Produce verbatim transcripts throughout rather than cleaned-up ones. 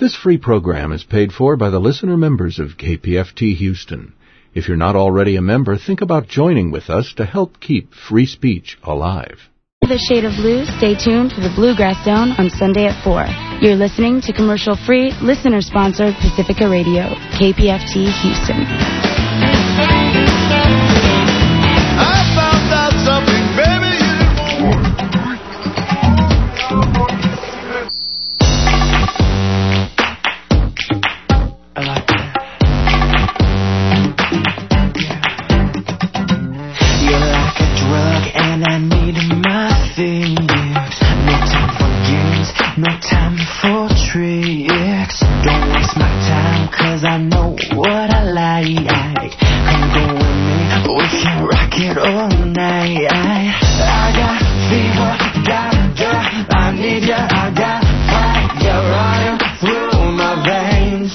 This free program is paid for by the listener members of K P F T Houston. If you're not already a member, think about joining with us to help keep free speech alive. The Shade of Blue, stay tuned for the Bluegrass Zone on Sunday at four. You're listening to commercial-free, listener-sponsored Pacifica Radio, K P F T Houston. I found out something, baby, you didn't I like that. Yeah. You're like a drug and I need my fingers. No time for games, no time for tricks. Don't waste my time cause I know what I like. Come go with me, we can rock it all night. I got fever, got dirt, I need ya, I got fire running through my veins.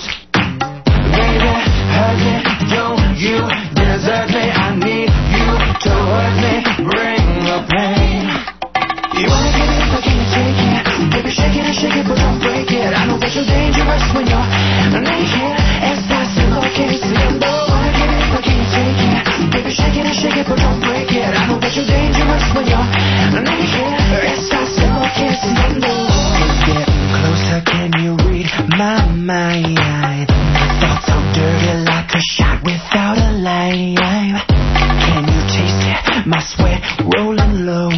Baby, hurt me, don't you desert me, I need you to hurt me, bring the pain. You wanna get it, but can you take it? Baby, shake it and shake it, but don't break it. I know that you're dangerous when you're naked. Estás enloqueciendo. Wanna get it, but can you take it? Baby, shake it and shake it, but don't break it. I know that you're dangerous when you're naked. Estás enloqueciendo. Getting closer, can you read my mind? My thoughts so dirty like a shot without a light. Can you taste it? My sweat rolling low.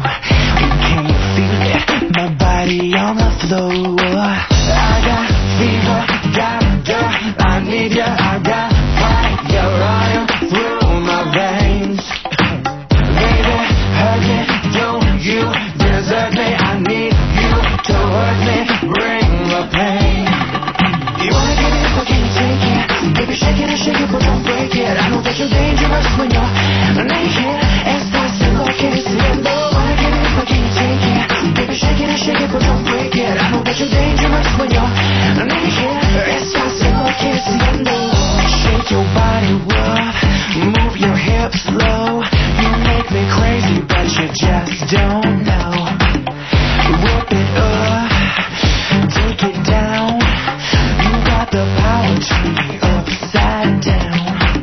Can you feel it? My body on the floor. I got fever, got dirt, I need ya, I got fire running through my veins. Baby, hurt me, don't you desert me, I need you to hurt me, bring the pain. You wanna get it, but can you take it? Baby, shake it and shake it, but don't break it. I know that you're dangerous when you're naked. Estás enloqueciendo. Wanna get it, but can you take it? Baby, shake it and shake it, but don't break it. I know that you're dangerous when you're naked. Estás enloqueciendo. Shake your body rough, move your hips slow. You make me crazy, but you just don't know. Whip it up, take it down. You got the power to me upside down.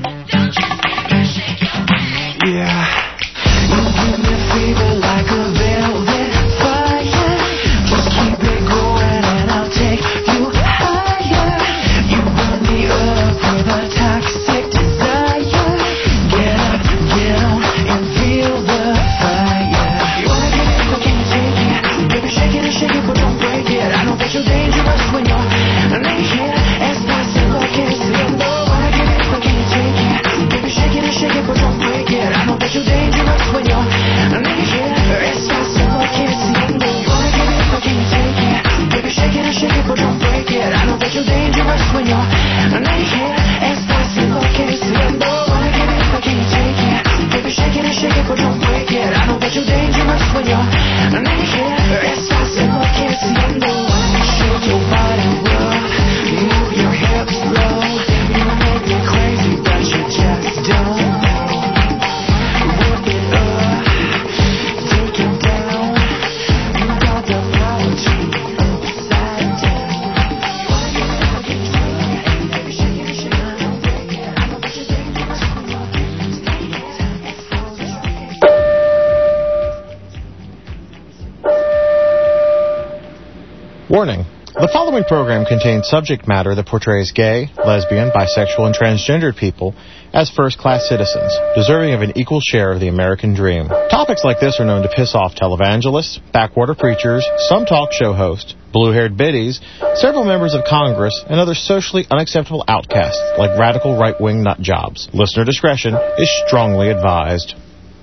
Yeah, you give me fever like a velvet fire. Just keep it going and I'll take you higher. You burn me up with a toxic desire. Get up, get on and feel the fire. You wanna get it, but can you take it? Baby, shake it and shake it, but don't break it. I know that you're dangerous when you're naked. Estás enloqueciendo. Wanna get it, but can you take it? Baby, shake it and shake it, but don't break it. I know that you're dangerous when you're naked. Estás enloqueciendo. Wanna get it, but can you take it? Baby, shake it and shake it, but don't break it. I know that you're dangerous when you're naked. Estás enloqueciendo. Wanna get it, but can you take it? Baby, shake it and shake it, but don't break it. I know that you're dangerous when you're naked. Estás enloqueciendo. Shake your body rough, move your hips slow. You make me crazy, but you just don't know. Whip it up, take it down. You got the power to me upside down. Baby, shake it and shake it, don't break it. I know that you're dangerous when you're Warning. The following program contains subject matter that portrays gay, lesbian, bisexual, and transgendered people as first-class citizens, deserving of an equal share of the American dream. Topics like this are known to piss off televangelists, backwater preachers, some talk show hosts, blue-haired biddies, several members of Congress, and other socially unacceptable outcasts like radical right-wing nut jobs. Listener discretion is strongly advised.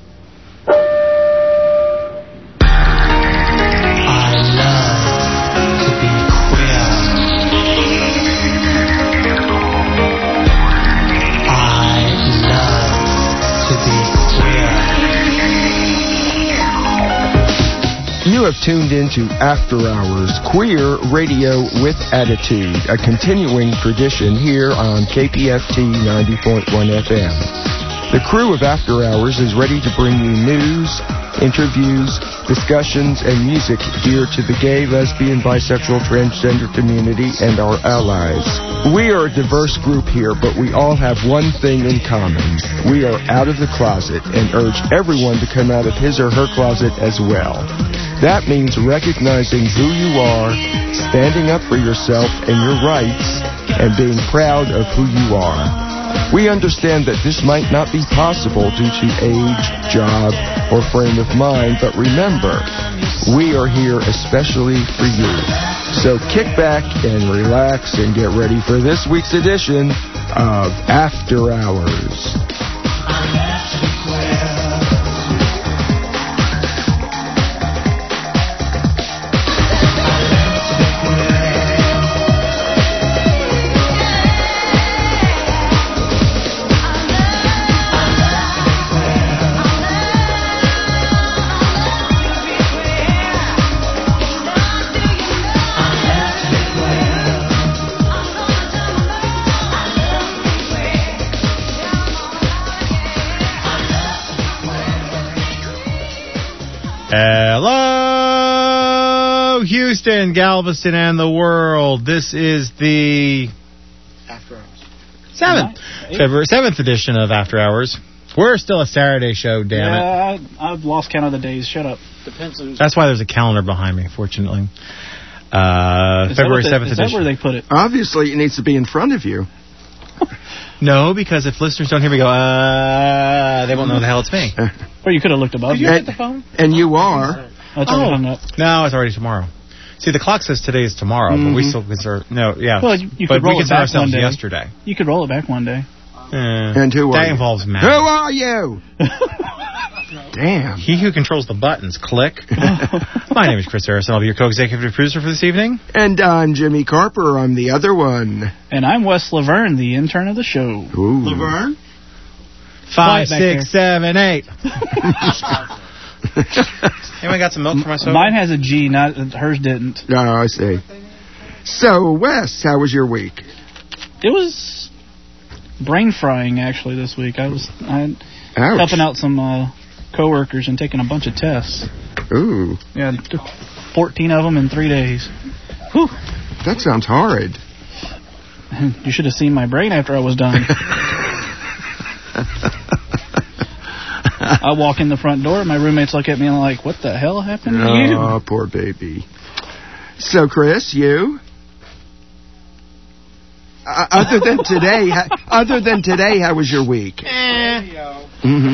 You have tuned into After Hours, queer radio with attitude, a continuing tradition here on K P F T ninety point one F M. The crew of After Hours is ready to bring you news, interviews, discussions, and music geared to the gay, lesbian, bisexual, transgender community and our allies. We are a diverse group here, but we all have one thing in common. We are out of the closet and urge everyone to come out of his or her closet as well. That means recognizing who you are, standing up for yourself and your rights, and being proud of who you are. We understand that this might not be possible due to age, job, or frame of mind, but remember, we are here especially for you. So kick back and relax and get ready for this week's edition of After Hours. Hello, Houston, Galveston, and the world. This is the After Hours. seventh, February seventh edition of After Hours. We're still a Saturday show, damn it. Yeah, I, I've lost count of the days. Shut up. Depends on who's... That's why there's a calendar behind me, fortunately. Uh, February seventh edition. Is that where they put it? Obviously, it needs to be in front of you. No, because if listeners don't hear me go, uh, they won't know the hell it's me. Or you could have looked above. Did you get the phone? And you are. That's already hung up. No, it's already tomorrow. See, the clock says today is tomorrow, Mm-hmm. but we still consider... No, yeah. Well, you, you but could roll we it consider back one ourselves day. yesterday. You could roll it back one day. Uh, and who are That you? involves math. Who are you? Damn. He who controls the buttons. Click. My name is Chris Harrison. I'll be your co-executive producer for this evening. And I'm Jimmy Carper. I'm the other one. And I'm Wes Laverne, the intern of the show. Ooh. Laverne? Five, Quiet six, seven, eight. Anyone got some milk for my soda? Mine has a G, not hers didn't. No, I see. So, Wes, how was your week? It was brain frying actually this week. I was I Ouch. helping out some uh, coworkers and taking a bunch of tests. Ooh. Yeah, took fourteen of them in three days. Whew. That sounds horrid. You should have seen my brain after I was done. I walk in the front door, and my roommates look at me and are like, what the hell happened to you? Oh, poor baby. So, Chris, you? Uh, other than today, ha- other than today, how was your week? Eh. Mm-hmm.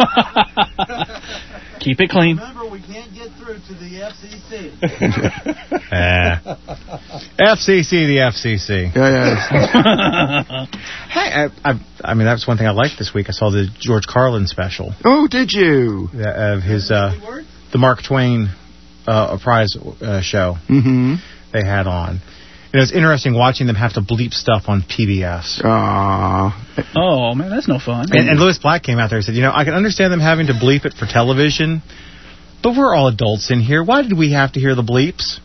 Keep it clean. Remember, we can't get through to the F C C. uh, F C C, the F C C. Yeah, yeah. Hey, I, I, I mean, that's one thing I liked this week. I saw the George Carlin special. Oh, did you? Uh, of his, uh, the Mark Twain uh, Prize uh, show Mm-hmm. they had on. And it was interesting watching them have to bleep stuff on P B S. Aww. Oh, man, that's no fun. And, and Louis Black came out there and said, you know, I can understand them having to bleep it for television, but we're all adults in here. Why did we have to hear the bleeps?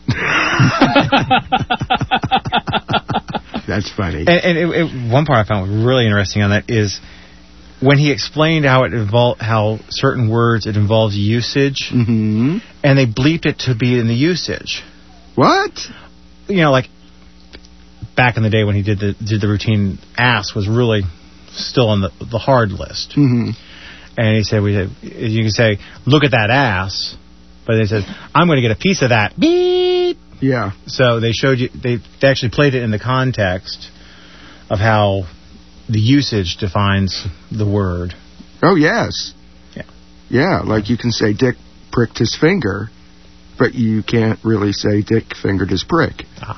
That's funny. And, and it, it, one part I found really interesting on that is when he explained how it invol- how certain words, it involves usage, Mm-hmm. and they bleeped it to be in the usage. What? You know, like back in the day when he did the did the routine, ass was really still on the the hard list. Mm-hmm. And he said, "We you can say, look at that ass," but they said, "I'm going to get a piece of that." Beep. Yeah. So they showed you they they actually played it in the context of how the usage defines the word. Oh, yes. Yeah. Yeah, like you can say Dick pricked his finger, but you can't really say Dick fingered his prick. Ah.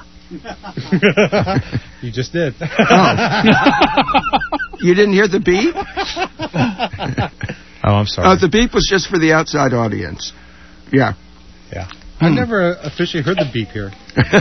You just did. Oh. You didn't hear the beep? Oh, I'm sorry. Oh, the beep was just for the outside audience. Yeah. Yeah. Hmm. I never officially heard the beep here.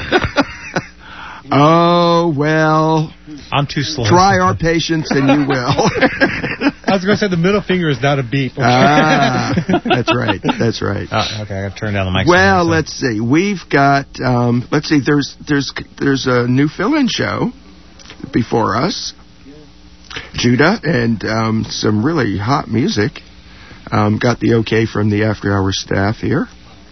Oh, well. I'm too slow. Try our patience and you will. I was going to say the middle finger is not a beep. Ah, that's right. That's right. Oh, okay, I got to turn down the mic. Well, let's see. We've got, um, let's see, there's there's there's a new fill-in show before us. Judah and um, some really hot music. Um, got the okay from the After Hours staff here.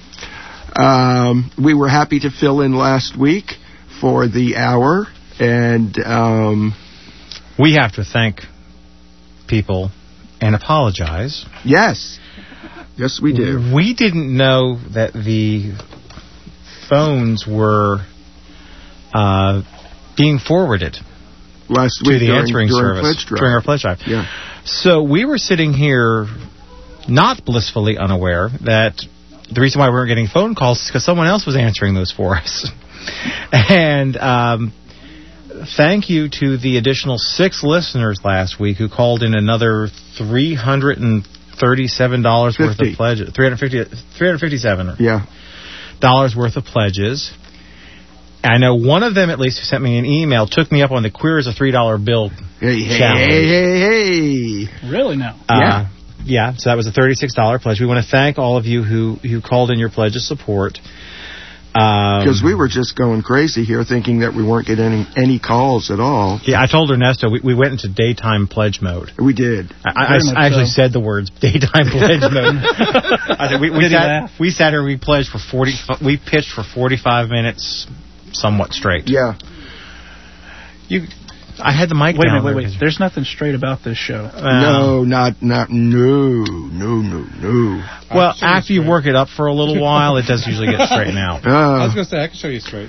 Um, we were happy to fill in last week for the hour, and um, we have to thank people and apologize. Yes. Yes, we do. We didn't know that the phones were uh, being forwarded last to week the during, answering during service pledge drive. during our pledge drive. Yeah. So we were sitting here not blissfully unaware that the reason why we weren't getting phone calls is because someone else was answering those for us. And um, thank you to the additional six listeners last week who called in another three hundred thirty-seven dollars worth of pledges. three hundred fifty, three hundred fifty-seven yeah. dollars worth of pledges. I know one of them, at least, who sent me an email, took me up on the Queer as a three dollar bill hey, hey, challenge. Hey, hey, hey. Really now? Uh, yeah. Yeah, so that was a thirty-six dollars pledge. We want to thank all of you who, who called in your pledge of support. Because um, we were just going crazy here thinking that we weren't getting any, any calls at all. Yeah, I told Ernesto we, we went into daytime pledge mode. We did. I, I, I actually so. said the words daytime pledge mode. I said, we, we, sat, we sat here, we pledged for forty, we pitched for forty-five minutes, somewhat straight. Yeah. You, I had the mic wait down. Wait, wait, wait. There's nothing straight about this show. Uh, no, not, not, no, no, no, no. Well, after you work it up for a little while, it does usually get straightened out. Uh, I was going to say, I can show you straight.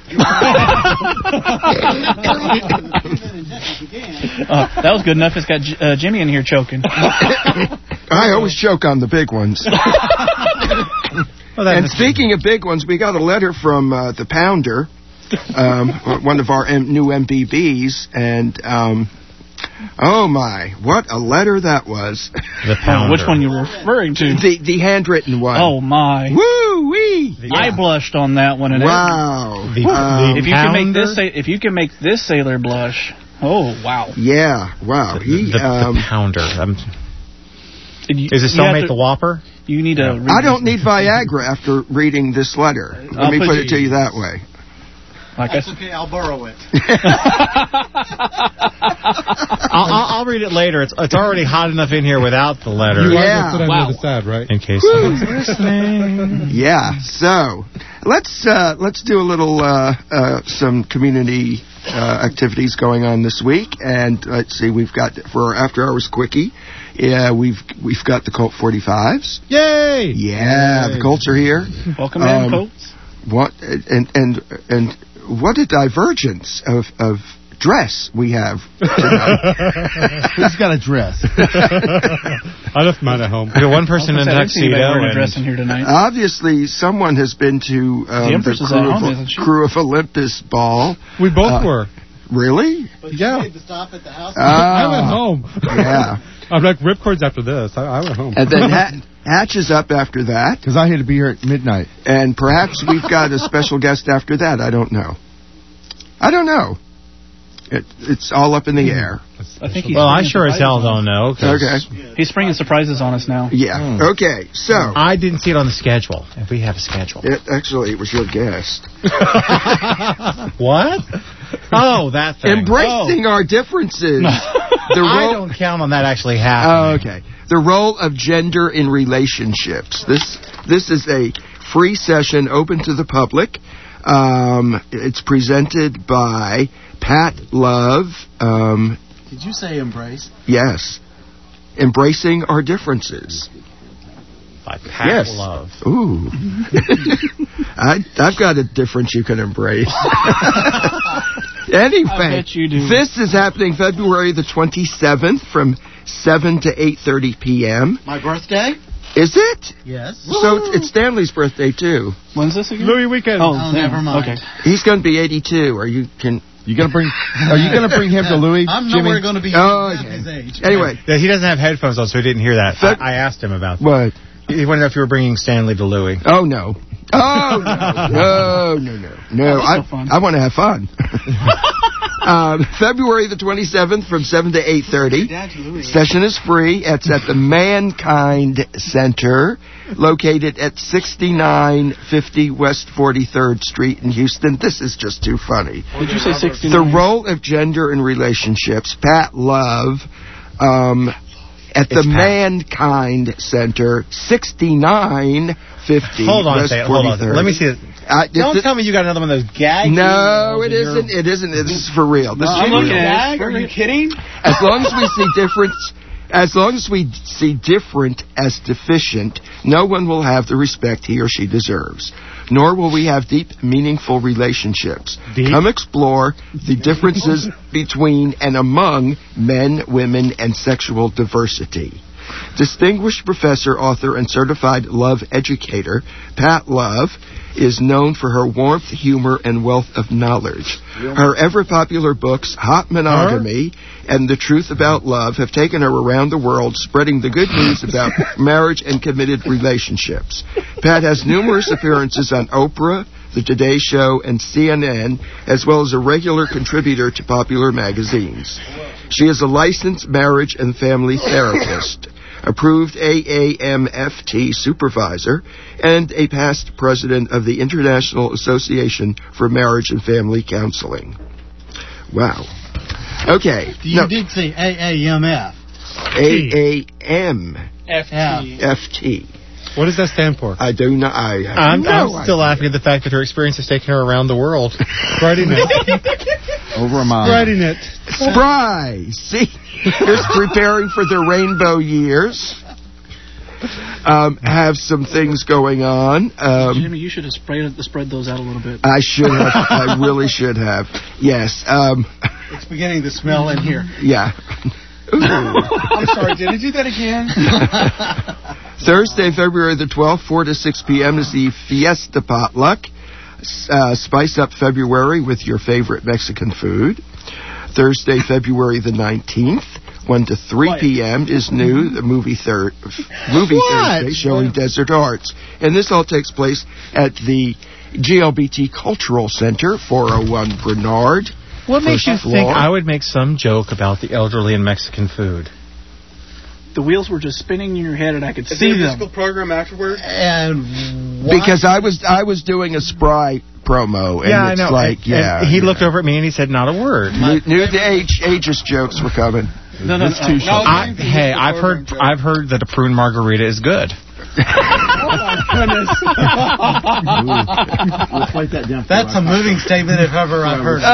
uh, that was good enough. It's got uh, Jimmy in here choking. I always choke on the big ones. Well, and speaking of big ones, we got a letter from uh, the Pounder. Um, one of our M- new M B Bs, and um, oh my, what a letter that was! The Pounder. Which one you were referring to? The the handwritten one. Oh my! Woo wee! Yeah. I blushed on that one. And wow! The, um, the if you can make this, if you can make this sailor blush, oh wow! Yeah, wow. The, he, the, um, the Pounder. I'm, you, is it Soulmate the Whopper? You need to. I don't need Viagra after reading this letter. Let I'll me put put you, it to you that way. Like That's I, okay, I'll borrow it. I'll, I'll, I'll read it later. It's it's already hot enough in here without the letter. You yeah. are wow. the side, right? In case Woo. someone's listening. Yeah. So let's uh, let's do a little uh, uh, some community uh, activities going on this week, and let's see. We've got for our after hours quickie. Yeah, we've we've got the Colt forty-fives. Yay! Yeah, Yay. the Colts are here. welcome Um, in, Colts. What and and and what a divergence of of dress we have tonight. Who's got a dress? I left mine at home. We got one person in a tuxedo. Wearing a And dress in here tonight. Obviously, someone has been to um, The the, Empress is crew, at home, of, isn't she? crew of Olympus ball. We both Uh, were. Really? But Yeah. you need to stop at the house. I went Ah, home. yeah. I'm like ripcords after this. I, I went home. And then ha- Hatch is up after that, Because I had to be here at midnight. and perhaps we've got a special guest after that. I don't know. I don't know. It, it's all up in the air. I think he's well, I springing sure as surprises hell on don't know. 'cause Okay. He's springing surprises on us now. Yeah. Okay. So, I didn't see it on the schedule. If we have a schedule. it, actually, it was your guest. What? Oh, that thing. Embracing our differences. The I role- don't count on that actually Oh, happening. okay. The role of gender in relationships. This this is a free session open to the public. Um, it's presented by Pat Love. Um, Did you say embrace? yes. Embracing our differences. By Pat Yes. Love. Ooh. I, I've got a difference you can embrace. Anyway, I bet you do. this is happening February the twenty-seventh from seven to eight thirty p.m. My birthday? Is it? Yes. So it's, it's Stanley's birthday, too. When's this again? Louis weekend. Oh, Oh, damn. never mind. Okay. He's going to be eighty-two. Are you can? You gonna bring? Are you gonna bring him to Louis? I'm Jimmy? nowhere going to be Oh, half okay. his age. Anyway, Yeah, he doesn't have headphones on, so he didn't hear that. Feb- I, I asked him about that. what? He wanted to know if you were bringing Stanley to Louis. Oh no. Oh no. No, no, no, no. That's I no fun. I want to have fun. um, February the twenty-seventh from seven to eight thirty. Session is free. It's at the Mankind Center, located at sixty-nine fifty West forty-third Street in Houston. This is just too funny. Did you say sixty? The role of gender in relationships. Pat Love um, at the It's Pat. Mankind Center, sixty-nine fifty. Hold on a West second. Hold on. forty-third. Let me see it. Uh, Don't this- tell me you got another one of those gag No, emails it in your- isn't. It isn't. This is for real. This No, is I'm for looking real. at it. Are you kidding? As long as we see difference, as long as we see different as deficient, no one will have the respect he or she deserves. Nor will we have deep, meaningful relationships. Deep? Come explore the differences between and among men, women, and sexual diversity. Distinguished professor, author, and certified love educator, Pat Love, is known for her warmth, humor, and wealth of knowledge. Her ever-popular books, Hot Monogamy and The Truth About Love, have taken her around the world, spreading the good news about marriage and committed relationships. Pat has numerous appearances on Oprah, The Today Show, and C N N, as well as a regular contributor to popular magazines. She is a licensed marriage and family therapist, approved A A M F T supervisor, and a past president of the International Association for Marriage and Family Counseling. Wow. Okay. You no, did say A A M F. A A M F T. F T. What does that stand for? I do not. I have I'm, no I'm still idea. laughing at the fact that her experience has taken her around the world. Writing it. Over a mile. Writing it. Spry. See, here's preparing for the rainbow years. Um, have some things going on. Um, Jimmy, you should have sprayed it, spread those out a little bit. I should have. I really should have. Yes. Um, It's beginning to smell in here. yeah. Ooh. I'm sorry, did I do that again? Thursday, February the twelfth, four to six p.m. is the Fiesta Potluck. Uh, spice up February with your favorite Mexican food. Thursday, February the nineteenth, one to three p.m. is new, the movie, thir- movie What? Thursday showing Desert Arts. And this all takes place at the G L B T Cultural Center, four oh one Bernard. What makes you First think floor. I would make some joke about the elderly and Mexican food? The wheels were just spinning in your head, and I could Is see there a them. musical program afterward? And why? Because I was I was doing a Spry promo, and yeah, it's I know. like, and, yeah. and he yeah. looked over at me and he said not a word. Knew, knew the age, ageist jokes were coming. No, no, no. too no, short. I, hey, I've heard I've heard that a prune margarita is good. We'll fight that down. That's a moving statement if ever I've heard it.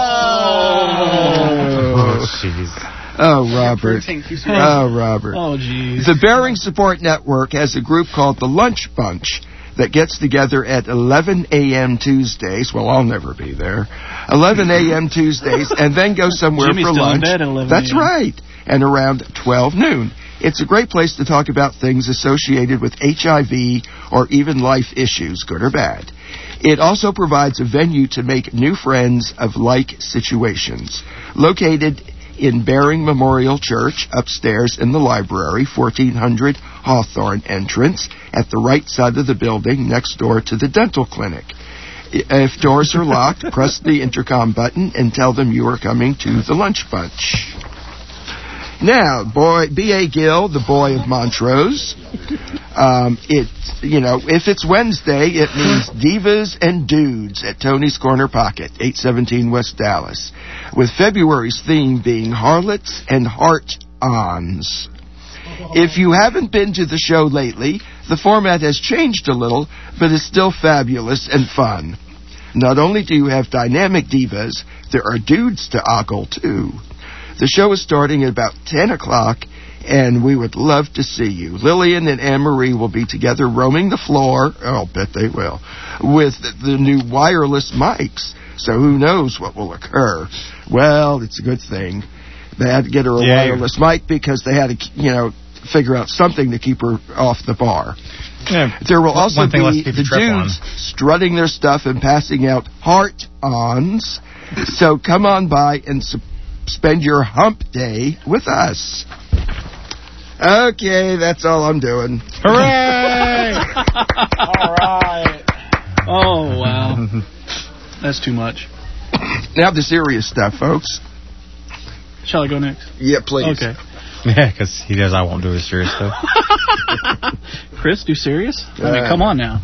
Oh, jeez. oh, Robert. Oh, Robert. Oh, jeez. The Bearing Support Network has a group called the Lunch Bunch that gets together at eleven a.m. Tuesdays. Well, I'll never be there. eleven a.m. Tuesdays, and then go somewhere Jimmy's for still in lunch. bed at eleven That's a.m.. right. And around twelve noon. It's a great place to talk about things associated with H I V or even life issues, good or bad. It also provides a venue to make new friends of like situations. Located in Bearing Memorial Church, upstairs in the library, fourteen hundred Hawthorne entrance, at the right side of the building, next door to the dental clinic. If doors are locked, press the intercom button and tell them you are coming to the Lunch Bunch. Now, boy, B A. Gill, the boy of Montrose. Um, it, you know, if it's Wednesday, it means Divas and Dudes at Tony's Corner Pocket, eight seventeen West Dallas, with February's theme being Harlots and Heart-Ons. If you haven't been to the show lately, the format has changed a little, but is still fabulous and fun. Not only do you have dynamic divas, there are dudes to ogle, too. The show is starting at about ten o'clock, and we would love to see you. Lillian and Anne-Marie will be together roaming the floor, oh, I'll bet they will, with the new wireless mics, so who knows what will occur. Well, it's a good thing. They had to get her a Yeah. wireless mic because they had to, you know, figure out something to keep her off the bar. Yeah. There will also One thing less be to keep the the trip on. dudes strutting their stuff and passing out heart-ons, so come on by and support. Spend your hump day with us. Okay, that's all I'm doing. Hooray! All right. Oh, wow. That's too much. Now the serious stuff, folks. Shall I go next? Yeah, please. Okay. Yeah, because he knows I won't do his serious stuff. Chris, do serious? I mean, Uh, come on now.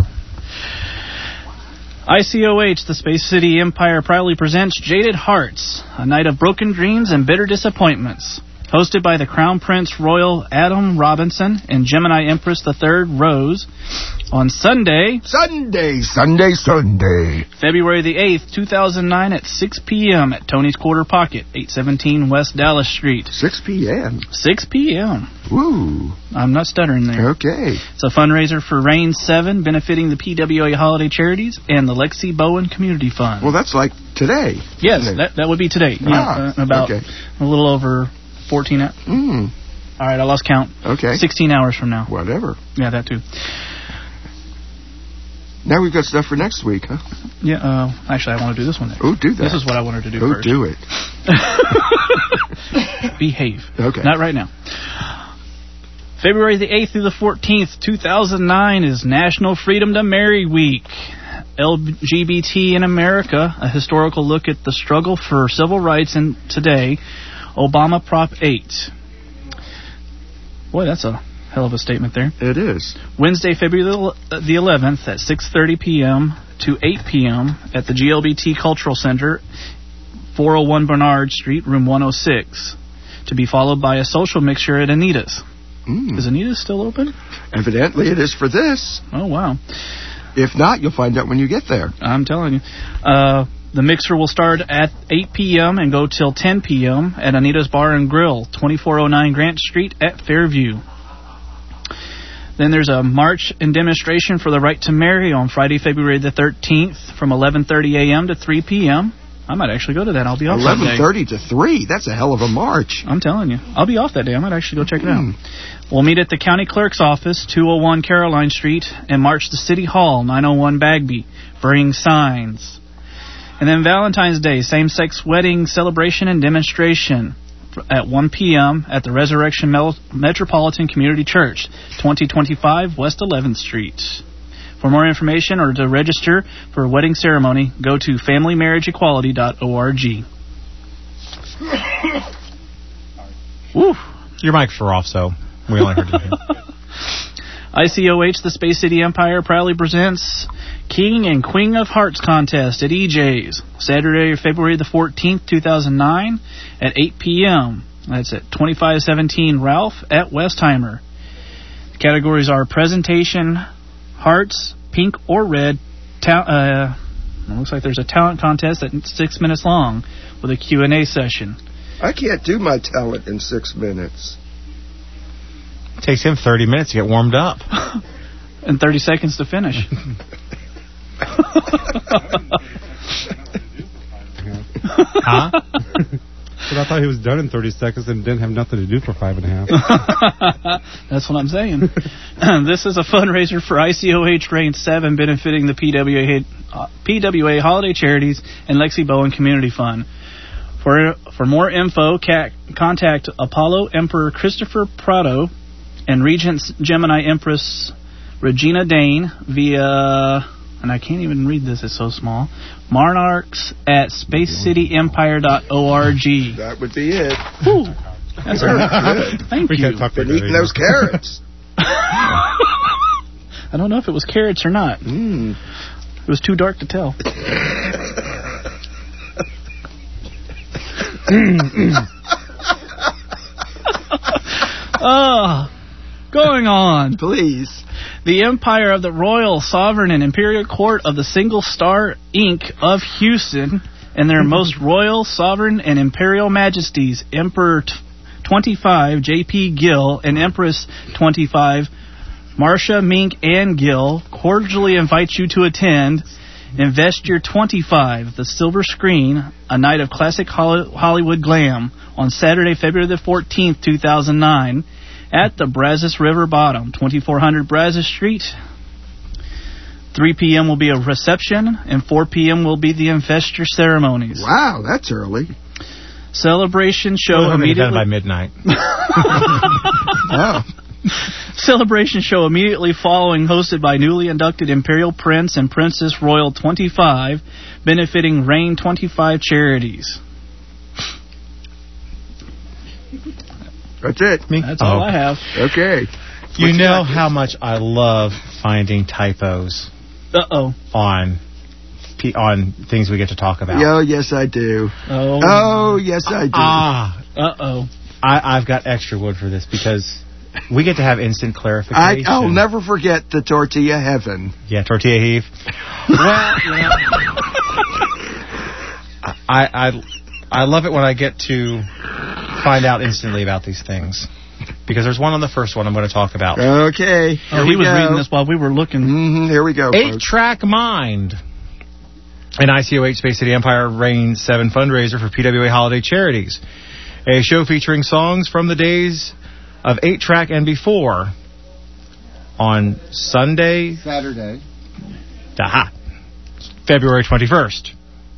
I C O H, the Space City Empire, proudly presents Jaded Hearts, a night of broken dreams and bitter disappointments. hosted by the Crown Prince Royal Adam Robinson and Gemini Empress the Third Rose, on Sunday, Sunday, Sunday, Sunday, February the eighth, two thousand nine, at six p.m. at Tony's Quarter Pocket, eight seventeen West Dallas Street. six p.m. six p.m. Woo. I'm not stuttering there. Okay. It's a fundraiser for Rain seven, benefiting the P W A Holiday Charities and the Lexi Bowen Community Fund. Well, that's like today. Yes, that that would be today. You Ah, know, uh, about okay. a little over fourteen hours. Mm. All right, I lost count. Okay. sixteen hours from now. Whatever. Yeah, that too. Now we've got stuff for next week, huh? Yeah, uh, actually, I want to do this one next. Oh, do that. This is what I wanted to do Oh, first. do it. Behave. Okay. Not right now. February the eighth through the fourteenth, two thousand nine is National Freedom to Marry Week. L G B T in America, a historical look at the struggle for civil rights in today. Obama Prop eight. Boy, that's a hell of a statement there. It is. Wednesday, February the eleventh at six thirty p.m. to eight p.m. at the G L B T Cultural Center, four oh one Bernard Street, room one oh six, to be followed by a social mixture at Anita's. Mm. Is Anita's still open? Evidently it is for this. Oh, wow. If not, you'll find out when you get there. I'm telling you. Uh, the mixer will start at eight p.m. and go till ten p.m. at Anita's Bar and Grill, twenty-four oh nine Grant Street at Fairview. Then there's a march and demonstration for the right to marry on Friday, February the thirteenth from eleven thirty a.m. to three p.m. I might actually go to that. I'll be off that day. eleven thirty to three. That's a hell of a march. I'm telling you. I'll be off that day. I might actually go check it out. Mm. We'll meet at the County Clerk's Office, two oh one Caroline Street, and march to City Hall, nine oh one Bagby. Bring signs. And then Valentine's Day, same-sex wedding celebration and demonstration at one p.m. at the Resurrection Mel- Metropolitan Community Church, twenty twenty-five West eleventh Street. For more information or to register for a wedding ceremony, go to family marriage equality dot org. Woo. Your mics are off, so we only heard you here. I C O H, the Space City Empire, proudly presents King and Queen of Hearts contest at E J's, Saturday, February the fourteenth, two thousand nine, at eight p.m. That's at twenty-five seventeen Ralph at Westheimer. The categories are presentation, hearts, pink or red. Ta- uh, it looks like there's a talent contest that's six minutes long with a Q and A session. I can't do my talent in six minutes. It takes him thirty minutes to get warmed up. And thirty seconds to finish. Huh? But I thought he was done in thirty seconds and didn't have nothing to do for five and a half. That's what I'm saying. This is a fundraiser for I C O H Rain seven, benefiting the P W A, uh, P W A Holiday Charities and Lexi Bowen Community Fund. For for more info, ca- contact Apollo Emperor Christopher Prado and Regent Gemini Empress Regina Dane via, and I can't even read this, it's so small, monarchs at space city empire dot org. That would be it. Whew. That's Very good. good. Thank We you. can't talk Been about eating that those carrots. I don't know if it was carrots or not. Mm. It was too dark to tell. Oh, going on. Please. The Empire of the Royal, Sovereign, and Imperial Court of the Single Star Incorporated of Houston and their most royal, sovereign, and imperial majesties, Emperor t- twenty-five J P Gill and Empress twenty-five Marcia Mink Ann Gill cordially invite you to attend Invest Your twenty-five, the Silver Screen, a night of classic Hollywood glam, on Saturday, February the fourteenth, two thousand nine, at the Brazos River Bottom, twenty-four hundred Brazos Street. three p.m. will be a reception, and four p.m. will be the investor ceremonies. Wow, that's early. Celebration show We'll be done immediately by midnight. Oh. Celebration show immediately following, hosted by newly inducted Imperial Prince and Princess Royal twenty-five, benefiting Reign twenty-five charities. That's it. That's all Oh. I have. Okay. You What you know got? how much I love finding typos Uh-oh. on P- on things we get to talk about. Oh, yes, I do. Oh. Oh, yes, I do. Ah, Uh-oh. I, I've got extra wood for this because we get to have instant clarification. I, I'll never forget the tortilla heaven. Yeah, tortilla heave. Well, you know, I, I, I love it when I get to find out instantly about these things. Because there's one on the first one I'm going to talk about. Okay. Oh, he was go. reading this while we were looking. Mm-hmm, here we go. Eight-Track Mind. An I C O H Space City Empire Reign seven fundraiser for P W A holiday charities. A show featuring songs from the days of eight-Track and before on Sunday... Saturday. Aha. February twenty-first.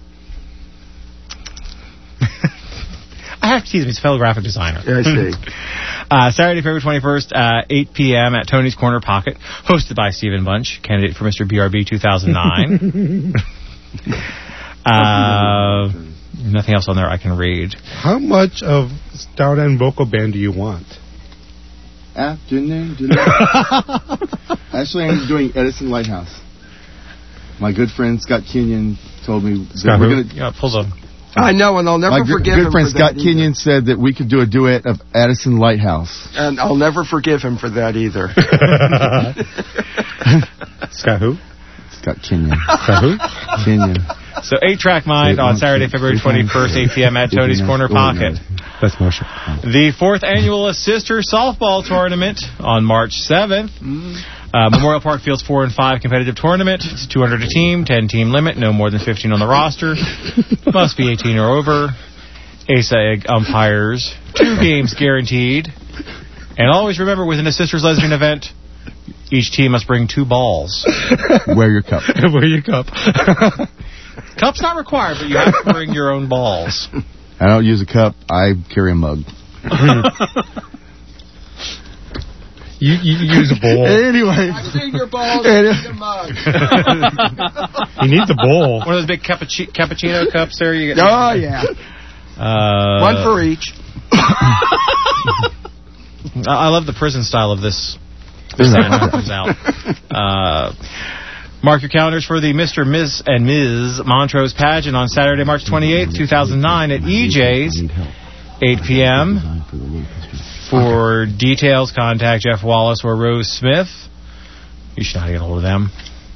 I have to tease him. He's a fellow graphic designer. Yeah, I see. uh, Saturday, February twenty-first, uh, eight p.m. at Tony's Corner Pocket, hosted by Stephen Bunch, candidate for Mister B R B two thousand nine. uh, nothing else on there I can read. How much of Stout and Vocal Band do you want? Afternoon. Actually, I'm doing Edison Lighthouse. My good friend Scott Kenyon told me Scott that we're who? going to... Yeah, hold on. I know, and I'll never My forgive good him friend for Scott that Kenyon either. said that we could do a duet of Addison Lighthouse. And I'll never forgive him for that either. Scott who? Scott Kenyon. Scott who? Kenyon. So eight-Track Mind on Saturday, February twenty-first, eight p.m. at Tony's Corner Pocket. That's Marshall. The fourth annual Sister Softball Tournament on March seventh. Uh, Memorial Park fields four and five competitive tournament. It's two hundred a team, ten team limit, no more than fifteen on the roster. Must be eighteen or over. Ace Egg umpires. Two games guaranteed. And always remember, within a Sisters Lesbian event, each team must bring two balls. Wear your cup. Wear your cup. Cup's not required, but you have to bring your own balls. I don't use a cup. I carry a mug. You, you use a bowl. Anyway. I've seen your balls in the mug. You need the bowl. One of those big cappuccino, cappuccino cups there. You get Oh, yeah. Uh, One for each. I love the prison style of this. This comes out. Uh, mark your calendars for the Mister Miz and Miz Montrose pageant on Saturday, March twenty-eighth, two thousand nine at E J's, eight p.m. For details, contact Jeff Wallace or Rose Smith. You should know how to get a hold of them.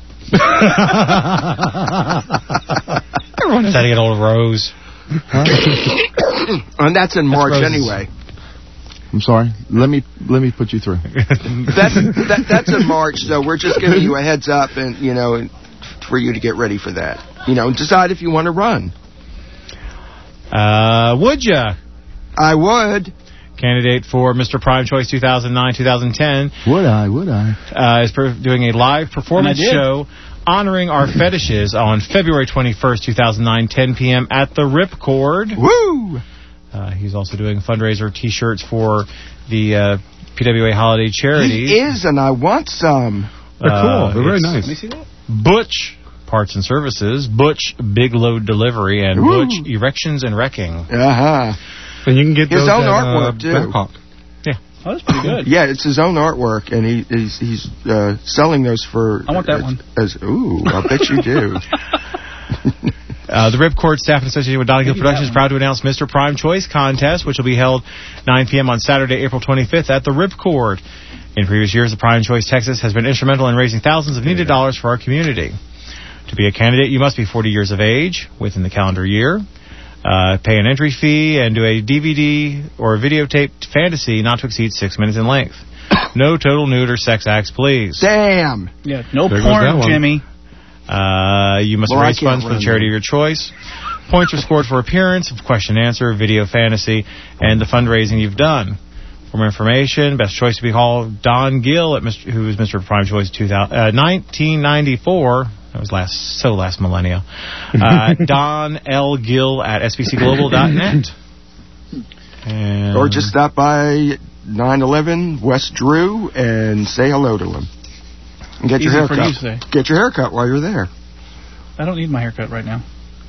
Everyone knows how to get a hold of Rose. Huh? And that's in March that's anyway. I'm sorry. Let me let me put you through. that's that, that's in March, so we're just giving you a heads up, and you know, for you to get ready for that. You know, decide if you want to run. Uh, would ya? I would. Candidate for Mister Prime Choice two thousand nine to twenty ten. Would I? Would I? Uh, is per- doing a live performance show honoring our fetishes on February twenty-first, two thousand nine, ten p.m. at the Ripcord. Woo! Uh, he's also doing fundraiser T-shirts for the uh, P W A holiday charities. He is, and I want some. They're cool. Uh, They're very nice. Let me see that. Butch Parts and Services, Butch Big Load Delivery, and Woo. Butch Erections and Wrecking. Uh-huh. And you can get his those own at, artwork, uh, too. Blackhawk. Yeah. Oh, that's pretty good. Yeah, it's his own artwork, and he, he's he's uh, selling those for... I want that as, one. As, ooh, I bet you do. Uh, the Ripcord staff and associated with Donahue Productions is proud to announce Mister Prime Choice Contest, which will be held nine p.m. on Saturday, April twenty-fifth at the Ripcord. In previous years, the Prime Choice Texas has been instrumental in raising thousands of needed dollars for our community. To be a candidate, you must be forty years of age within the calendar year, uh, pay an entry fee, and do a D V D or videotaped fantasy not to exceed six minutes in length. No total nude or sex acts, please. Damn. Yeah, no There goes that porn, one. Jimmy. Uh, you must Well, I raise can't funds for the run charity that. of your choice. Points are scored for appearance, question and answer, video fantasy, and the fundraising you've done. For more information, best choice to be called Don Gill, at Mister who is Mister Prime Choice two thousand, uh, nineteen ninety-four. That was last so last millennia. Uh, Don L. Gill at S B C global dot net. And Or just stop by nine eleven West Drew and say hello to him. And get your Easy for haircut. you to say. Get your haircut while you're there. I don't need my haircut right now.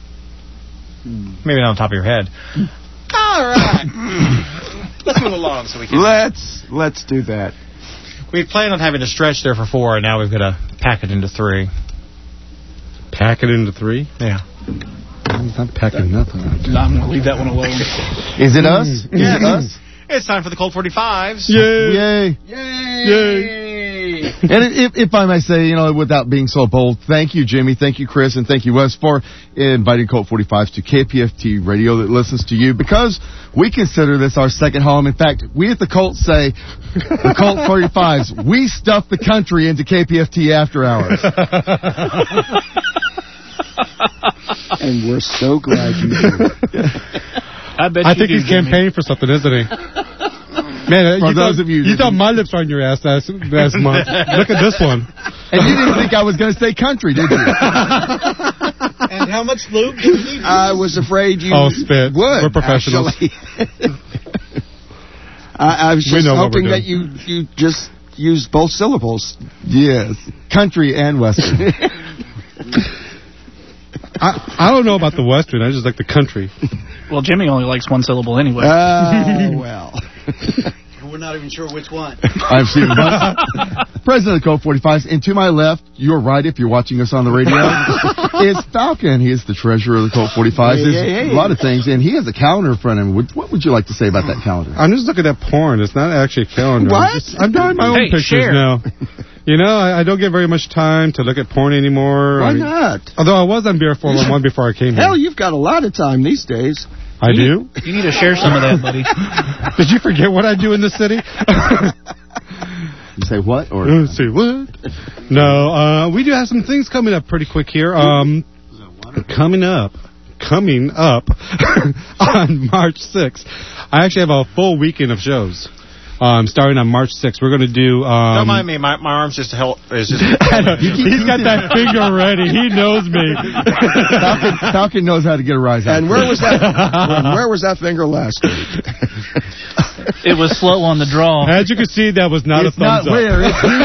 maybe not on top of your head. All right. Let's move along so we can. Let's let's do that. We planned on having to stretch there for four, and now we've got to pack it into three. Pack it into three? Yeah. I'm not packing nothing. No, I'm going to leave that one alone. Is it us? Is Yes. it us? It's time for the Colt forty-fives. Yay! Yay! Yay! And if, if I may say, you know, without being so bold, thank you, Jimmy, thank you, Chris, and thank you, Wes, for inviting Colt forty-fives to K P F T Radio that listens to you, because we consider this our second home. In fact, we at the Colt say, the Colt forty-fives, we stuff the country into K P F T after hours. And we're so glad you do. I bet I you think do, he's Jimmy. campaigning for something, isn't he? Man, For you those thought, of you you that thought didn't- my lips were on your ass last, last month. Look at this one. And you didn't think I was going to say country, did you? And how much lube do you need? I was afraid you Oh, spit. would. We're professionals. actually. I, I was We just know what hoping we're that you, you just used both syllables. Yes. Country and Western. I, I don't know about the Western. I just like the country. Well, Jimmy only likes one syllable anyway. Oh, well. We're not even sure which one. I'm Stephen Bunce, president of the Colt forty-fives, and to my left, you're right if you're watching us on the radio, is Falcon. He is the treasurer of the Colt forty-fives. Hey, There's hey, hey. a lot of things, and he has a calendar in front of him. What, what would you like to say about that calendar? I'm just looking at porn. It's not actually a calendar. What? I'm, just, I'm drawing my own Hey, pictures share. now. You know, I, I don't get very much time to look at porn anymore. Why I mean, not? Although I was on Beer four one one before I came Hell, here. you've got a lot of time these days. I do? You need to share some of that, buddy. Did you forget what I do in the city? You say what? Or Let's see, what? No, uh, we do have some things coming up pretty quick here. Um, coming up, coming up on March sixth. I actually have a full weekend of shows. Um, starting on March sixth, we're going to do. Um, Don't mind me. My, my arm's just a hell. Is just He's got that finger ready. He knows me. Falcon, Falcon knows how to get a rise out. And where was that? where, where was that finger last week? It was slow on the draw. As you can see, that was not It's a thumbs not up. where,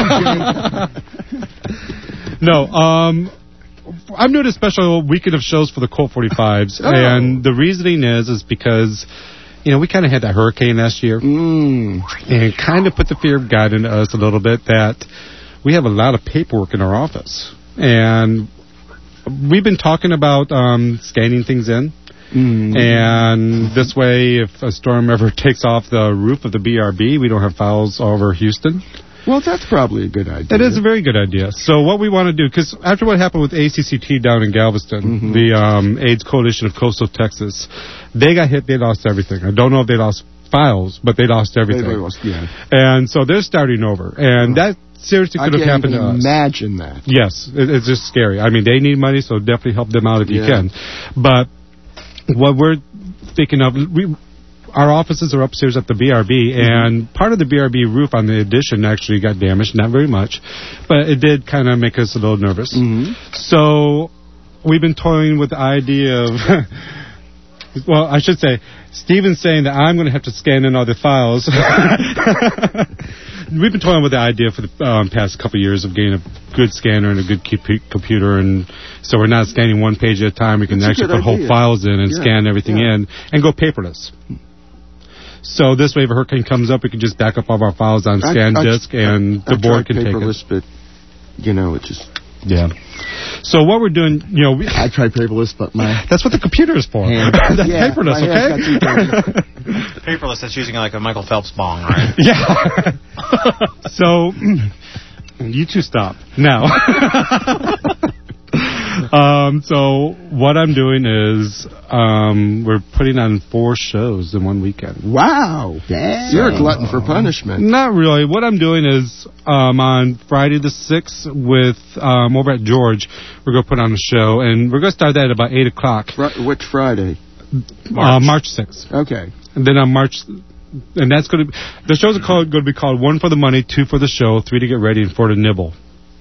it's you, Jimmy. No, um, I'm doing a special weekend of shows for the Colt forty-fives, Oh. and the reasoning is is because, you know, we kind of had that hurricane last year, Mm. and it kind of put the fear of God into us a little bit that we have a lot of paperwork in our office, and we've been talking about um, scanning things in. Mm. And this way, if a storm ever takes off the roof of the B R B, we don't have files all over Houston. Well, that's probably a good idea. It is a very good idea. So what we want to do, because after what happened with A C C T down in Galveston, Mm-hmm. the um, AIDS Coalition of Coastal Texas, they got hit, they lost everything. I don't know if they lost files, but they lost everything. They lost, yeah. And so they're starting over. And that seriously I could have can't happened even to us. imagine that. Yes, it, it's just scary. I mean, they need money, so definitely help them out if you Yeah. can. But what we're thinking of, we, our offices are upstairs at the B R B, Mm-hmm. and part of the B R B roof on the addition actually got damaged, not very much, but it did kind of make us a little nervous. Mm-hmm. So we've been toying with the idea of, well, I should say, Steven's saying that I'm going to have to scan in all the files. We've been toying with the idea for the um, past couple of years of getting a good scanner and a good keep- computer, and so we're not scanning one page at a time. We can That's a actually good put whole idea. files in and Yeah, scan everything yeah. in and go paperless. So this way, if a hurricane comes up, we can just back up all of our files on I- scan I- disk, and I the board tried can take it. paperless, but, you know, it just... Yeah. So what we're doing, you know, we, I tried paperless, but my... that's what the computer is for. Hand. That's Yeah, paperless, my hands okay? got too the paperless. That's using like a Michael Phelps bong, right? Yeah. So, you two stop now. um, so what I'm doing is um, we're putting on four shows in one weekend. Wow. You're a glutton for punishment. Not really. What I'm doing is um, on Friday the sixth with um, over at George, we're going to put on a show, and we're going to start that at about eight o'clock. Fri- which Friday? March, uh, March sixth. Okay. And then on March, and that's going to be, the shows are called, going to be called One for the Money, Two for the Show, Three to Get Ready, and Four to Nibble.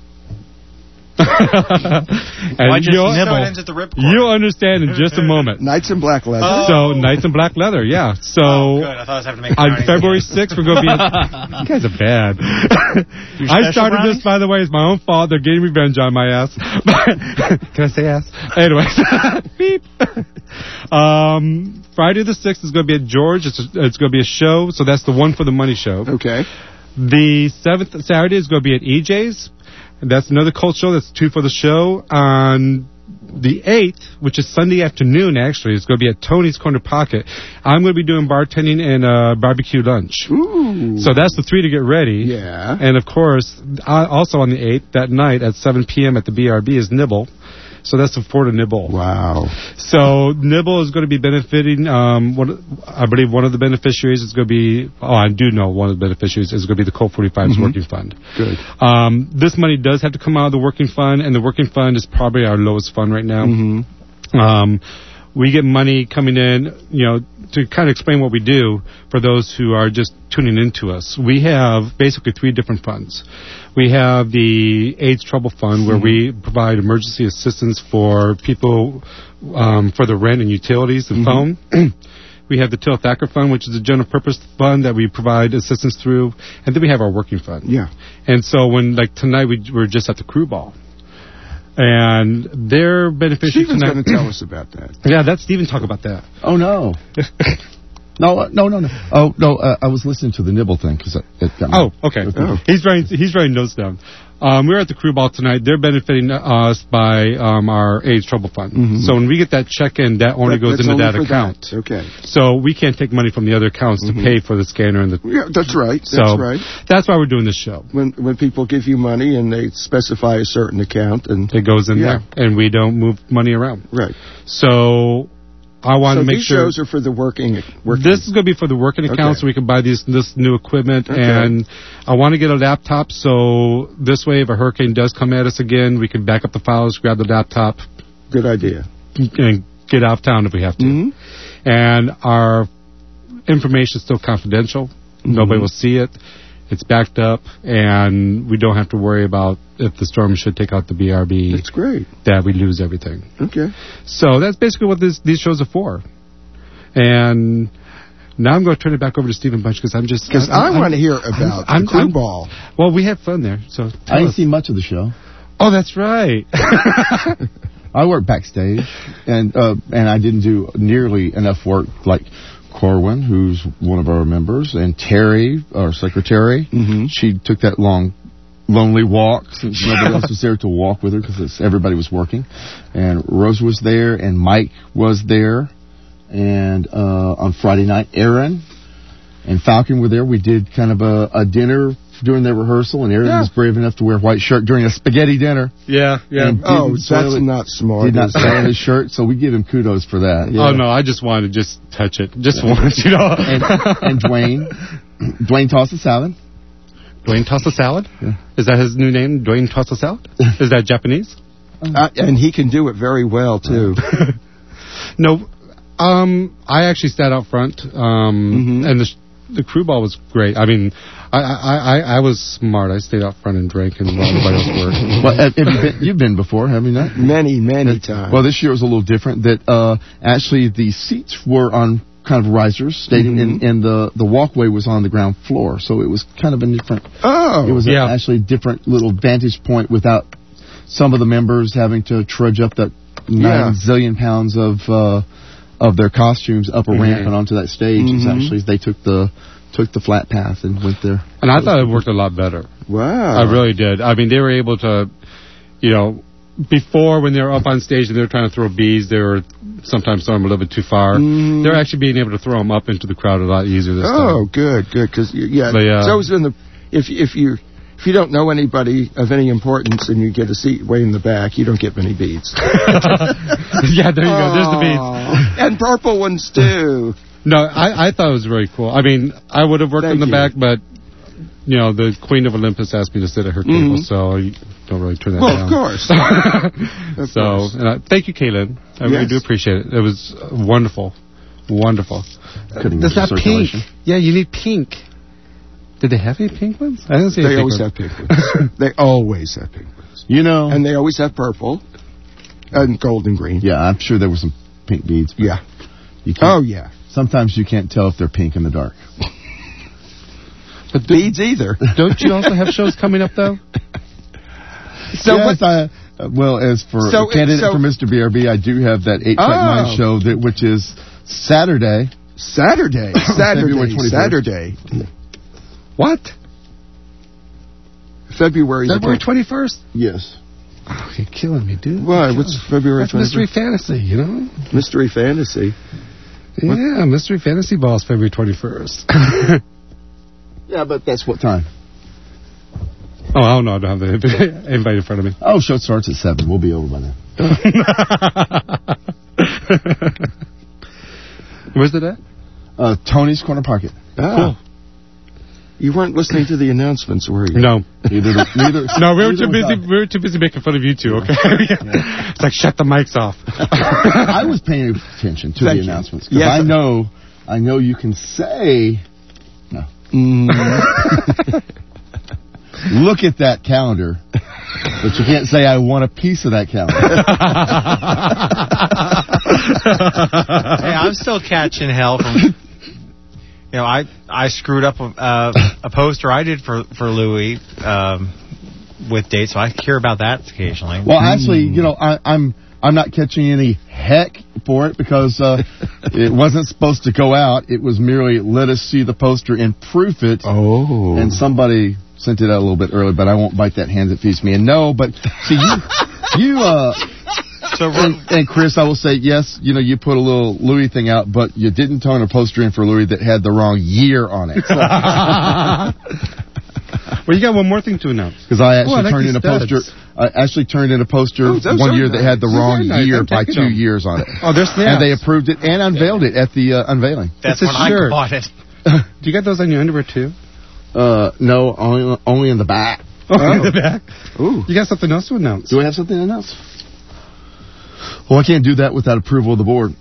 And Why just you'll, nibble? So it ends at the ripcord. You'll understand in just a moment. Knights in black leather. Oh. So, Knights in Black Leather, yeah. So, Oh, good. I thought I was having to make on brownies February again. sixth, we're going to be... You guys are bad. I special started brownies? this, by the way. It's my own fault. They're getting revenge on my ass. Can I say ass? Anyways. Beep. Um, Friday the sixth is going to be at George. It's, a, it's going to be a show, so that's the One for the Money show. Okay. The seventh Saturday is going to be at E J's. That's another Colt show. That's two for the show. On the eighth, which is Sunday afternoon, actually, is going to be at Tony's Corner Pocket. I'm going to be doing bartending and uh, barbecue lunch. Ooh. So that's the three to get ready. Yeah. And, of course, uh, also on the eighth, that night at seven p.m. at the B R B is Nibble. So that's the Florida Nibble. Wow. So Nibble is going to be benefiting, um, one, I believe one of the beneficiaries is going to be, oh, I do know one of the beneficiaries is going to be the Colt forty-five's Mm-hmm. working fund. Good. Um, this money does have to come out of the working fund, and the working fund is probably our lowest fund right now. Mm-hmm. Um, we get money coming in, you know, to kind of explain what we do for those who are just tuning into us. We have basically three different funds. We have the AIDS Trouble Fund, where mm-hmm. we provide emergency assistance for people um, for the rent and utilities and mm-hmm. phone. We have the Till Thacker Fund, which is a general purpose fund that we provide assistance through. And then we have our working fund. Yeah. And so when, like, tonight we were just at the crew ball. And their beneficiary Stephen's tonight... going to tell us about that. Yeah, let Stephen talk about that. Oh, no. No, uh, no, no, no. Oh, no, uh, I was listening to the Nibble thing because it got me. Oh, okay. Oh. He's writing, he's writing notes down. Um, we're at the crew ball tonight. They're benefiting us by um, our AIDS Trouble Fund. Mm-hmm. So when we get that check in, that only that, goes into only that account. That. Okay. So we can't take money from the other accounts mm-hmm. to pay for the scanner and the. Yeah, that's right. That's so right. That's why we're doing this show. When when people give you money and they specify a certain account and it goes in yeah. there, and we don't move money around. Right. So. I want so to make these sure. shows are for the working. working. This is going to be for the working account, okay. so we can buy these this new equipment. Okay. And I want to get a laptop, so this way, if a hurricane does come at us again, we can back up the files, grab the laptop. Good idea. And get out of town if we have to. Mm-hmm. And our information is still confidential. Mm-hmm. Nobody will see it. It's backed up, and we don't have to worry about if the storm should take out the B R B. That's great. That we lose everything. Okay. So that's basically what this, these shows are for. And now I'm going to turn it back over to Stephen Bunch because I'm just... Because I want to hear about I'm, the crew I'm, ball. Well, we had fun there, so I didn't us. see much of the show. Oh, that's right. I worked backstage, and uh, and I didn't do nearly enough work like... Corwin, who's one of our members, and Terry, our secretary. Mm-hmm. She took that long, lonely walk since nobody else was there to walk with her because everybody was working. And Rose was there, and Mike was there. And uh, on Friday night, Aaron and Falcon were there. We did kind of a, a dinner during their rehearsal, and Aaron yeah. was brave enough to wear a white shirt during a spaghetti dinner. Yeah, yeah. Oh, that's it, not smart. Did not soil his shirt, so we give him kudos for that. Yeah. Oh, no, I just wanted to just touch it. Just yeah. once, you know. and, and Dwayne. Dwayne tossed a salad. Dwayne tossed a salad? Yeah. Is that his new name, Dwayne tossed a salad? Is that Japanese? Uh, and he can do it very well, too. No, um, I actually sat out front, um, mm-hmm. and the, the crew ball was great. I mean... I, I, I, I was smart. I stayed out front and drank, and while everybody else worked. Well, have you been, you've been before, haven't you not? Many, many times. Well, this year was a little different. That uh, actually the seats were on kind of risers, staying, mm-hmm. and, and the, the walkway was on the ground floor, so it was kind of a different. Oh, it was yeah. a, actually a different little vantage point without some of the members having to trudge up that nine yeah. zillion pounds of uh, of their costumes up a mm-hmm. ramp and onto that stage. Mm-hmm. It's actually they took the. took the flat path and went there. And I thought it worked a lot better. Wow. I really did. I mean, they were able to, you know, before when they were up on stage and they were trying to throw bees, they were sometimes throwing them a little bit too far. Mm. They're actually being able to throw them up into the crowd a lot easier this oh, time. Oh, good, good. Because, yeah, but, uh, it's always in the, if, if you... If you don't know anybody of any importance and you get a seat way in the back, you don't get many beads. Yeah, there you go. There's the beads. And purple ones, too. No, I, I thought it was very cool. I mean, I would have worked Thank in the you. back, but, you know, the Queen of Olympus asked me to sit at her table, mm-hmm. so you don't really turn that well, down. Well, of course. of so, course. And I, thank you, Kaylin. I yes. really do appreciate it. It was wonderful. Wonderful. Uh, There's not pink. Yeah, you need pink. Did they have any pink ones? I didn't see They any always pink have pink ones. They always have pink ones. You know. And they always have purple and gold and green. Yeah, I'm sure there were some pink beads. Yeah. You oh, yeah. Sometimes you can't tell if they're pink in the dark. But beads either. Don't you also have shows coming up, though? So yes, I, uh, well, as for so, a candidate so, for Mister B R B, I do have that eight-track oh. Mind show, that, which is Saturday. Saturday. Saturday. Saturday. What? February February twenty-first? Yes. Oh, you're killing me, dude. Why? What's February That's Mystery Fantasy, you know? Mystery Fantasy. Yeah, what? Mystery Fantasy Ball is February twenty-first. Yeah, but that's what time? Oh, I don't know. I don't have the invite in front of me. Oh, show starts at seven. We'll be over by then. Where's it at? Uh, Tony's Corner Pocket. Ah. Cool. You weren't listening to the announcements, were you? No. Neither, neither, no, we were too busy. I. We were too busy making fun of you two. Okay. Yeah. It's like shut the mics off. I was paying attention to Thank the you. announcements because Yes, I know, I know you can say, no. Mm. Look at that calendar, but you can't say I want a piece of that calendar. Hey, I'm still catching hell from. You know, I I screwed up a, uh, a poster I did for for Louis um, with dates, so I hear about that occasionally. Well, actually, you know, I, I'm I'm not catching any heck for it because uh, it wasn't supposed to go out. It was merely let us see the poster and proof it. Oh, and somebody sent it out a little bit early, but I won't bite that hand that feeds me. And no, but see you you uh. So, and, and Chris, I will say, yes, you know, you put a little Louis thing out, but you didn't turn a poster in for Louis that had the wrong year on it. So. Well, you got one more thing to announce. Because I actually oh, I like turned in a studs. poster. I actually turned in a poster oh, one year nice. that had the those wrong nice. year by two them. years on it. Oh, there's snaps. And they approved it and unveiled it at the uh, unveiling. That's it's when a shirt. I bought it. Do you got those on your underwear too? Uh, no, only only in the back. Oh, oh. In the back. Ooh, you got something else to announce? Do I have something to announce? Well, I can't do that without approval of the board.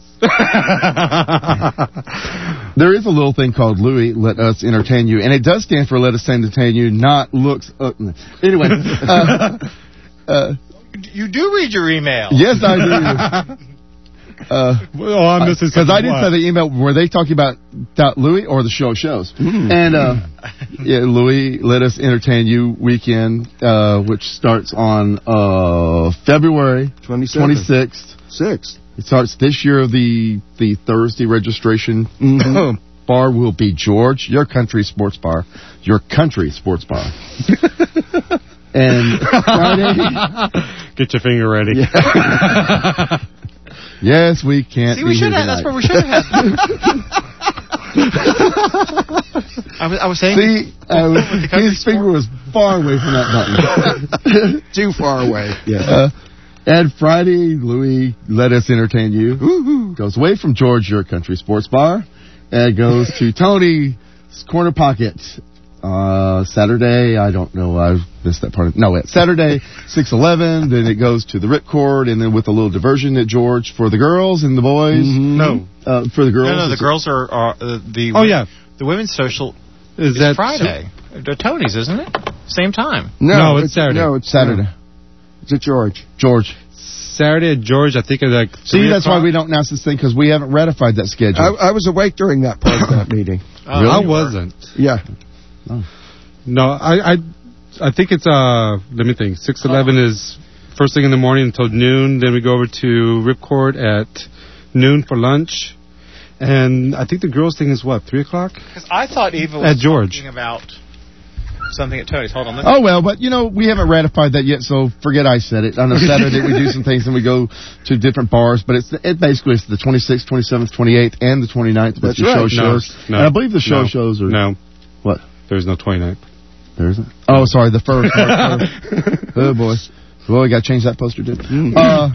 There is a little thing called Louis, Let Us Entertain You, and it does stand for Let Us Entertain You, not looks... Uh, anyway. Uh, uh, you do read your email. Yes, I do. Uh, oh, I'm missing Because I didn't say the email. Were they talking about Louis or the show shows? Mm. And uh, yeah, Louis Let Us Entertain You weekend, uh, which starts on uh, February twenty-sixth. Sixth. It starts this year. The the Thursday registration mm-hmm. bar will be George, your country sports bar, your country sports bar. And Friday, get your finger ready. Yeah. Yes, we can't. See, we should have. That's where we should have had. I was, I was saying. See, I was, his finger was far away from that button. Too far away. Yeah. Uh, and Friday, Louis Let Us Entertain You. Woo-hoo. Goes away from George, your country sports bar, and goes to Tony's Corner Pocket. Uh, Saturday, I don't know, I missed that part of it. No, it's Saturday, six eleven, then it goes to the Ripcord, and then with a little diversion at George for the girls and the boys. Mm-hmm. No. Uh, for the girls. No, no, the girls are, are uh, the... Oh, yeah. The women's social is, is that Friday. So? Tony's, isn't it? Same time. No, no it's, it's Saturday. No, it's Saturday. No. It's at George. George. Saturday at George, I think it's like... See, that's why we don't announce this thing, because we haven't ratified that schedule. I, I was awake during that part of that meeting. Oh, really? I wasn't. Yeah. Oh. No, I, I I think it's, uh, let me think, six eleven oh. is first thing in the morning until noon. Then we go over to Ripcord at noon for lunch. And I think the girls' thing is what, three o'clock? Because I thought Eva was at George. talking about something at Tony's. Hold on. Let me oh, well, but, you know, we haven't ratified that yet, so forget I said it. On a Saturday, we do some things, and we go to different bars. But it's it basically it's the twenty-sixth, twenty-seventh, twenty-eighth, and the twenty-ninth. That's the right. show no, shows. No, and I believe the show no, shows are... No. What? There's no twenty-ninth. There isn't? Oh, sorry, the first. March first. Oh, boy. Well, we got to change that poster, too. Mm. Uh,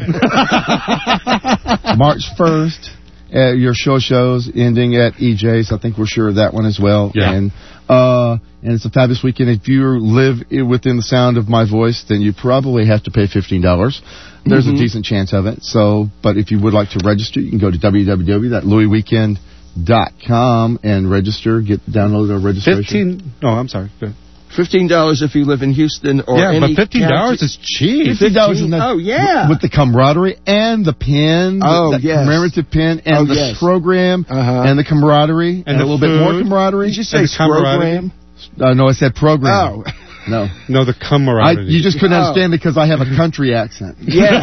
March first, uh, your show shows ending at E J's. I think we're sure of that one as well. Yeah. And, uh, and it's a fabulous weekend. If you live within the sound of my voice, then you probably have to pay fifteen dollars. There's mm-hmm. a decent chance of it. So, but if you would like to register, you can go to w w w dot louis weekend dot com and register. Get download our registration. Fifteen. No, I'm sorry. Go ahead. Fifteen dollars if you live in Houston or yeah, any but fifteen dollars is cheap. Fifteen dollars is oh yeah, with the camaraderie and the pin. Oh the, yes, commemorative pin and oh, the yes. program uh-huh. and the camaraderie and, and the a little food. bit more camaraderie. Did you say program? Uh, no, I said program. Oh. No. No, the camaraderie. I, you just couldn't oh. understand because I have a country accent. Yeah.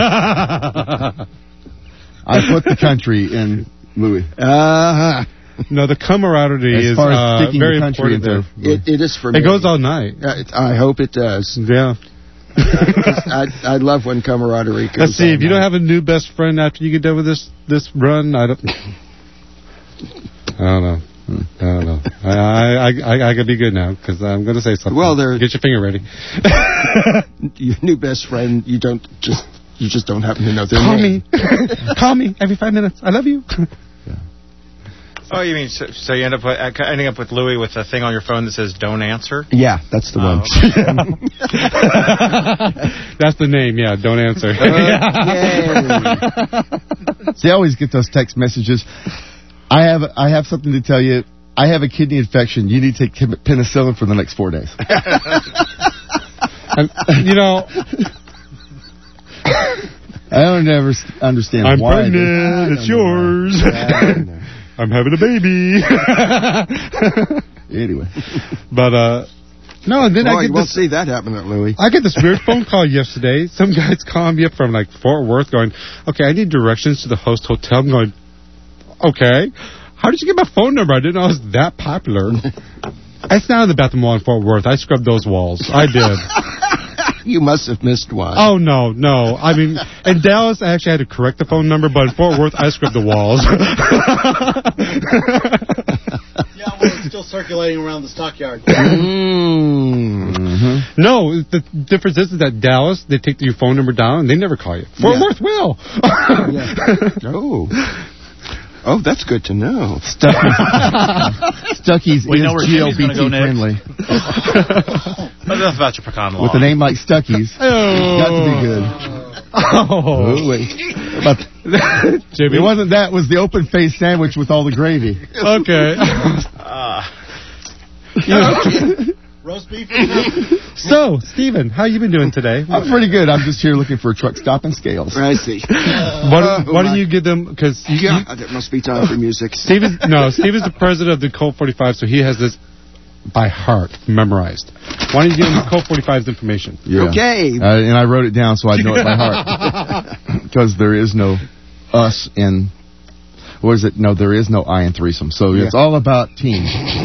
I put the country in Louis. Uh-huh. No, the camaraderie as is far as uh, very important there. It, it is for it me. It goes all night. Uh, it, I hope it does. Yeah. I, I love when camaraderie goes Let's see, on. if you don't have a new best friend after you get done with this this run, I don't... I don't know. I don't know. I I I, I gotta be good now because I'm gonna say something. Well, there. Get your finger ready. Your new best friend, you don't just you just don't happen to know their Call name. me. Call me every five minutes. I love you. Oh, you mean so, so you end up with, uh, ending up with Louis with a thing on your phone that says "Don't answer"? Yeah, that's the Oh, one. okay. That's the name. Yeah, don't answer. See, I always get those text messages. I have I have something to tell you. I have a kidney infection. You need to take penicillin for the next four days. And, you know, I don't ever understand I'm why. pregnant. It's yours. I'm having a baby. Anyway, but uh, no. And then Boy, I get you won't this. see that happen at Louis. I get this weird phone call yesterday. Some guy's calling me up from like Fort Worth, going, "Okay, I need directions to the host hotel." I'm going, "Okay, how did you get my phone number? I didn't know I was that popular." I sat in the bathroom wall in Fort Worth. I scrubbed those walls. I did. You must have missed one. Oh, no, no. I mean, in Dallas, I actually had to correct the phone number, but in Fort Worth, I scrubbed the walls. Yeah, well, it's still circulating around the stockyard. Mm-hmm. No, the difference is that Dallas, they take your phone number down, and they never call you. Fort Yeah. Worth will. Yeah. Oh. Oh, that's good to know. Stuckey's, Stuckey's We is know where G L Jimmy's B T gonna go next. friendly. Enough about your pecan law. With a name like Stuckey's, got to be good. Oh. Oh, wait. But Jimmy. it wasn't that. It was the open faced sandwich with all the gravy. Okay. Uh, Roast beef? So, Stephen, how you been doing today? I'm pretty good. I'm just here looking for a truck stop and scales. I see. Why don't, why don't you give them, because Yeah, it must be time for music. Stephen, no, Stephen's the president of the Colt forty-five, so he has this by heart, memorized. Why don't you give him Colt forty-five's information? Yeah. Okay. Uh, and I wrote it down so I know it by heart. Because there is no us in, what is it? No, there is no I in threesome. So Yeah. it's all about team.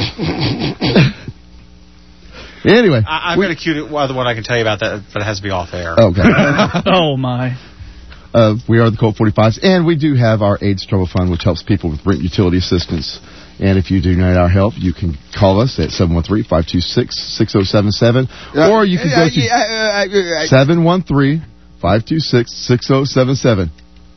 Anyway. I, I've got a cute other one I can tell you about that, but it has to be off air. Okay. Oh, my. Uh, we are the Colt forty-fives, and we do have our AIDS Trouble Fund, which helps people with rent utility assistance. And if you do need our help, you can call us at seven one three, five two six, six zero seven seven, Uh, or you can go uh, to yeah, uh, uh, uh, seven one three, five two six, six zero seven seven.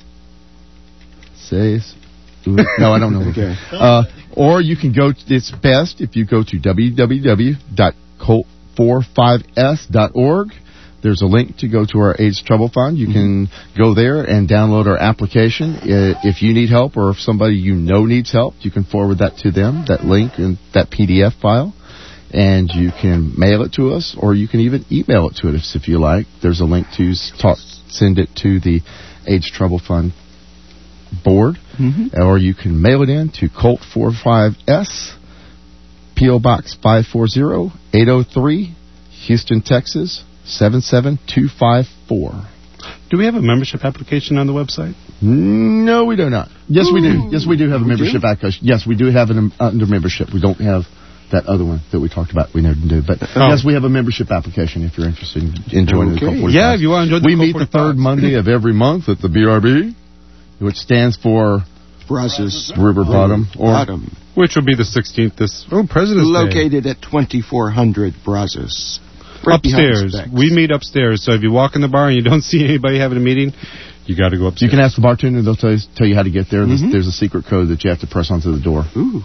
Say, no, I don't know. Okay. Uh, or you can go, to, it's best if you go to w w w dot colt forty-five s dot org. There's a link to go to our AIDS Trouble Fund. You can go there and download our application. Uh, If you need help or if somebody you know needs help, you can forward that to them, that link and that P D F file. And you can mail it to us, or you can even email it to us if you like. There's a link to s- talk, send it to the AIDS Trouble Fund board, Mhm. or you can mail it in to Colt forty-five S, P O Box five forty, eight oh three, Houston, Texas, seven seven two five four. Do we have a membership application on the website? No, we do not. Yes, we do. Yes, we do have a We membership do? application. Yes, we do have an um, under membership. We don't have that other one that we talked about. We never do. But Oh. yes, we have a membership application if you're interested in, in joining Okay. the Colt forty-five. Yeah, if you want to join the We Colt meet the forty-five. third Monday of every month at the B R B, which stands for Brazos River Bottom. Or Bottom. Which will be the sixteenth this... Oh, President's Day. Located at twenty-four hundred Brazos. Right behind Upstairs. Specs. We meet upstairs, so if you walk in the bar and you don't see anybody having a meeting, you got to go upstairs. you can ask the bartender. They'll tell you, tell you how to get there. There's, Mhm. there's a secret code that you have to press onto the door. Ooh.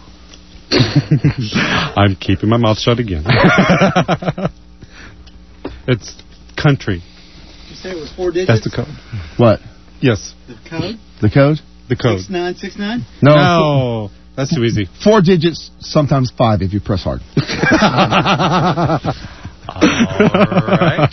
I'm keeping my mouth shut again. It's country. Did you say it was four digits? That's the code. What? Yes, The code? The code? the code. six nine six nine? No. No, that's too easy. Four digits, sometimes five if you press hard. All right.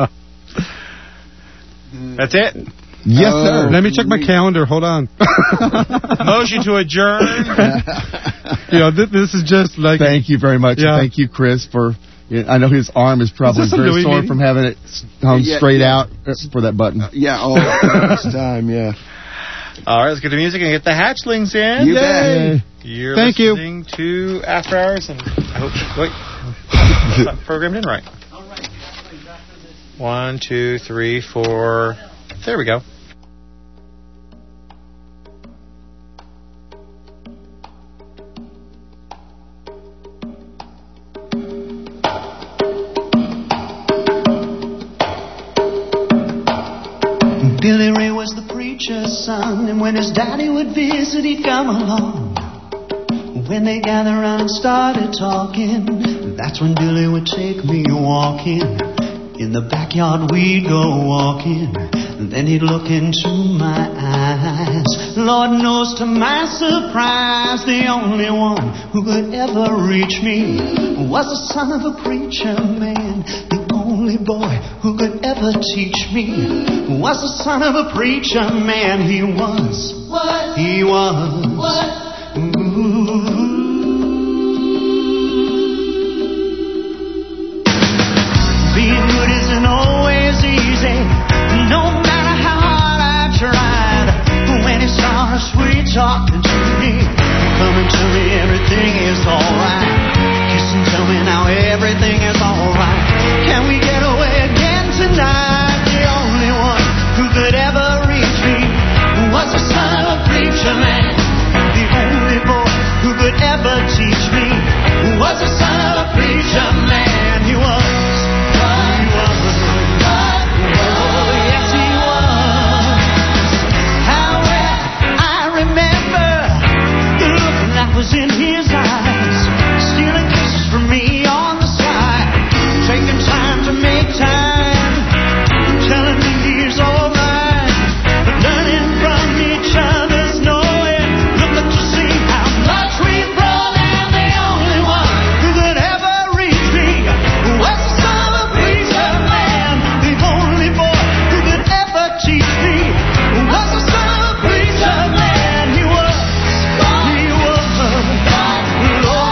That's it. Yes, Oh. sir. Let me check my calendar. Hold on. Motion to adjourn. You know, th- this is just like... Thank you very much. Yeah. And thank you, Chris, for. I know his arm is probably Is this a very Louis sore meeting? from having it hung Yeah, straight yeah. out for that button. Yeah, all this time, yeah. All right, let's get the music and get the hatchlings in. You bet. You're Thank you. listening to After Hours, and I hope. Wait, it's not programmed in right. All right. One, two, three, four. There we go. Billy Ray was the preacher's son, and when his daddy would visit, he'd come along. When they gathered around and started talking, that's when Billy would take me walking. In the backyard we'd go walking, and then he'd look into my eyes. Lord knows to my surprise, the only one who could ever reach me was the son of a preacher man. The only boy who could ever teach me was the son of a preacher man. He was, what? He was, what? Ooh. Being good isn't always easy, no matter how hard I tried. When he started sweet talking to me, coming to me, everything is alright. Kiss and tell me now everything is alright. Can we get away again tonight? The only one who could ever reach me was the son of a preacher man. The only boy who could ever teach me was the son of a preacher man. He was, he was, oh yes he was. How well I remember the look that was in his eyes, stealing kisses from me on the side, taking time to make time, telling me he's all mine, but learning from each other's knowing, looking to see how much we've grown, and the only one who could ever reach me was the son of a preacher man. The only boy who could ever teach me was the son of a preacher man. He was, he was, Lord, he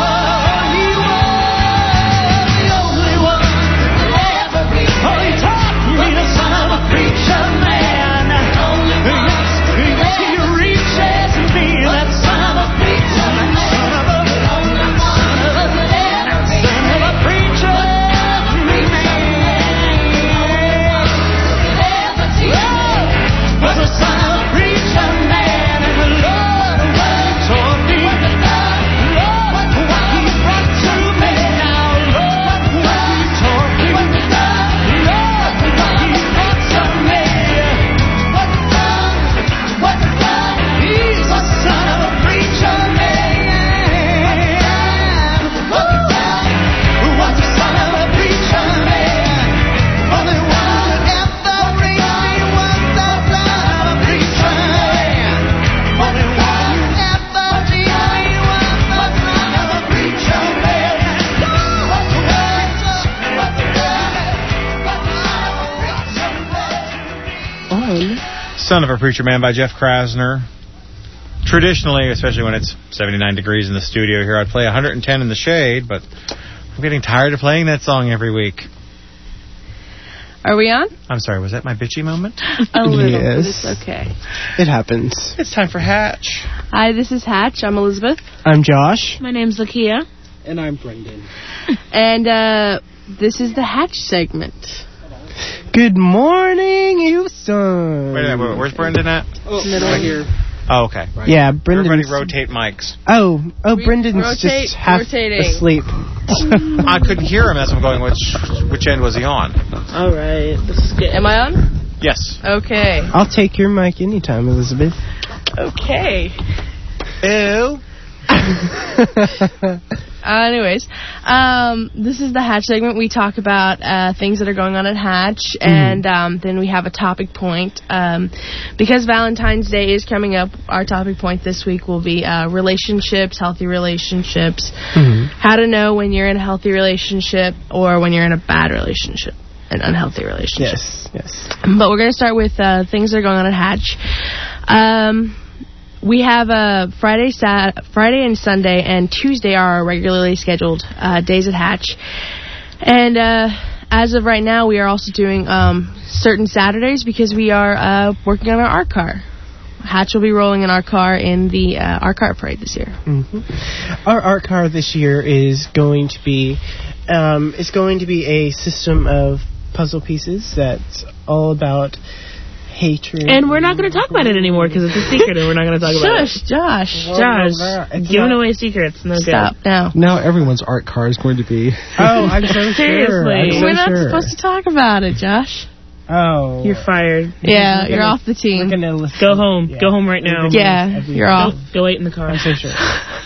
was the only one who could ever reach me. Oh, he taught me the son of a preacher man. Yes, yes, he reaches me, that son of a preacher man. Son of a, son of a, son of a preacher man. Was the son of a preacher man, and the Lord taught me, Lord, what he brought to me now, Lord, what he taught me, Lord, what he brought to me. What done, what done, he's the son of a preacher man. What done, was the son of a preacher man. Only one who ever reached me was the son of a preacher man. Only one who ever teach me was the son of a preacher man. What the words, what the words, what the On Son of a Preacher Man by Jeff Krasner. Traditionally, especially when it's seventy-nine degrees in the studio here, I'd play one hundred ten in the shade, but I'm getting tired of playing that song every week. Are we on? I'm sorry, was that my bitchy moment? A little, but Yes. it's okay. It happens. It's time for Hatch. Hi, this is Hatch. I'm Elizabeth. I'm Josh. My name's Lakia. And I'm Brendan. And uh, this is the Hatch segment. Good morning, Houston. Wait a minute, where's Brendan at? Oh, Middle right here. Oh, okay. Yeah, Brendan. Everybody rotate mics. Oh, oh, Re- Brendan's rotate- just half rotating. asleep. I couldn't hear him. That's why I'm going, which which end was he on? All right. This is good. Am I on? Yes. Okay. I'll take your mic anytime, Elizabeth. Okay. Ew. Uh, anyways, um, this is the Hatch segment. We talk about uh, things that are going on at Hatch, and um, then we have a topic point. Um, because Valentine's Day is coming up, our topic point this week will be uh, relationships, healthy relationships, Mhm. how to know when you're in a healthy relationship or when you're in a bad relationship, an unhealthy relationship. Yes, yes. But we're going to start with uh, things that are going on at Hatch. Um, we have uh, Friday, Sat- Friday and Sunday, and Tuesday are our regularly scheduled uh, days at Hatch. And uh, as of right now, we are also doing um, certain Saturdays because we are uh, working on our art car. Hatch will be rolling in our car in the uh, art car parade this year. Mm-hmm. Our art car this year is going to be, um, it's going to be a system of puzzle pieces that's all about hatred. And we're not going to talk about it anymore because it's a secret, and we're not going to talk about Shush, it. Josh. Josh, It's giving not- away secrets. No Stop good. now. Now everyone's art car is going to be. Oh, I'm so sure. Seriously. I'm so We're not sure. supposed to talk about it, Josh. Oh. You're fired. Yeah, We're you're gonna- off the team. We're gonna listen. Go home. Yeah. Go home right now. Yeah, you're off. Go, go wait in the car. I'm so sure.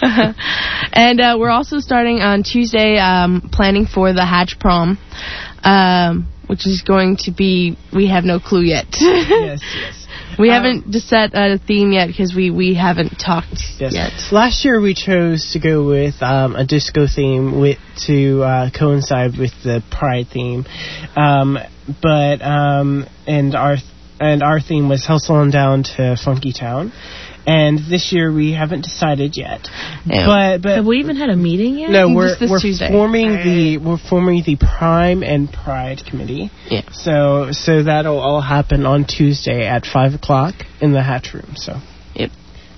And uh, we're also starting on Tuesday, um, planning for the Hatch Prom, um, which is going to be, we have no clue yet. Yes, yes. We Um, haven't just set a theme yet because we, we haven't talked Yes. yet. Last year we chose to go with um, a disco theme with, to uh, coincide with the Pride theme, um, but um, and our and our theme was Hustle On Down to Funky Town, and this year we haven't decided yet. Yeah. But but Have we even had a meeting yet? no, we're Just this we're Tuesday. forming the we're forming the Prime and Pride committee. Yeah. So so that'll all happen on Tuesday at five o'clock in the Hatch room. So. Yep.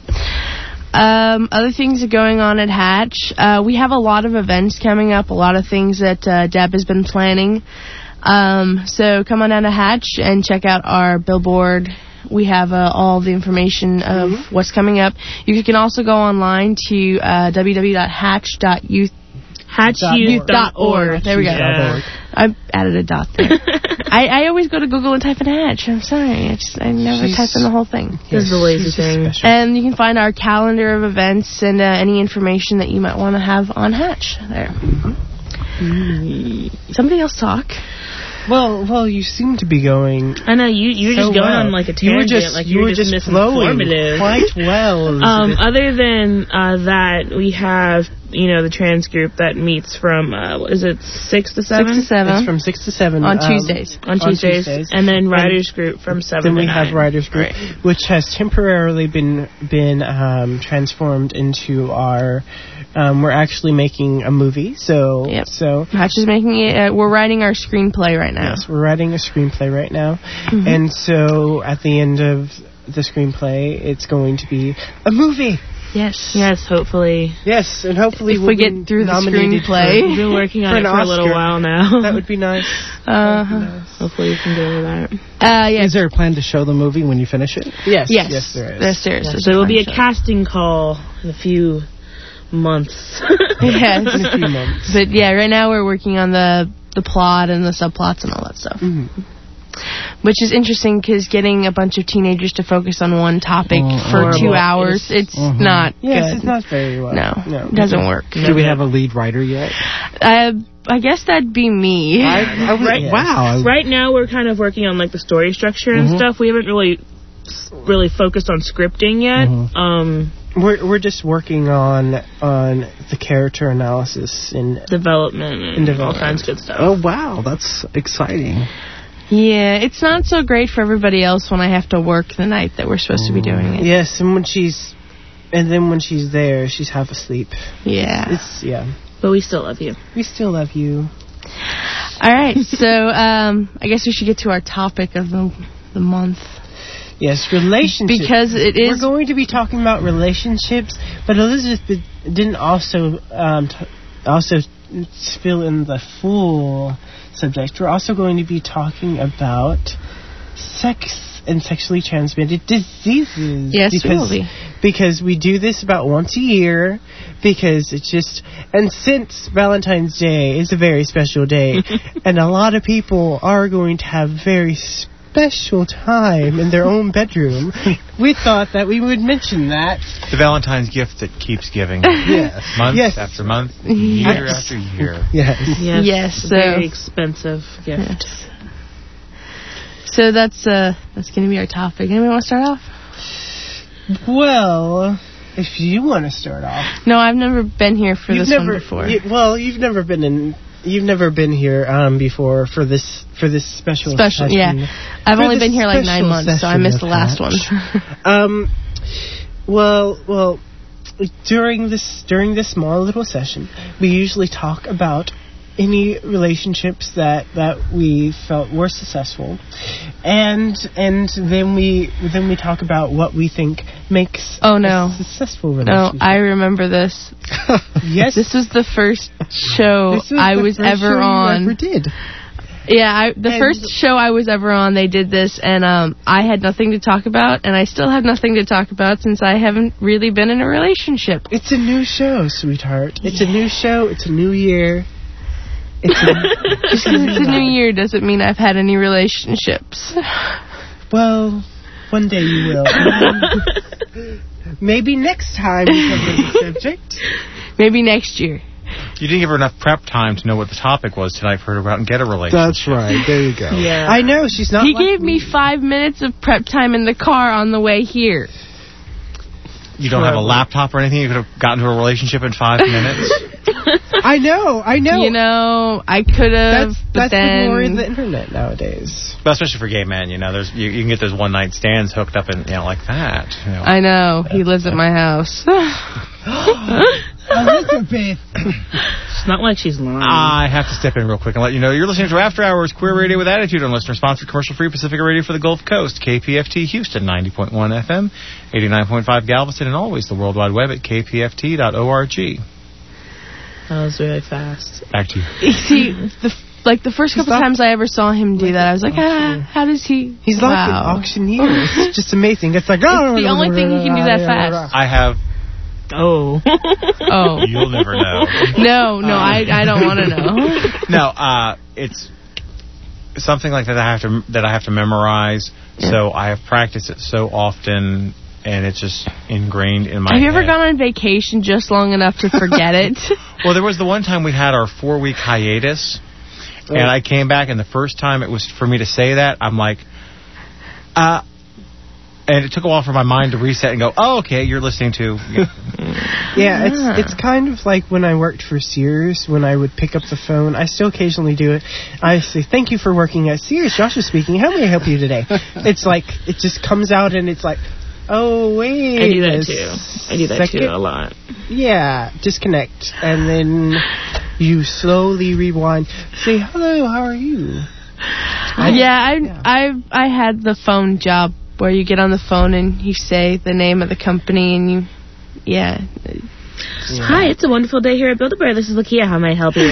Um, other things are going on at Hatch. Uh, we have a lot of events coming up, a lot of things that uh, Deb has been planning. Um, so come on down to Hatch and check out our billboard. We have uh, all the information of Mm-hmm. what's coming up. You can also go online to uh, w w w dot hatch dot youth hatch youth dot org. There we go. Yeah. I added a dot there. I, I always go to Google and type in Hatch. I'm sorry. I just I never She's- type in the whole thing. This is the lazy thing. And you can find our calendar of events and uh, any information that you might want to have on Hatch there. Mm-hmm. Somebody else talk. Well, well, you seem to be going. I know you. You're so just going well. on like a You were tangent, just like you you're were just, just flowing misinformative. quite well. Um, Elizabeth. other than uh, that, we have you know the trans group that meets from uh, what is it six to seven? Six to seven. It's from six to seven On um, Tuesdays. On Tuesdays, and then writers group from seven. Then we to have nine. writers group, Right. which has temporarily been been um, transformed into our. Um, we're actually making a movie, so Yep. so Hatch is making it. Uh, we're writing our screenplay right now. yes, we're writing a screenplay right now, Mhm. and so at the end of the screenplay, it's going to be a movie. Yes. Yes, hopefully. Yes, and hopefully If we'll we get be through the nominated screenplay. for- We've been working on for it an for a little Oscar. while now. That would be nice. Uh, Hopefully, we can get over that. uh, yes. Is there a plan to show the movie when you finish it? Yes, Yes. yes, there is. Yes, there is. So there will be a casting call in a few months. Yes. In a few months. But yeah, right now we're working on the the plot and the subplots and all that stuff. Mhm. Which is interesting because getting a bunch of teenagers to focus on one topic Mm, for horrible. two hours, it's Mhm. not Yes, good. it's not very well. No, no. it doesn't work. Do we have a lead writer yet? Uh, I guess that'd be me. I, I would, Right- yes. Wow. Right now, we're kind of working on like the story structure and Mhm. stuff. We haven't really, really focused on scripting yet. Mhm. Um, We're we're just working on on the character analysis and development and And all development. kinds of good stuff. Oh wow, that's exciting. Yeah, it's not so great for everybody else when I have to work the night that we're supposed to be doing it. yes, and when she's and then when she's there, she's half asleep. Yeah. It's yeah. But we still love you. We still love you. All right, so um, I guess we should get to our topic of the the month. Yes, relationships. Because it is- We're going to be talking about relationships, but Elizabeth didn't also um, t- also fill in the full subject. We're also going to be talking about sex and sexually transmitted diseases. Yes, we because, will be. Because we do this about once a year, because it's just, and since Valentine's Day is a very special day, and a lot of people are going to have very special time in their own bedroom, we thought that we would mention that. The Valentine's gift that keeps giving. Yes. Month Yes. after month, year Yes. after year. Yes. Yes. Yes, so- Very expensive gift. Yes. So that's uh that's going to be our topic. Anyone want to start off? Well, if you want to start off. No, I've never been here for You've this never, one before. you- well, you've never been in. You've never been here um, before for this for this special Special, session. yeah. I've For only this been here like nine special months, so I session missed of the last one. Hatch. Um, well, well, during this during this small little session, we usually talk about any relationships that, that we felt were successful, and and then we then we talk about what we think makes Oh, no. a successful No, relationship. I remember this. Yes, This was the first show This was I the was first show ever you on. ever did. Yeah, I, the And- first show I was ever on, they did this, and um, I had nothing to talk about, and I still have nothing to talk about since I haven't really been in a relationship. It's a new show, sweetheart. It's a new show. It's a new year. It's a, Just because it's a new year doesn't mean I've had any relationships. well, one day you will. Maybe next time we cover the subject. Maybe next year. You didn't give her enough prep time to know what the topic was tonight for her to go out and get a relationship. That's right. There you go. Yeah. I know, she's not He like gave me five minutes of prep time in the car on the way here. You don't have a laptop or anything? You could have gotten to a relationship in five minutes? I know, I know. You know, I could have, That's, but that's then... the glory of the internet nowadays. Well, especially for gay men, you know, there's you, you can get those one-night stands hooked up and, you know, like that. You know. I know. He lives at my house. Elizabeth. It's not like she's lying. I have to step in real quick and let you know you're listening to After Hours Queer Radio with Attitude on listener-sponsored commercial-free Pacifica Radio for the Gulf Coast, K P F T Houston, ninety point one F M, eighty-nine point five Galveston, and always the World Wide Web at k p f t dot org. That was really fast. Back to you. You see, the, like the first couple times I ever saw him do that, I was like, ah, how does he... He's wow. like an auctioneer. It's just amazing. It's like, oh, It's the only thing he can do that fast. I have... Oh. Oh. You'll never know. No, no, I, I don't want to know. No, uh, it's something like that I have to that I have to memorize. Yeah. So I have practiced it so often, and it's just ingrained in my Have you ever head. gone on vacation just long enough to forget it? Well, there was the one time we had our four-week hiatus, Oh. and I came back, and the first time it was for me to say that, I'm like, uh, and it took a while for my mind to reset and go, oh, okay, you're listening to... Yeah. Yeah, it's it's kind of like when I worked for Sears, when I would pick up the phone. I still occasionally do it. I say, thank you for working at Sears. Joshua speaking. How may I help you today? It's like, it just comes out and it's like, oh, wait. I do that a too. I do that second. too a lot. Yeah, disconnect. And then you slowly rewind. Say, hello, how are you? Yeah, I I I had the phone job where you get on the phone and you say the name of the company and you, yeah. Hi, it's a wonderful day here at Build-A-Bear. This is Lakia. How may I help you?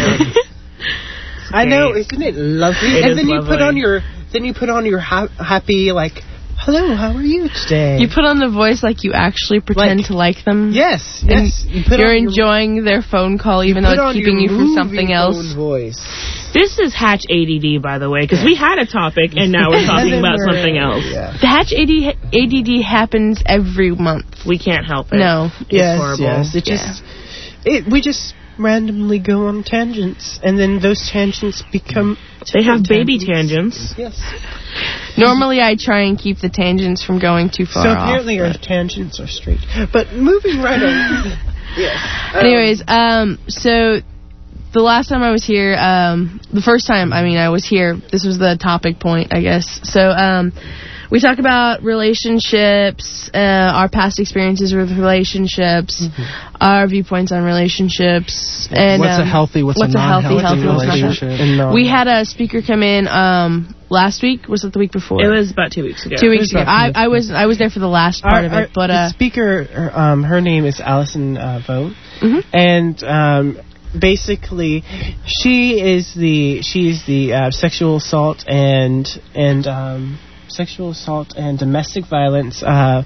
I know, isn't it lovely? It and is then you put lovely. on your, then you put on your ha- happy, like, hello, how are you today? You put on the voice like you actually pretend Like- to like them. Yes, And yes. You put you're on your- enjoying their phone call even though put it's on keeping your you from something movie else. phone voice. This is Hatch A D D, by the way, because we had a topic and now we're talking And then about we're- something else. Yeah. The Hatch A D D happens every month. We can't help it. No. It's Yes, horrible. yes. It just, it, we just randomly go on tangents, and then those tangents become. They have baby tangents. tangents. Yes. Normally I try and keep the tangents from going too far So off. apparently our tangents are straight. But moving right on. Yes. Um, Anyways, um, so the last time I was here, um, the first time, I mean, I was here, this was the topic point, I guess. So, um, we talk about relationships, uh, our past experiences with relationships, Mm-hmm. our viewpoints on relationships, and What's a um, healthy, what's a healthy, non-healthy healthy, what's not relationship? healthy. And non- We had a speaker come in um, last week. Was it the week before? It was about two weeks ago. two weeks It was ago. about two I, weeks I was I was there for the last part Our- of our- it, but the uh, speaker, um, her name is Allison uh, Vogt, Mhm. and um, basically, she is the she's the uh, sexual assault and and um, sexual assault and domestic violence. Uh,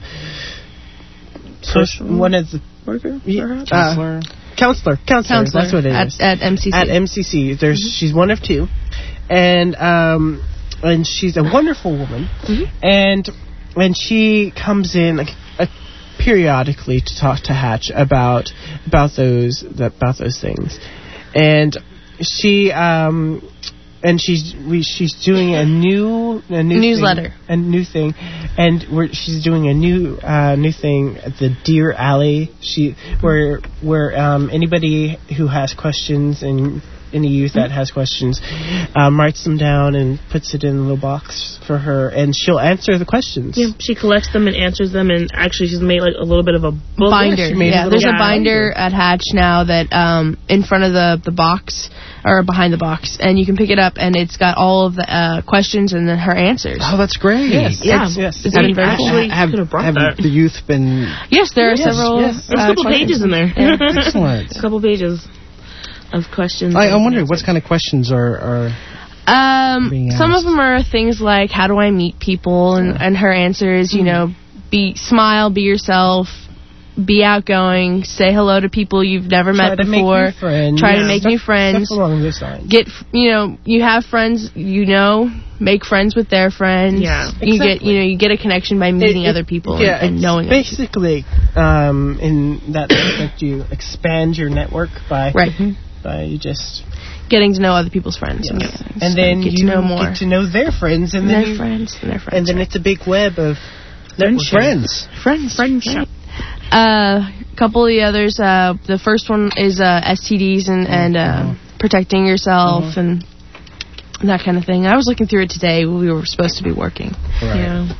Social one of the worker, uh, counselor. counselor, counselor, counselor that's what it at, is. at M C C. At M C C. There's Mm-hmm. she's one of two, and um, and she's a wonderful woman, Mm-hmm. and and she comes in like uh, periodically to talk to Hatch about about those about those things, and she um. And she's we, she's doing a new a new Newsletter. thing, a new thing, and we're, she's doing a new uh, new thing at the Dear Alley. She where where um, anybody who has questions and any youth that has questions um, writes them down and puts it in a little box for her, and she'll answer the questions. Yeah, she collects them and answers them, and actually she's made like a little bit of a book. binder. she made a Yeah, little there's a binder. binder at Hatch now that um, in front of the, the box or behind the box, and you can pick it up, and it's got all of the uh, questions and then her answers. Oh, that's great. Yes, Yeah. it's, yes. It's I been mean, very cool. actually, have, could have brought have that. the youth been Yes, there are Yes, several. yes. There's a uh, couple questions. pages in there. Yeah. excellent? A couple pages of questions. I, and I'm wondering answers. what kind of questions are, are Um, Being some of asked. them are things like, how do I meet people? And, and her answer is, you know, be smile, be yourself, be outgoing, say hello to people you've never Try met to make before. new friends. Try Yeah. to make Stuff- new friends. stuff along those lines. Get, f- you know, you have friends, you know, make friends with their friends. Yeah. You get, Exactly. you know, you get a connection by meeting It- it- other people yeah, and, and it's knowing other people. basically, um, in that aspect, you expand your network by Right. by just Getting to know other people's friends. Yes. And, and then get you to know more. get to know their friends, and then Their you, friends, and their friends. and then it's a big web of Friendship. friends. Friends. Friendship. Uh, a couple of the others. Uh, the first one is uh, S T Ds and and uh, protecting yourself and that kind of thing. I was looking through it today. We were supposed to be working. Right. Yeah.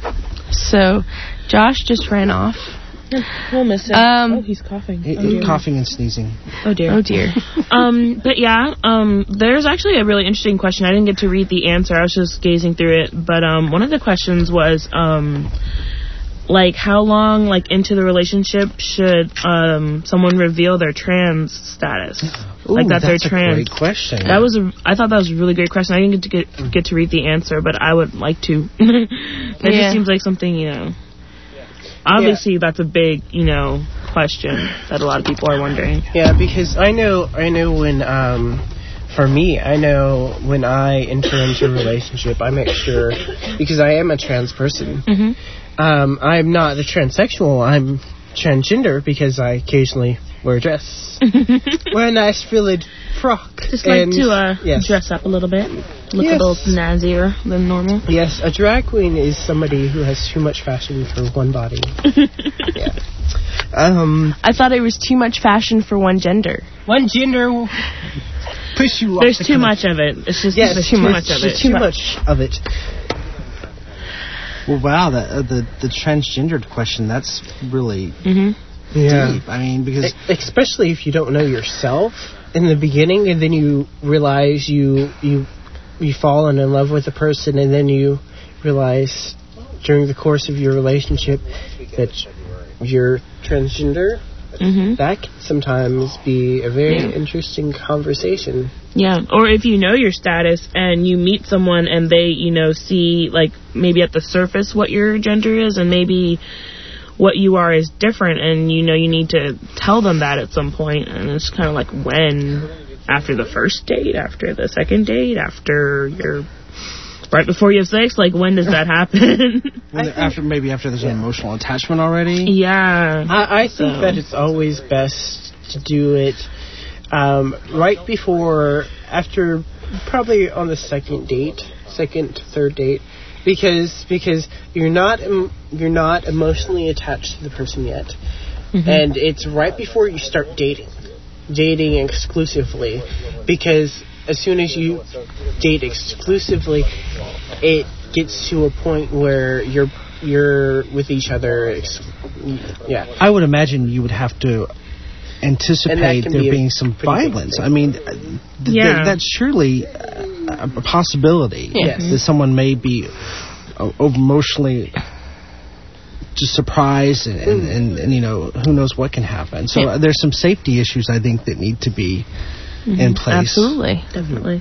So, Josh just ran off. We'll miss him. Um, oh, he's coughing. He- Oh, he- dear. coughing and sneezing. Oh dear. Oh dear. um, but yeah, um, there's actually a really interesting question. I didn't get to read the answer. I was just gazing through it. But um, one of the questions was, um, like, how long, like, into the relationship should um someone reveal their trans status? Ooh, like that that's they're a trans. great question. That was a, I thought that was a really great question. I didn't get to get get to read the answer, but I would like to. It Yeah. just seems like something, you know. Obviously, that's a big, you know, question that a lot of people are wondering. Yeah, because I know, I know when, um, for me, I know when I enter into a relationship, I make sure, because I am a trans person, Mm-hmm. um, I'm not the transsexual, I'm transgender because I occasionally wear a dress. Wear a nice fitted frock. Just like and- to uh, yes. dress up a little bit, look Yes. a little snazzier than normal. Yes, a drag queen is somebody who has too much fashion for one body. yeah. Um, I thought it was too much fashion for one gender. One gender will push you off There's the too cliff. much of it. It's just Yes, there's too there's much of it. just Too much of it. Well, wow, the uh, the the transgendered question, that's really Mm-hmm. Yeah. deep. I mean, because E- especially if you don't know yourself in the beginning, and then you realize you you you fall in love with a person, and then you realize during the course of your relationship that you're transgender. Mm-hmm. That can sometimes be a very Yeah. interesting conversation. Yeah, or if you know your status and you meet someone and they, you know, see, like, maybe at the surface what your gender is and maybe what you are is different, and, you know, you need to tell them that at some point, and it's kind of like when, after the first date, after the second date, after you're, right before you have sex, like, when does that happen? when they're- after maybe after there's an emotional attachment already. Yeah. I, I think So- that it's always best to do it um, right before, after, probably on the second date, second, third date, because because you're not em- you're not emotionally attached to the person yet, Mhm. and it's right before you start dating, dating exclusively, because as soon as you date exclusively, it gets to a point where you're you're with each other. Ex- yeah. I would imagine you would have to And that anticipate can there be a being some pretty big violence. thing. I mean, uh, th- Yeah. th- that's surely a, a possibility. Yes. That someone may be uh, emotionally just surprised, and, and, and, and, you know, who knows what can happen. So Yeah. uh, there's some safety issues, I think, that need to be in place. Absolutely. Definitely.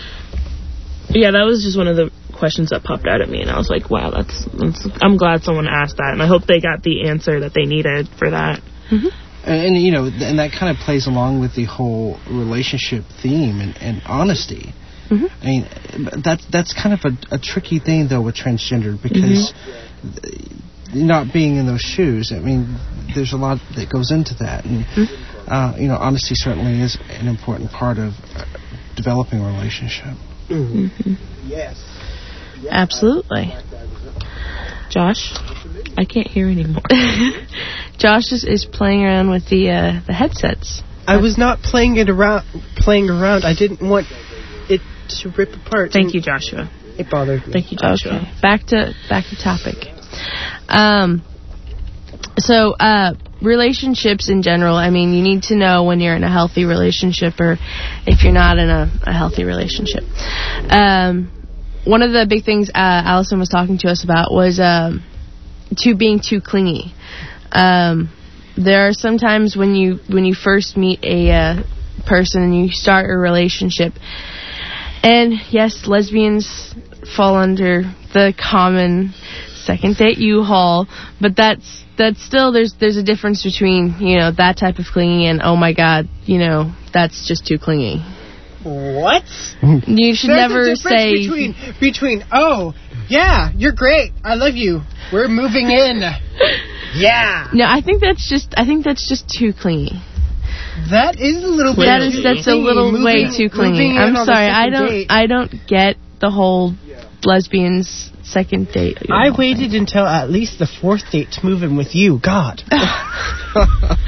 Yeah, that was just one of the questions that popped out at me, and I was like, wow, that's, that's I'm glad someone asked that, and I hope they got the answer that they needed for that. And, and, you know, th- and that kind of plays along with the whole relationship theme and, and honesty. Mhm. I mean, that's that's kind of a, a tricky thing, though, with transgender, because th- not being in those shoes, I mean, there's a lot that goes into that. And, uh, you know, honesty certainly is an important part of uh, developing a relationship. Mhm. Yes. Absolutely. Josh, I can't hear anymore. Josh is, is playing around with the uh, the headsets. I was not playing it around. Playing around. I didn't want it to rip apart. Thank you, Joshua. It bothered me. Thank you, Joshua. Okay. Back to back to topic. Um. So, uh, relationships in general. I mean, you need to know when you're in a healthy relationship or if you're not in a, a healthy relationship. Um, one of the big things uh, Allison was talking to us about was um, to being too clingy. Um, there are some times when you when you first meet a uh, person and you start a relationship, And yes, lesbians fall under the common second date U-Haul, but that's that's still there's there's a difference between, you know, that type of clinging and, oh my God, you know, that's just too clingy. What? You should There's never a difference say between between oh yeah, you're great, I love you, we're moving in. Yeah. No, I think that's just I think that's just too clingy. That is a little bit. That is that's a little moving, way too clingy. I'm sorry, I don't date. I don't get the whole lesbians second date. I waited thing. until at least the fourth date to move in with you. God. I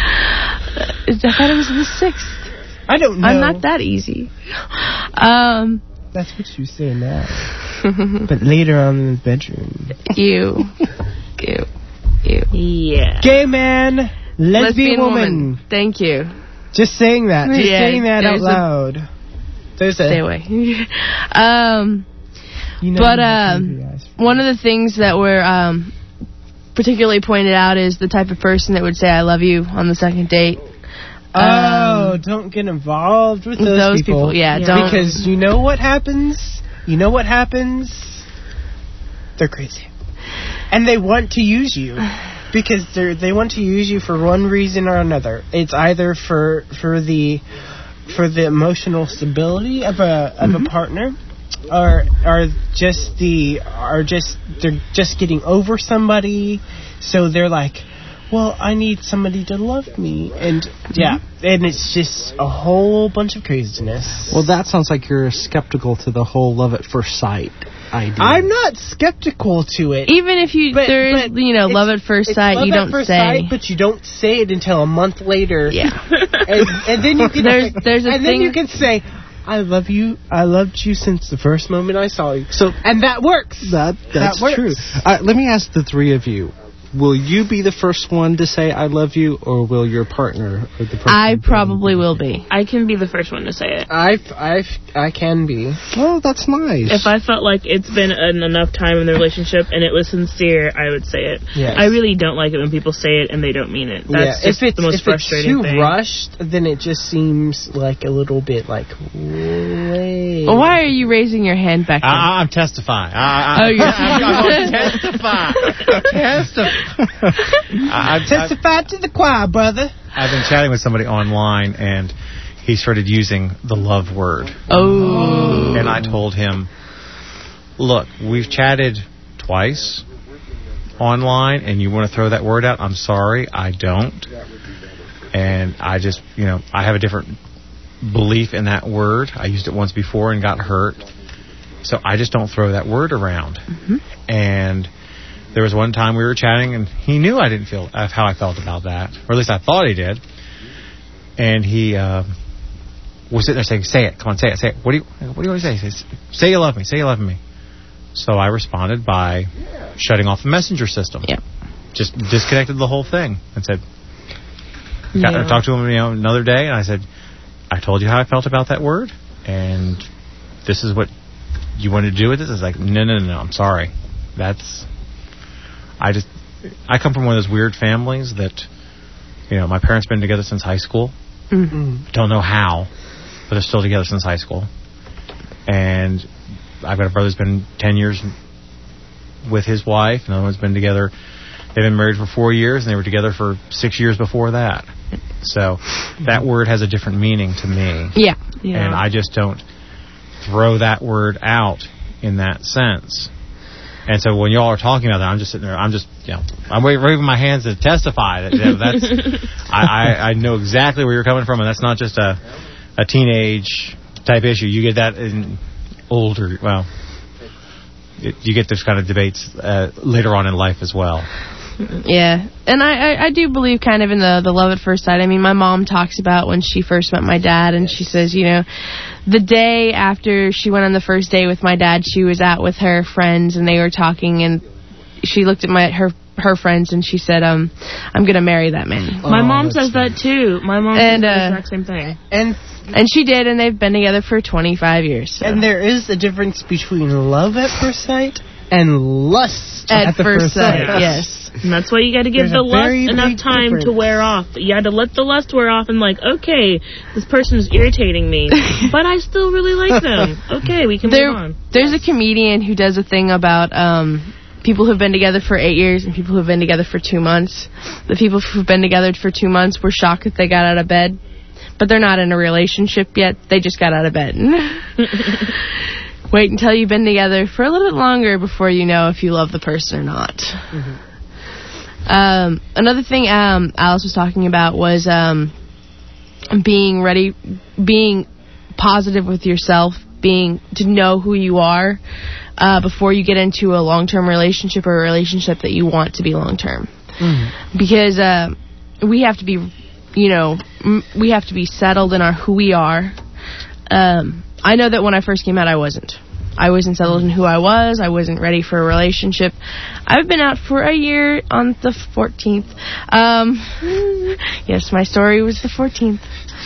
thought it was the sixth. I don't know. I'm not that easy. Um, That's what you say now. But later on in the bedroom. Ew. Ew. Ew. Yeah. Gay man, lesbian, lesbian woman. woman. Thank you. Just saying that. Just Yeah, saying that out there's a- loud. There's a. Stay away. um, You know but you um, one of the things that were um, particularly pointed out is the type of person that would say "I love you" on the second date. Oh, Um, don't get involved with those, those people, yeah, don't. Because you know what happens? You know what happens? They're crazy. And they want to use you. Because they they want to use you for one reason or another. It's either for for the for the emotional stability of a of Mm-hmm. a partner, or or just the or just they're just getting over somebody, so they're like, well, I need somebody to love me, and yeah, and it's just a whole bunch of craziness. Well, that sounds like you're skeptical to the whole love at first sight idea. I'm not skeptical to it. Even if you But- there is but you know it's- love at first it's sight, love you at don't first say. sight, but you don't say it until a month later. Yeah. and, and then you can There's- there's a and thing- then you can say, I love you. I loved you since the first moment I saw you. So and that works. That that's That works. true. Uh, let me ask the three of you: will you be the first one to say "I love you," or will your partner or the person? I probably will be. I can be the first one to say it. I I I can be. Oh, that's nice. If I felt like it's been an enough time in the relationship and it was sincere, I would say it. Yes. I really don't like it when people say it and they don't mean it. That's yeah. just If it's the most if it's frustrating too thing. rushed, then it just seems like a little bit like. Wait. Why are you raising your hand back there? I, I'm testifying. I, I, Oh, you're- I'm, I'm going to testify. testify. I, I, Testify to the choir, brother. I've been chatting with somebody online, and he started using the love word. Oh. And I told him, look, we've chatted twice online, and you want to throw that word out? I'm sorry, I don't. And I just, you know, I have a different belief in that word. I used it once before and got hurt. So I just don't throw that word around. Mm-hmm. And there was one time we were chatting, and he knew I didn't feel of how I felt about that, or at least I thought he did. And he uh, was sitting there saying, "Say it, come on, say it, say it. What do you, what do you always say? Say, say you love me, say you love me." So I responded by shutting off the messenger system. Yeah. Just disconnected the whole thing and said, Yeah. I talked to him, you know, another day, and I said, "I told you how I felt about that word, and this is what you wanted to do with this." It's like, no, no, no, no, I'm sorry. That's, I just, I come from one of those weird families that, you know, my parents been together since high school. Mm-hmm. Don't know how, but they're still together since high school. And I've got a brother who's been ten years with his wife. Another one's been together. They've been married for four years, and they were together for six years before that. So that word has a different meaning to me. Yeah. yeah. And I just don't throw that word out in that sense. And so when y'all are talking about that, I'm just sitting there. I'm just, you know, I'm waving my hands to testify that, you know, that's. I, I I know exactly where you're coming from, and that's not just a a teenage type issue. You get that in older. Well, it, you get those kind of debates uh, later on in life as well. Yeah, and I, I, I do believe kind of in the, the love at first sight. I mean, my mom talks about when she first met my dad, and she says, you know, the day after she went on the first date with my dad, she was out with her friends, and they were talking, and she looked at my her her friends, and she said, um, I'm going to marry that man. My mom says that, too. My mom And, says uh, the exact same thing. And And she did, and they've been together for twenty-five years. So. And there is a difference between love at first sight and lust At, at, the first, first sight, sight. yes. And that's why you got to give There's the a lust very enough big time difference. to wear off. You got to let the lust wear off and like, okay, this person's irritating me, but I still really like them. Okay, we can there, move on. There's a comedian who does a thing about um, people who've been together for eight years and people who've been together for two months. The people who've been together for two months were shocked that they got out of bed, but they're not in a relationship yet. They just got out of bed. Wait until you've been together for a little bit longer before you know if you love the person or not. Mm-hmm. Um, another thing um, Alice was talking about was um, being ready, being positive with yourself, being to know who you are uh, before you get into a long-term relationship or a relationship that you want to be long-term. Mm-hmm. Because uh, we have to be, you know, m- we have to be settled in our who we are. Um, I know that when I first came out, I wasn't. I wasn't settled in who I was. I wasn't ready for a relationship. I've been out for a year on the fourteenth. Um, yes, my story was the fourteenth.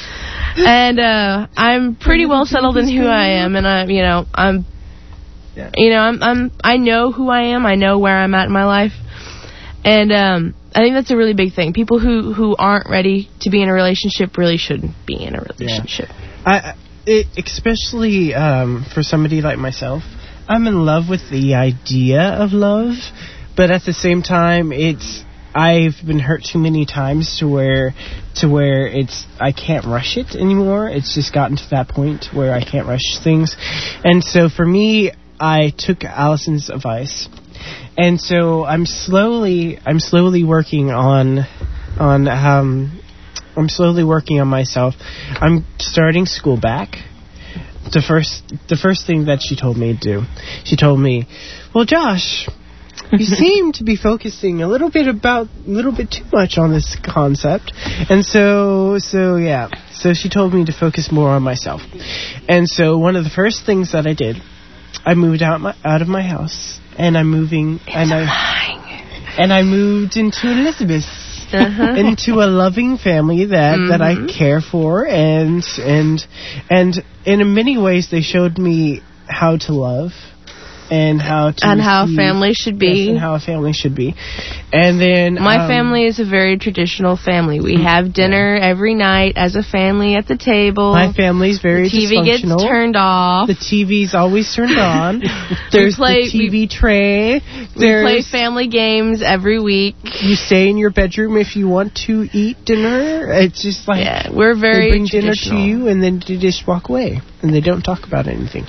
And uh, I'm pretty well settled in who I am, and I, you know, I'm, you know, I'm, I'm, I know who I am. I know where I'm at in my life, and um, I think that's a really big thing. People who who aren't ready to be in a relationship really shouldn't be in a relationship. I, it, especially um, for somebody like myself, I'm in love with the idea of love, but at the same time, it's I've been hurt too many times to where to where it's I can't rush it anymore. It's just gotten to that point where I can't rush things, and so for me, I took Allison's advice, and so I'm slowly I'm slowly working on on um. I'm slowly working on myself. I'm starting school back. The first, the first thing that she told me to do, she told me, "Well, Josh, you seem to be focusing a little bit about, a little bit too much on this concept." And so, so yeah, so she told me to focus more on myself. And so, one of the first things that I did, I moved out my out of my house, and I'm moving, It's and I, and I moved into Elizabeth. Uh-huh. Into a loving family that, Mm-hmm. that I care for, and and and in many ways they showed me how to love and how to and how a receive- family should be. yes, and how a family should be. And then My um, family is a very traditional family. We have dinner every night as a family at the table. My family's very the T V gets dysfunctional. turned off. The T V's always turned on. There's play- the T V tray. We play There's family games every week. you stay in your bedroom if you want to eat dinner. It's just like Yeah, we're very they bring dinner to traditional. you and then they just walk away and they don't talk about anything.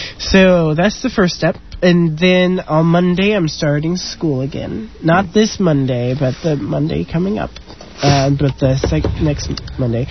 So that's the first step. And then on Monday I'm starting school again. Not this Monday, but the Monday coming up. Uh, but the sec- next Monday.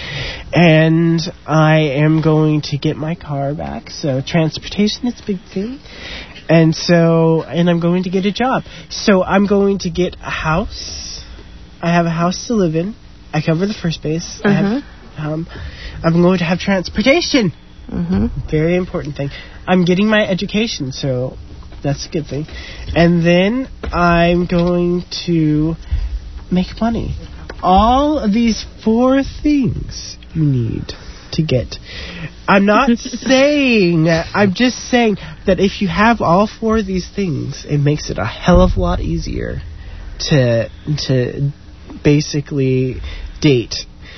And I am going to get my car back. So transportation is a big thing. And so, and I'm going to get a job. So I'm going to get a house. I have a house to live in. I cover the first base. I have, um, I'm going to have transportation. Mm-hmm. Very important thing. I'm getting my education, so that's a good thing. And then I'm going to make money. All of these four things you need to get. I'm not saying, I'm just saying that if you have all four of these things, it makes it a hell of a lot easier to to basically date.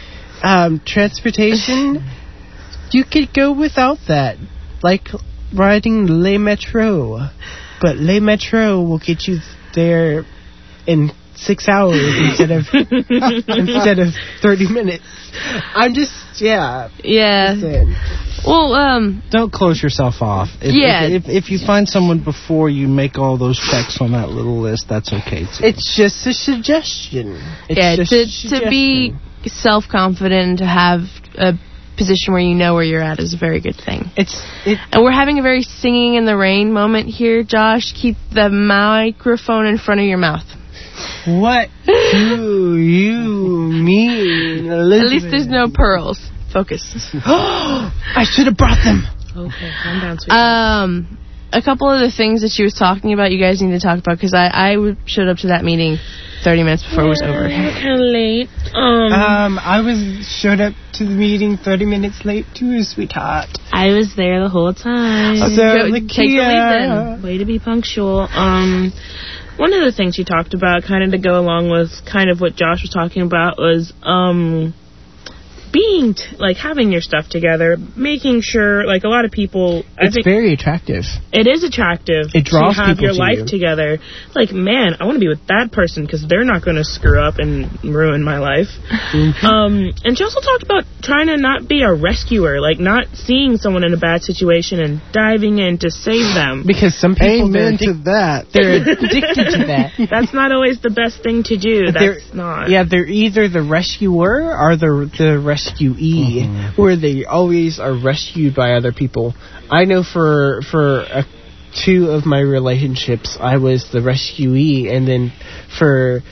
Um, transportation, you could go without that, like riding Le Metro, but Le Metro will get you there in six hours instead of instead of thirty minutes. I'm just yeah Yeah. just saying. Well, um, Don't close yourself off. If, Yeah. If, if, if you find someone before you make all those checks on that little list, that's okay too. It's just a suggestion. It's yeah, just to a to be self-confident, to have a position where you know where you're at is a very good thing. It's it, and we're having a very singing in the rain moment here, Josh. Keep the microphone in front of your mouth. What do you mean, Elizabeth? At least there's no pearls. Focus. I should have brought them. Okay, calm down, sweetie. Um, a couple of the things that she was talking about, you guys need to talk about, because I, I w- showed up to that meeting thirty minutes before yeah, it was over. Kind of late. Um, um, I was showed up to the meeting thirty minutes late too, sweetheart. I was there the whole time. So, Go, Lakia. take the lead then. Way to be punctual. Um, one of the things she talked about, kind of to go along with kind of what Josh was talking about, was um. being, t- like, having your stuff together, making sure, like, a lot of people... I It's think very attractive. It is attractive It draws to have people your to life you. together. Like, man, I want to be with that person because they're not going to screw up and ruin my life. Mm-hmm. Um, and she also talked about trying to not be a rescuer, like, not seeing someone in a bad situation and diving in to save them. Because some people... Amen they're to that. They're addicted to that. That's not always the best thing to do. They're- That's not. Yeah, they're either the rescuer or the the rescuee, mm-hmm. where they always are rescued by other people. I know for for uh, two of my relationships, I was the rescuee, and then for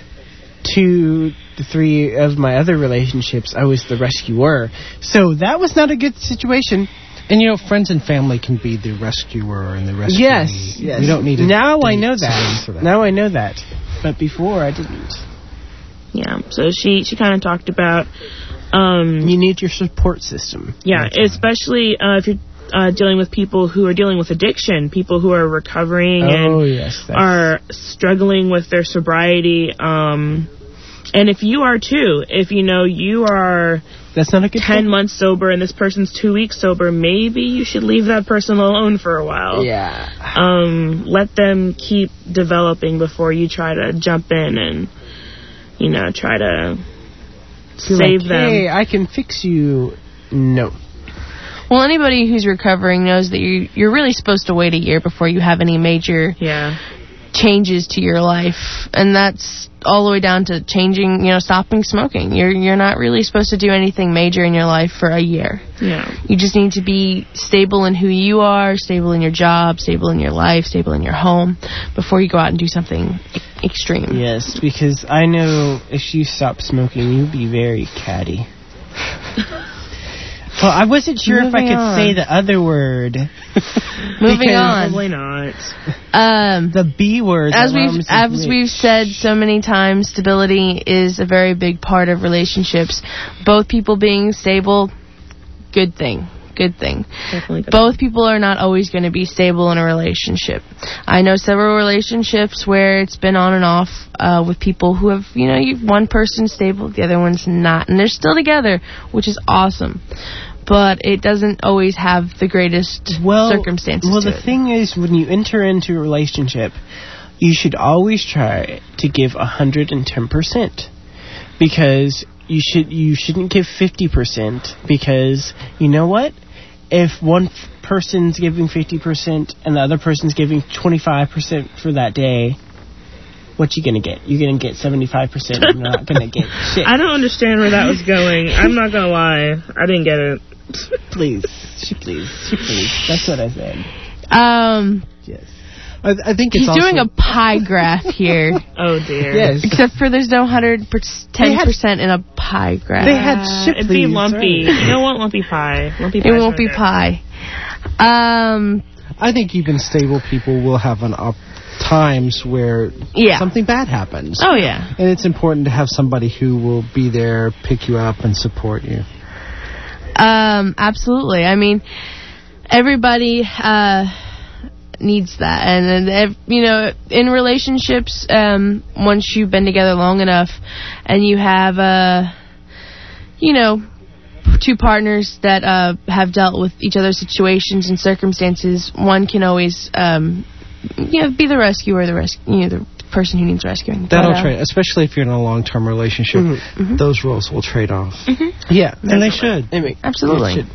two to three of my other relationships, I was the rescuer. So that was not a good situation. And, you know, friends and family can be the rescuer and the rescuee. Yes, yes. We don't need to now I date know someone for that. that. Now I know that. But before, I didn't. Yeah, so she, she kind of talked about... Um, you need your support system. Yeah, especially uh, if you're uh, dealing with people who are dealing with addiction, people who are recovering Oh, and yes. that's- are struggling with their sobriety. Um, and if you are too, if you know you are That's not a good ten thing. months sober and this person's two weeks sober, maybe you should leave that person alone for a while. Yeah. Um, let them keep developing before you try to jump in and, you know, try to You're save like, them. Hey, I can fix you. No. Well, anybody who's recovering knows that you, you're really supposed to wait a year before you have any major Yeah. changes to your life, and that's all the way down to changing, you know, stopping smoking. You're you're not really supposed to do anything major in your life for a year. Yeah. You just need to be stable in who you are, stable in your job, stable in your life, stable in your home before you go out and do something e- extreme. Yes, because I know if you stop smoking, you'll be very catty. Well, I wasn't sure if I Moving could on. say the other word. Moving Because- on. Probably not. Um, The B word. as that we've rhymes as with we've rich. said so many times, stability is a very big part of relationships. Both people being stable, good thing. Good thing. Definitely good. Both people are not always going to be stable in a relationship. I know several relationships where it's been on and off uh, with people who have, you know, you, one person's stable, the other one's not, and they're still together, which is awesome. But it doesn't always have the greatest well, circumstances Well, to the it. thing is, when you enter into a relationship, you should always try to give one hundred ten percent. Because you, should, you shouldn't give fifty percent. Because, you know what? If one f- person's giving fifty percent and the other person's giving twenty-five percent for that day, what you gonna get? You're gonna get seventy-five percent and you're not gonna get shit. I don't understand where that was going. I'm not gonna lie. I didn't get it. Please. She please. She please. That's what I said. Um, Yes. I, I think it's he's also... doing a pie graph here. Oh dear. Yes. Except for there's no one hundred ten percent in a pie graph. They had shit It'd be please, lumpy. right. You don't want lumpy pie. Lumpy It pie's won't right be there. pie. Um, I think even stable people will have an op- times where Yeah. something bad happens. oh yeah. And it's important to have somebody who will be there, pick you up, and support you. Um, absolutely. I mean, everybody uh, needs that, and, and ev- you know, in relationships, um, once you've been together long enough, and you have, uh, you know, two partners that uh, have dealt with each other's situations and circumstances, one can always, um, you know, be the rescuer, the res- you know, the person who needs rescuing. That'll But, uh, trade, especially if you're in a long-term relationship. Mhm. Those roles will trade off. Yeah. And they should. I mean, Absolutely. they should.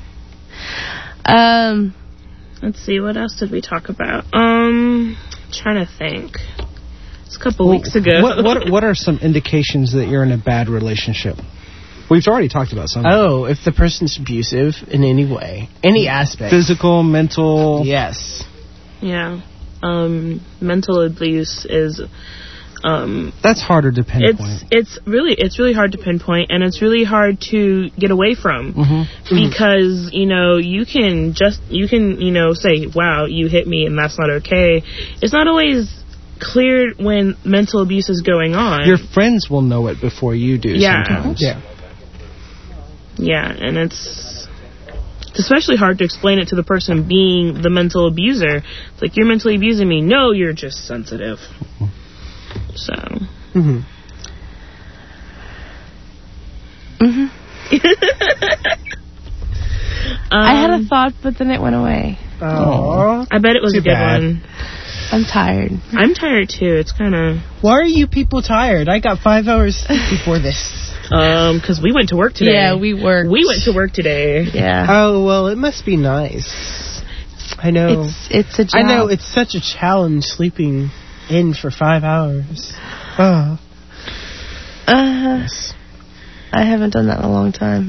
Um, Let's see, what else did we talk about? Um, trying to think. It's a couple weeks ago. What, what what are some indications that you're in a bad relationship? We've already talked about some. Oh, if the person's abusive in any way, any aspect. Physical, mental. Yes. Yeah. Um, mental abuse is Um, That's harder to pinpoint. It's it's really it's really hard to pinpoint, and it's really hard to get away from Mm-hmm. because you know you can just you can you know say, wow, you hit me and that's not okay. It's not always clear when mental abuse is going on. Your friends will know it before you do. Yeah. Sometimes. Yeah. Yeah, and it's it's especially hard to explain it to the person being the mental abuser. It's like, you're mentally abusing me. No, you're just sensitive. So. Mm-hmm. Mm-hmm. um, I had a thought, but then it went away. Oh, I bet it was Too a good bad. one. I'm tired. I'm tired too. It's kind of. Why are you people tired? I got five hours sleep before this. Um, because we went to work today. Yeah, we worked. We went to work today. Yeah. Oh, well, it must be nice. I know. It's it's a job. I know it's such a challenge sleeping in for five hours. Oh. Uh, Yes. I haven't done that in a long time.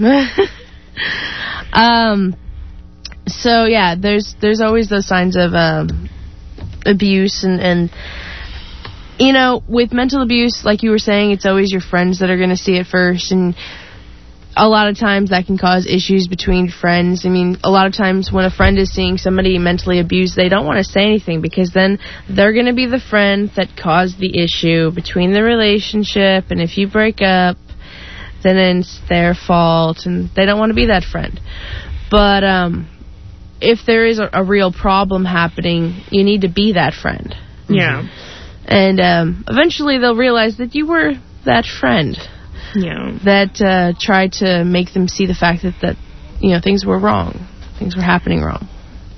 um. So yeah, there's there's always those signs of um, abuse and and you know, with mental abuse, like you were saying, it's always your friends that are going to see it first, and a lot of times that can cause issues between friends. I mean, a lot of times when a friend is seeing somebody mentally abused, they don't want to say anything because then they're going to be the friend that caused the issue between the relationship, and if you break up, then it's their fault, and they don't want to be that friend. But um, if there is a, a real problem happening, you need to be that friend. Yeah. And um, eventually they'll realize that you were that friend. Yeah. That uh, tried to make them see the fact that, that, you know, things were wrong. Things were happening wrong.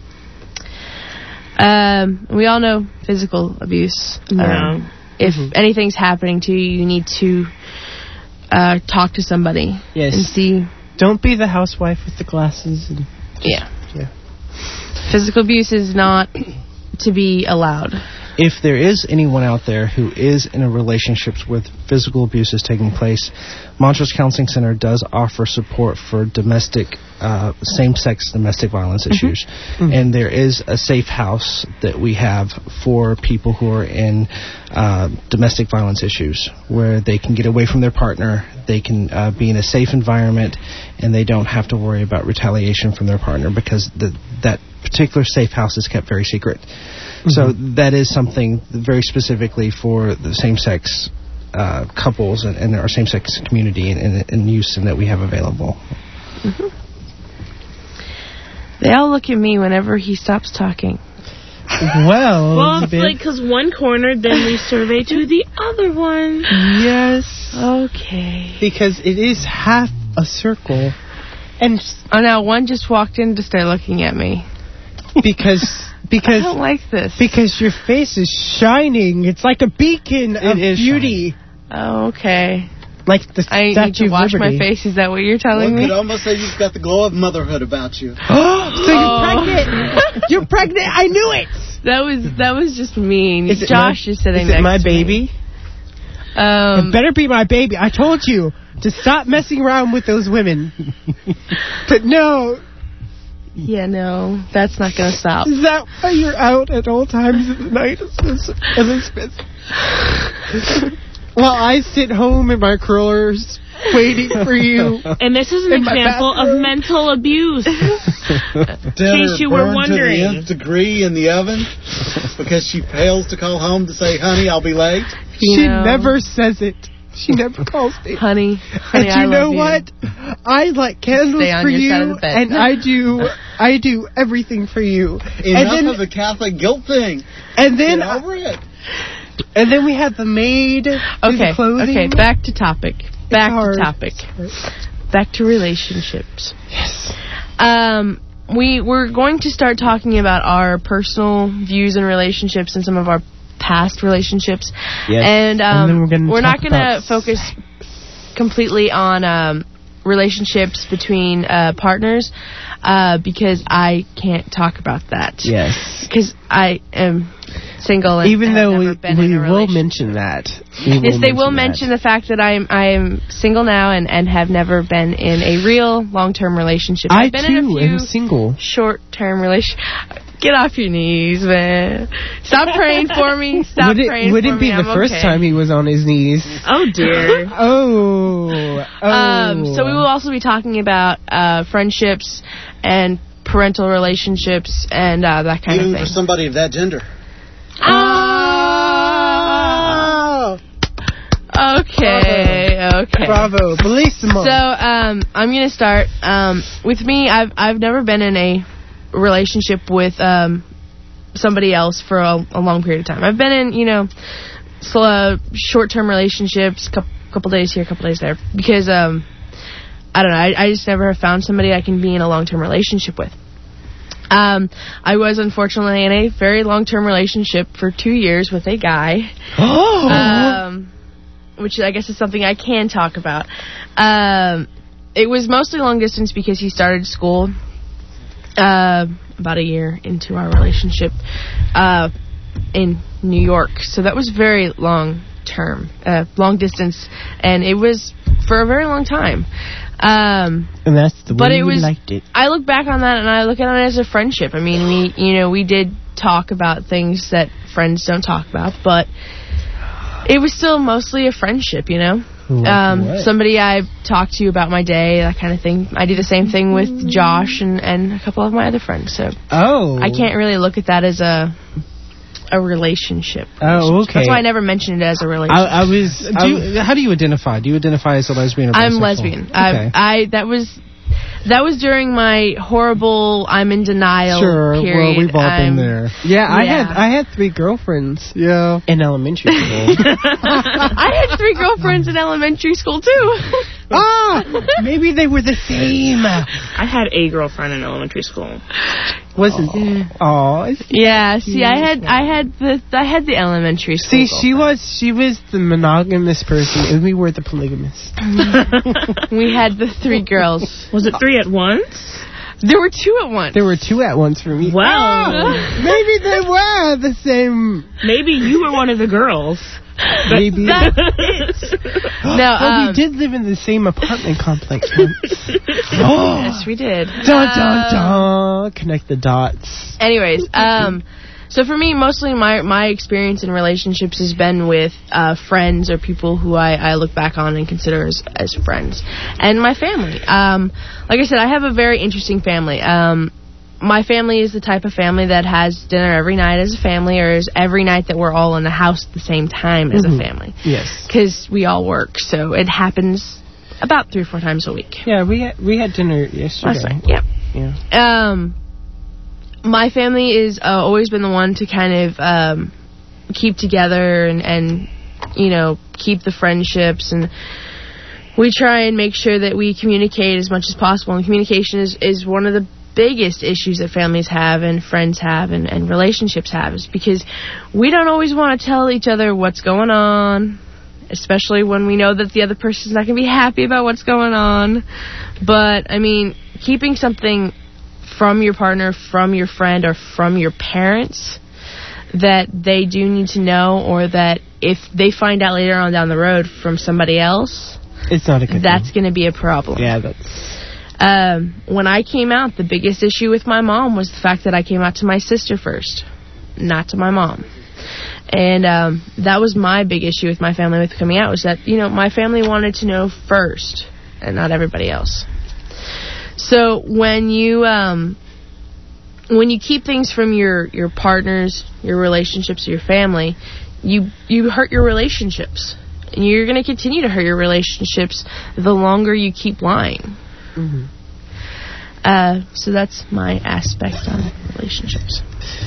Um, we all know physical abuse. Yeah. Um, if Mm-hmm. anything's happening to you, you need to uh, talk to somebody. Yes. And see. Don't be the housewife with the glasses. And Yeah. Yeah. Physical abuse is not to be allowed. If there is anyone out there who is in a relationship with physical abuse is taking place, Montrose Counseling Center does offer support for domestic, uh, same-sex domestic violence issues. Mhm. And there is a safe house that we have for people who are in uh, domestic violence issues, where they can get away from their partner, they can uh, be in a safe environment, and they don't have to worry about retaliation from their partner because the, that particular safe house is kept very secret. So that is something very specifically for the same-sex uh, couples and, and our same-sex community in, in, in Houston that we have available. Mm-hmm. They all look at me whenever he stops talking. Well, Well, it's Elizabeth. like, because one corner, then we survey to the other one. Yes. Okay. Because it is half a circle. And Oh, now one just walked in to start looking at me. because... I Because don't like this. because your face is shining. It's like a beacon of is beauty. Oh, okay. Like the I need Statue to of wash Liberty. my face. Is that what you're telling One me? could almost say you've got the glow of motherhood about you. So Oh. you're pregnant. You're pregnant. I knew it. That was that was just mean. Is it Josh my, is sitting is next it my to baby? me. Um, It better be my baby. I told you to stop messing around with those women. But no. yeah, no, that's not going to stop. Is that why you're out at all times of the night, Elizabeth? While I sit home in my curlers, waiting for you. And this is an In my example of bathroom. mental abuse. Dinner case you were burned wondering. to the nth degree in the oven because she fails to call home to say, honey, I'll be late. You She know. never says it. She never calls me. Honey, honey, And I you know love you. what? I light candles Stay on for your you, side of the bed. and I do, I do everything for you. Enough and then, of the Catholic guilt thing. and then, Get over it. and then we have the maid. do Okay, the clothing. okay, back to topic. Back hard. to topic. Back to relationships. Yes. Um, we we're going to start talking about our personal views and relationships and some of our past relationships. Yes. And, um, And then we're gonna we're not talk going to about focus completely on um, relationships between uh, partners uh, because I can't talk about that. Yes. Because I am single and Even have though never we, been in we a will relationship. mention that. Yes, they will that. mention the fact that I am I am single now and, and have never been in a real long term relationship. I I've been in a too few am single. short term relation. Get off your knees, man. Stop praying for me. Stop would it, praying would for it be me. the I'm first okay. time he was on his knees? Oh, dear. oh. oh. Um, so we will also be talking about uh, friendships and parental relationships and uh, that kind Even of thing. for somebody of that gender. Oh! Okay, okay. Bravo, bellissimo. So, um, I'm gonna start. Um, with me, I've I've never been in a relationship with um somebody else for a, a long period of time. I've been in, you know, sl- uh, short-term relationships, couple couple days here, couple days there, because um, I don't know. I, I just never have found somebody I can be in a long-term relationship with. Um, I was unfortunately in a very long-term relationship for two years with a guy. Oh. Um, which I guess is something I can talk about. Um, it was mostly long distance because he started school uh, about a year into our relationship uh, in New York. So that was very long term, uh, long distance, and it was for a very long time. Um, and that's the but way it you was, liked it. I look back on that and I look at it as a friendship. I mean, we, you know, we did talk about things that friends don't talk about, but it was still mostly a friendship, you know? Like um, what? somebody I talk to about my day, that kind of thing. I do the same thing with Josh and, and a couple of my other friends, so Oh. I can't really look at that as a a relationship. Oh, okay. That's why I never mentioned it as a relationship. I, I was. Do you, how do you identify? Do you identify as a lesbian or bisexual? I'm lesbian. Okay. I, I that was that was during my horrible I'm in denial Sure. period. Well, we've all I'm, been there. Yeah, I yeah. had I had three girlfriends. Yeah. In elementary school. I had three girlfriends in elementary school too. Ah, maybe they were the same. I had a girlfriend in elementary school. Wasn't? Oh, yeah. See, I had I had the I had the elementary school. See, she was she was the monogamous person, and we were the polygamous. We had the three girls. Was it three at once? There were two at once. There were two at once for me. Wow. Oh, maybe they were the same. Maybe you were one of the girls. Maybe. That's it. No, well, um, we did live in the same apartment complex once. Oh. Yes, we did. Dun, dun, Um, dun. Connect the dots. Anyways, um, so for me, mostly my my experience in relationships has been with uh, friends or people who I, I look back on and consider as, as friends, and my family. Um, like I said, I have a very interesting family. Um, my family is the type of family that has dinner every night as a family, or is every night that we're all in the house at the same time as Mm-hmm. a family. Yes. Because we all work, so it happens about three or four times a week. Yeah, we had, we had dinner yesterday. Last night, yep. Yeah. Um, my family is uh, always been the one to kind of um, keep together and, and, you know, keep the friendships, and we try and make sure that we communicate as much as possible. And communication is, is one of the biggest issues that families have and friends have and, and relationships have, is because we don't always want to tell each other what's going on, especially when we know that the other person's not going to be happy about what's going on. But, I mean, keeping something from your partner, from your friend, or from your parents that they do need to know, or that if they find out later on down the road from somebody else, it's not a good that's going to be a problem. Yeah, that's... Um, when I came out, the biggest issue with my mom was the fact that I came out to my sister first, not to my mom. And um, that was my big issue with my family with coming out, was that, you know, my family wanted to know first, and not everybody else. So when you um, when you keep things from your, your partners, your relationships, your family, you you hurt your relationships. And you're going to continue to hurt your relationships the longer you keep lying. Mm-hmm. Uh, so that's my aspect on relationships.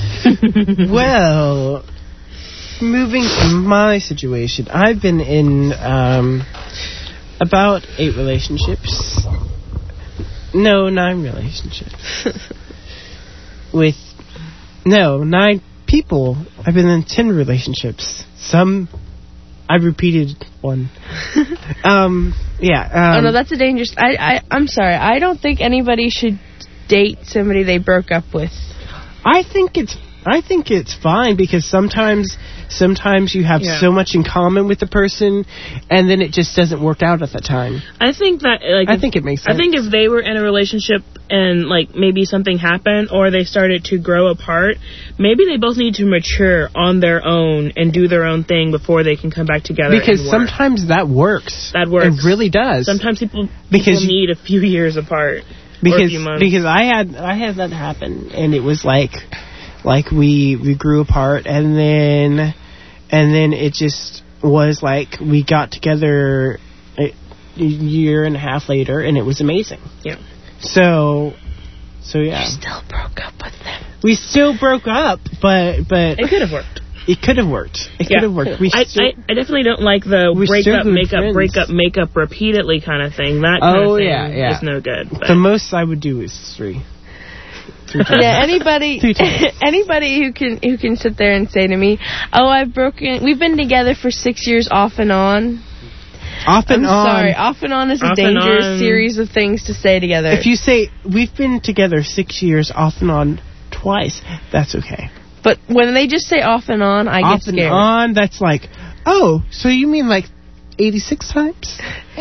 Well, moving to my situation, I've been in um, about eight relationships. No, nine relationships. With, no, nine people. I've been in ten relationships. Some, I've repeated one. um, yeah. Um, oh, no, that's a dangerous... I, I, I'm sorry. I don't think anybody should date somebody they broke up with. I think it's I think it's fine, because sometimes sometimes you have Yeah. so much in common with the person, and then it just doesn't work out at the time. I think that like I if- think it makes I sense. think if they were in a relationship and like maybe something happened or they started to grow apart, maybe they both need to mature on their own and do their own thing before they can come back together. Because and work. sometimes that works. That works. It really does. Sometimes people Because people need a few years apart. or a because few months. because I had I had that happen, and it was like like we we grew apart, and then and then it just was like we got together a year and a half later, and it was amazing. Yeah. So so yeah. You still broke up with them. We still broke up, but but It could have worked. It could have worked. It Yeah. could have worked. We I, still, I, I definitely don't like the We're break still up, good make up, friends. break up, make up repeatedly kind of thing. That kind Oh, of thing yeah, yeah. is no good. But. the most I would do is three. Three times. Yeah, anybody, Three times. anybody who can who can sit there and say to me, "Oh, I've broken. We've been together for six years, off and on." Off and I'm on. sorry, off and on is a Off and dangerous on. series of things to say together. If you say we've been together six years, off and on twice, that's okay. but when they just say off and on, I off get and scared. on, that's like, oh, so you mean like eighty-six times?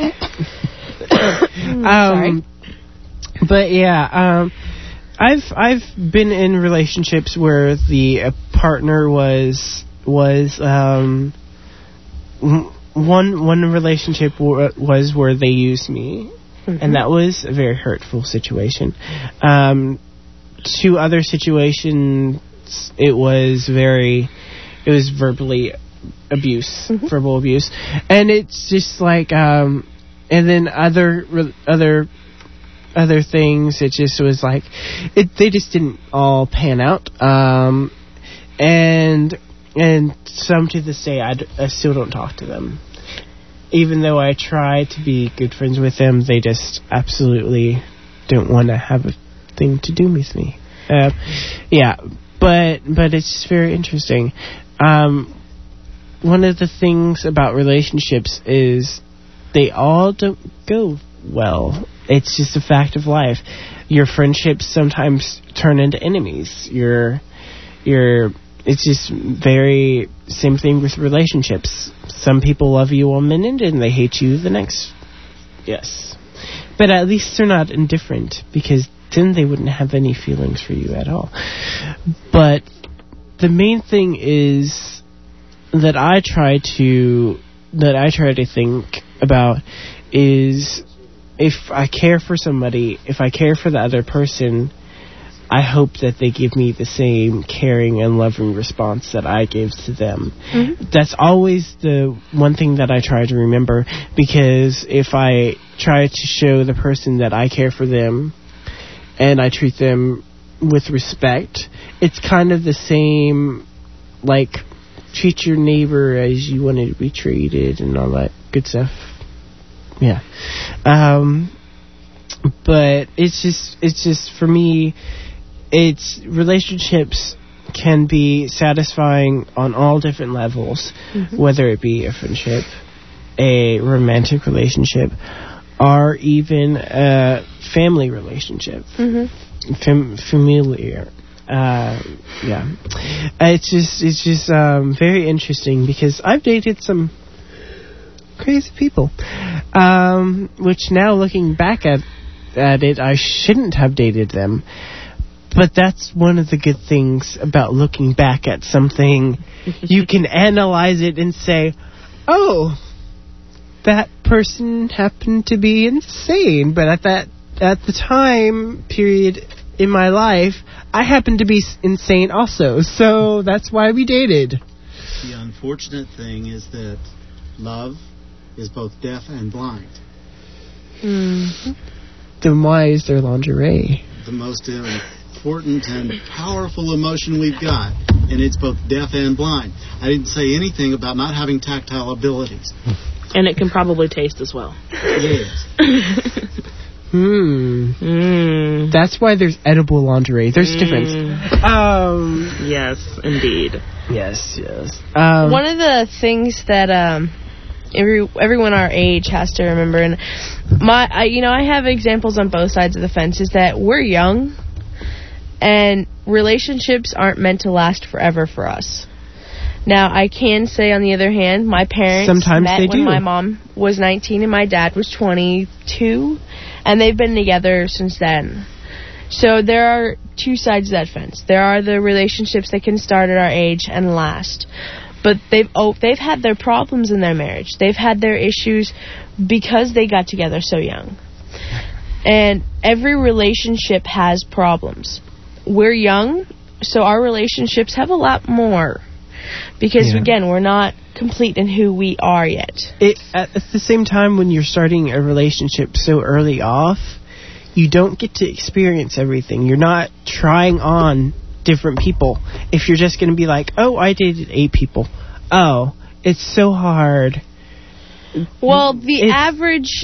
um, but yeah, um, I've I've been in relationships where the uh, partner was was um, w- one one relationship w- was where they used me, and that was a very hurtful situation. Um, two other situations, it was very, it was verbally abuse, verbal abuse, and it's just like, um, and then other re- other other things, it just was like, it they just didn't all pan out, um, and and some to this day I, d- I still don't talk to them, even though I try to be good friends with them. They just absolutely don't want to have a thing to do with me. Uh, yeah, but but it's very interesting. Um, one of the things about relationships is they all don't go well. It's just a fact of life. Your friendships sometimes turn into enemies. Your your it's just very same thing with relationships. Some people love you one minute and they hate you the next. Yes, but at least they're not indifferent, because then they wouldn't have any feelings for you at all. But the main thing is that I try to that I try to think about is, if I care for somebody, if I care for the other person, I hope that they give me the same caring and loving response that I give to them. Mm-hmm. That's always the one thing that I try to remember, because if I try to show the person that I care for them and I treat them with respect, it's kind of the same, like, treat your neighbor as you wanted to be treated and all that good stuff. Yeah. Um, but it's just, it's just, for me, it's, relationships can be satisfying on all different levels, mm-hmm. whether it be a friendship, a romantic relationship, or even a family relationship. Mm-hmm. Fam- familiar. Uh, yeah. It's just, it's just um, very interesting, because I've dated some crazy people, um, which now looking back at at it, I shouldn't have dated them. But that's one of the good things about looking back at something. You can analyze it and say, oh, that person happened to be insane, but at that at the time period in my life, I happened to be insane also, so that's why we dated. The unfortunate thing is that love is both deaf and blind. Mm-hmm. Then why is there lingerie? The most important and powerful emotion we've got, and it's both deaf and blind. I didn't say anything about not having tactile abilities. And it can probably taste as well. Yes. Hmm. Mm. That's why there's edible lingerie. There's Mm. difference. Um. Yes, indeed. Yes, yes. Um, One of the things that um, every everyone our age has to remember, and my, I, you know, I have examples on both sides of the fence, is that we're young, and relationships aren't meant to last forever for us. Now, I can say, on the other hand, my parents Sometimes met they when do. my mom was nineteen and my dad was twenty-two, and they've been together since then. So there are two sides of that fence. There are the relationships that can start at our age and last. But they've oh, they've had their problems in their marriage. They've had their issues because they got together so young. And every relationship has problems. We're young, so our relationships have a lot more. Because, Yeah. again, we're not complete in who we are yet. It, at the same time, when you're starting a relationship so early off, you don't get to experience everything. You're not trying on different people. If you're just going to be like, oh, I dated eight people. Oh, it's so hard. Well, the It's- average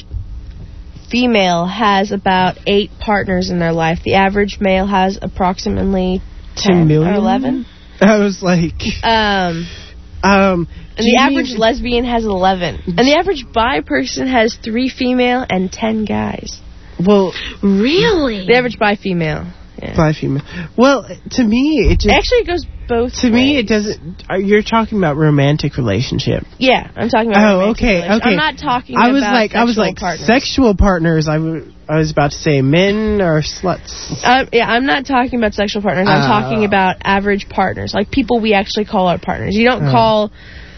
female has about eight partners in their life. The average male has approximately ten million? or eleven. I was like... Um, um, and the average lesbian has eleven. And the average bi person has three female and ten guys. Well, really? The average bi female. Yeah. Bi female. Well, to me, it just... Actually, it goes both To me, ways. it doesn't... uh, You're talking about romantic relationship. Yeah, I'm talking about Oh, romantic okay, relations. okay. I'm not talking I was about like, I was sexual like, partners. sexual partners. I, w- I was about to say men or sluts. Uh, yeah, I'm not talking about sexual partners. I'm Oh. talking about average partners, like people we actually call our partners. You don't Oh. call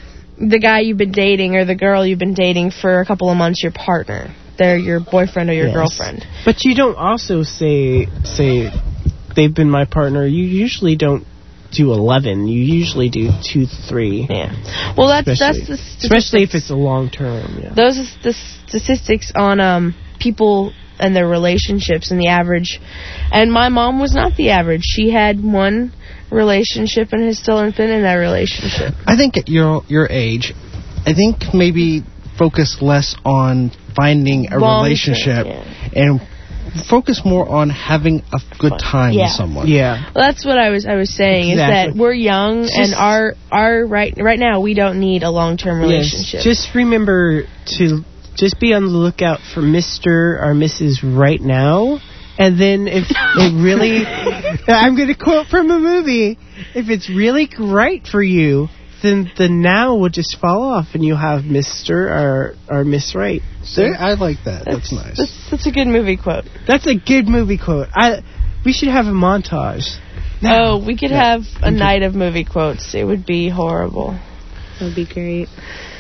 the guy you've been dating or the girl you've been dating for a couple of months your partner. They're your boyfriend or your Yes. girlfriend. But you don't also say say they've been my partner. You usually don't do eleven. You usually do two, three. Yeah. Well, that's especially, that's the especially if statistics. it's a long term. Yeah. Those are the statistics on um people and their relationships and the average. And my mom was not the average. She had one relationship and has still been in that relationship. I think at your your age, I think maybe focus less on finding a Long-term, relationship yeah. and focus more on having a good time Yeah. with someone. Yeah. Well, that's what I was I was saying is Exactly. that we're young Just- and our our right right now we don't need a long term Yes. relationship. Just remember to just be on the lookout for Mister or Missus Right Now. And then if it really, I'm going to quote from a movie, if it's really great for you, then the now will just fall off and you'll have Mister or, or Miss Right. So There- I like that. That's, nice. That's, that's a good movie quote. that's a good movie quote. I we should have a montage. Oh, we could Yeah. have a night of movie quotes. It would be horrible. That'd be great.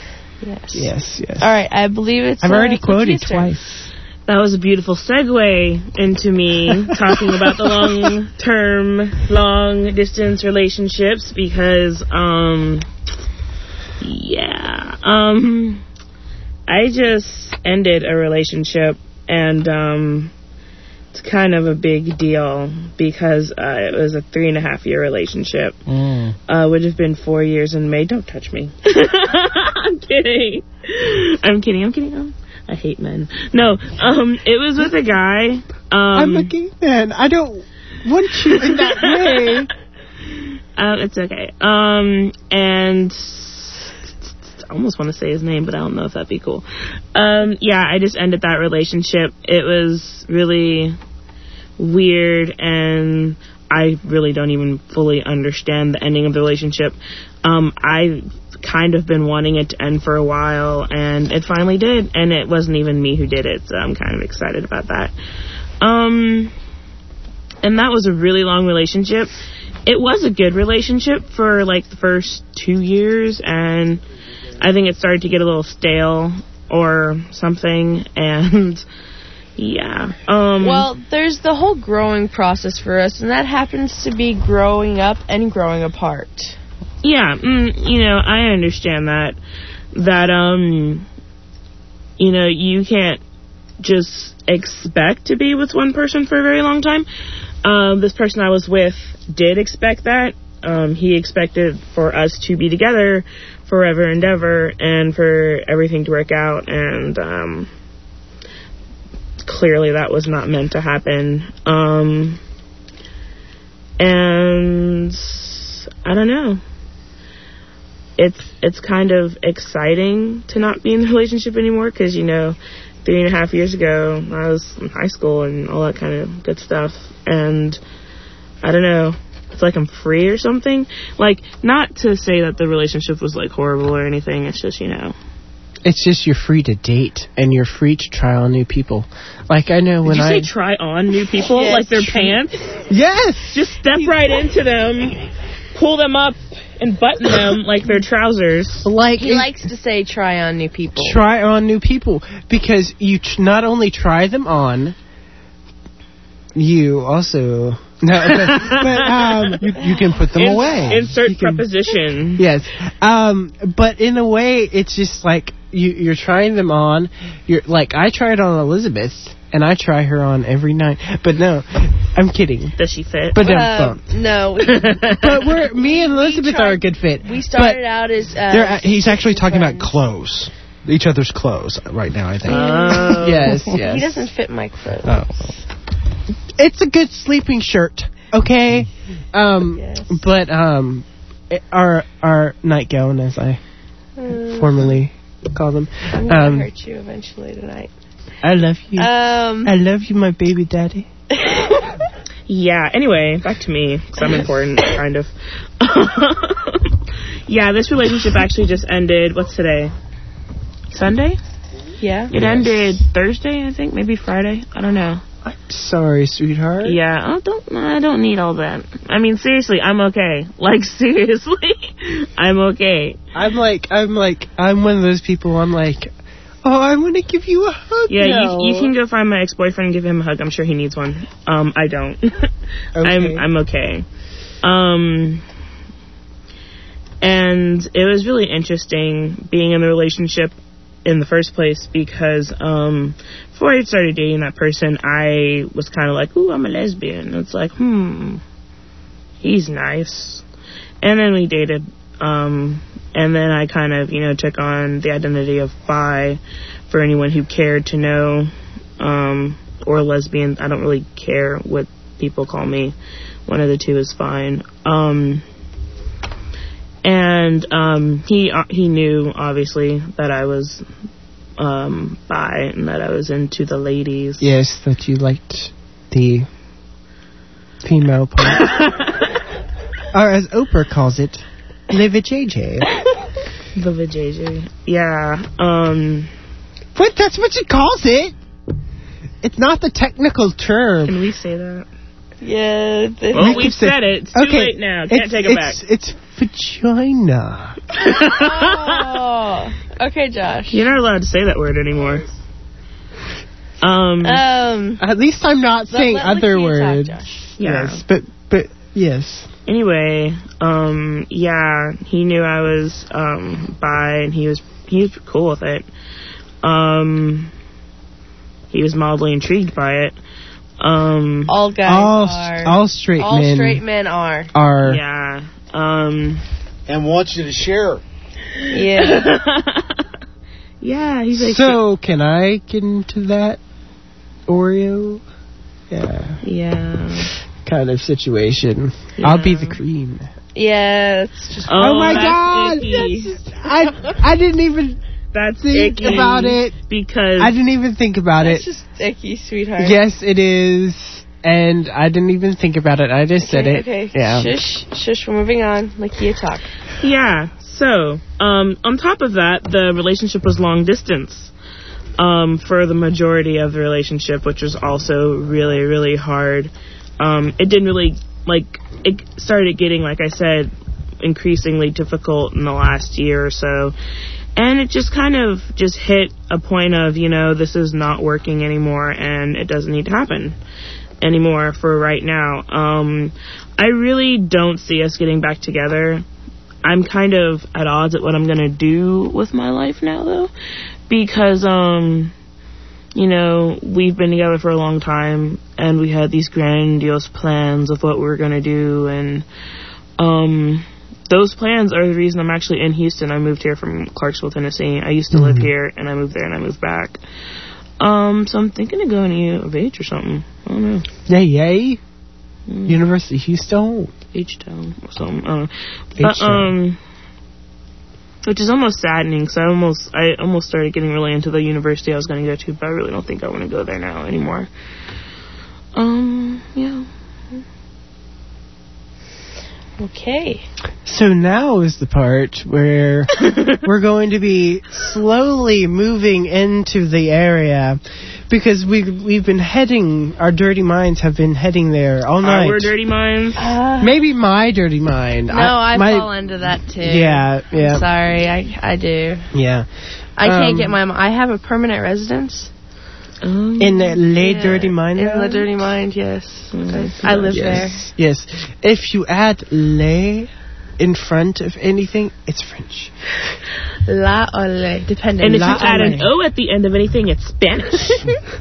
Yes. Yes, yes. All right, I believe it's. I've uh, already quoted Sophia's turn. twice. That was a beautiful segue into me talking about the long-term, long-distance relationships because, um, yeah, um, I just ended a relationship and, um, it's kind of a big deal because uh, it was a three and a half year relationship. Mm. Uh, would have been four years in May. Don't touch me. I'm kidding. I'm kidding. I'm kidding. Um, I hate men. No, um, it was with a guy. Um, I'm a gay man. I don't want you in that way. Um, it's okay. Um, and I almost want to say his name, but I don't know if that'd be cool. Um, yeah, I just ended that relationship. It was really weird, and I really don't even fully understand the ending of the relationship. Um, I kind of been wanting it to end for a while, and it finally did, and it wasn't even me who did it, so I'm kind of excited about that. Um, and that was a really long relationship. It was a good relationship for like the first two years, and I think it started to get a little stale or something, and yeah. Um, Well, there's the whole growing process for us, and that happens to be growing up and growing apart. Yeah, mm, you know, I understand that. That, um, you know, you can't just expect to be with one person for a very long time. Um, this person I was with did expect that. Um, he expected for us to be together forever and ever and for everything to work out, and um, clearly that was not meant to happen. Um, and I don't know. It's it's kind of exciting to not be in the relationship anymore because, you know, three and a half years ago I was in high school and all that kind of good stuff, and I don't know. it's like I'm free or something. Like, not to say that the relationship was like horrible or anything. It's just, you know. It's just you're free to date and you're free to try on new people. Like I know when Did you I say try on new people, Yes. like their pants. Yes. Just step right into them, pull them up, and button them like they're trousers. Like He likes to say try on new people. try on new people because you tr- not only try them on, you also no, but, but um, you, you can put them In- away. Insert You can- preposition. Yes, um, but in a way, it's just like you, you're trying them on. You're like I tried on Elizabeth, and I try her on every night. But no, I'm kidding. Does she fit? But Uh, no, no. we- but we're me and Elizabeth tried- are a good fit. We started out as. Uh, They're, uh, he's actually talking friends. about clothes. Each other's clothes right now, I think. Oh. Yes, yes. He doesn't fit my clothes. Oh. It's a good sleeping shirt, okay? Um, Yes. but um, it- our our nightgown, as I Uh, formerly call them. I'm gonna Um, hurt you eventually tonight. I love you. Um. I love you, my baby daddy. Yeah, anyway, back to me, because I'm important, kind of. Yeah, this relationship actually just ended, what's today? Sunday? Yeah. It ended Thursday, I think, maybe Friday, I don't know. Sorry, sweetheart. Yeah, I don't, I don't need all that. I mean, seriously, I'm okay. Like, seriously, I'm okay. I'm like, I'm like, I'm one of those people. I'm like, oh, I want to give you a hug. Yeah, now. you, you can go find my ex-boyfriend and give him a hug. I'm sure he needs one. Um, I don't. I'm I'm okay. Um, and it was really interesting being in the relationship in the first place because um, before I started dating that person, I was kind of like, ooh, I'm a lesbian. It's like, hmm, he's nice. And then we dated. Um, and then I kind of, you know, took on the identity of bi for anyone who cared to know, um, or lesbian. I don't really care what people call me. One of the two is fine. Um, and um, he uh, he knew, obviously, that I was um, bi and that I was into the ladies. Yes, that you liked the female part. Or as Oprah calls it, the vajayjay. The vajayjay. Yeah. Um, but that's what she calls it. It's not the technical term. Can we say that? Yeah. The, Well, we've said it. It's too okay, late now. Can't it's, take it back. it's, It's vagina. Oh. Okay, Josh. You're not allowed to say that word anymore. Um. Um. At least I'm not let- saying let other Lakia talk, words. Josh. Yeah. Yes, but but yes. Anyway, um, yeah, he knew I was um bi, and he was he was cool with it. Um, he was mildly intrigued by it. Um, all guys all, are. All straight all men. straight men are. Are. Yeah. Um. And wants you to share. Yeah. Yeah, he's like. So can I get into that Oreo? Yeah. Yeah. Kind of situation. Yeah. I'll be the cream. Yeah, it's just. Oh, Oh my that's God! icky. That's just, I I didn't even That's think icky about it. because I didn't even think about It's it. just icky, sweetheart. Yes, it is, and I didn't even think about it. I just said Okay, it. okay. Yeah. Shush, shush. We're moving on. Lakia, talk. Yeah. So, um, on top of that, the relationship was long distance um, for the majority of the relationship, which was also really, really hard. Um, it didn't really, like, it started getting, like I said, increasingly difficult in the last year or so. And it just kind of just hit a point of, you know, this is not working anymore and it doesn't need to happen anymore for right now. Um, I really don't see us getting back together. I'm kind of at odds at what I'm going to do with my life now, though, because, um, you know, we've been together for a long time, and we had these grandiose plans of what we were going to do, and um, those plans are the reason I'm actually in Houston. I moved here from Clarksville, Tennessee. I used to mm-hmm. live here, and I moved there, and I moved back. Um, so I'm thinking of going to U of H or something. I don't know. Yay, yay. Mm. University of Houston. H-Town or something. I don't know. But, um, which is almost saddening, because I almost, I almost started getting really into the university I was going to go to, but I really don't think I want to go there now anymore. Um, yeah. Okay. So now is the part where we're going to be slowly moving into the area because we've, we've been heading, our dirty minds have been heading there all night. Our dirty minds? Uh, Maybe my dirty mind. No, I, I my, fall into that too. Yeah, yeah. I'm sorry, I, I do. Yeah. I can't Um, get my, I have a permanent residence. Um, in the Le yeah, Dirty Mind? In the Dirty Mind, yes. I, I live yes. there. Yes. If you add Le in front of anything, it's French. La or le, depending. And if La you add ole. an O at the end of anything, it's Spanish.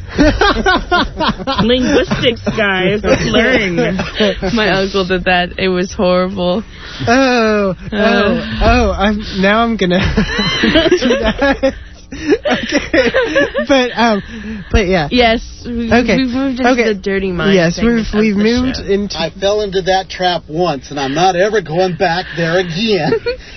Linguistics, guys. Let's learn. My uncle did that. It was horrible. Oh, oh, oh! I'm now I'm gonna do that. Okay, but um, but yeah. Yes. We've, okay. We've moved into okay. the dirty mind. Yes, we've we've the moved show. into. I fell into that trap once, and I'm not ever going back there again.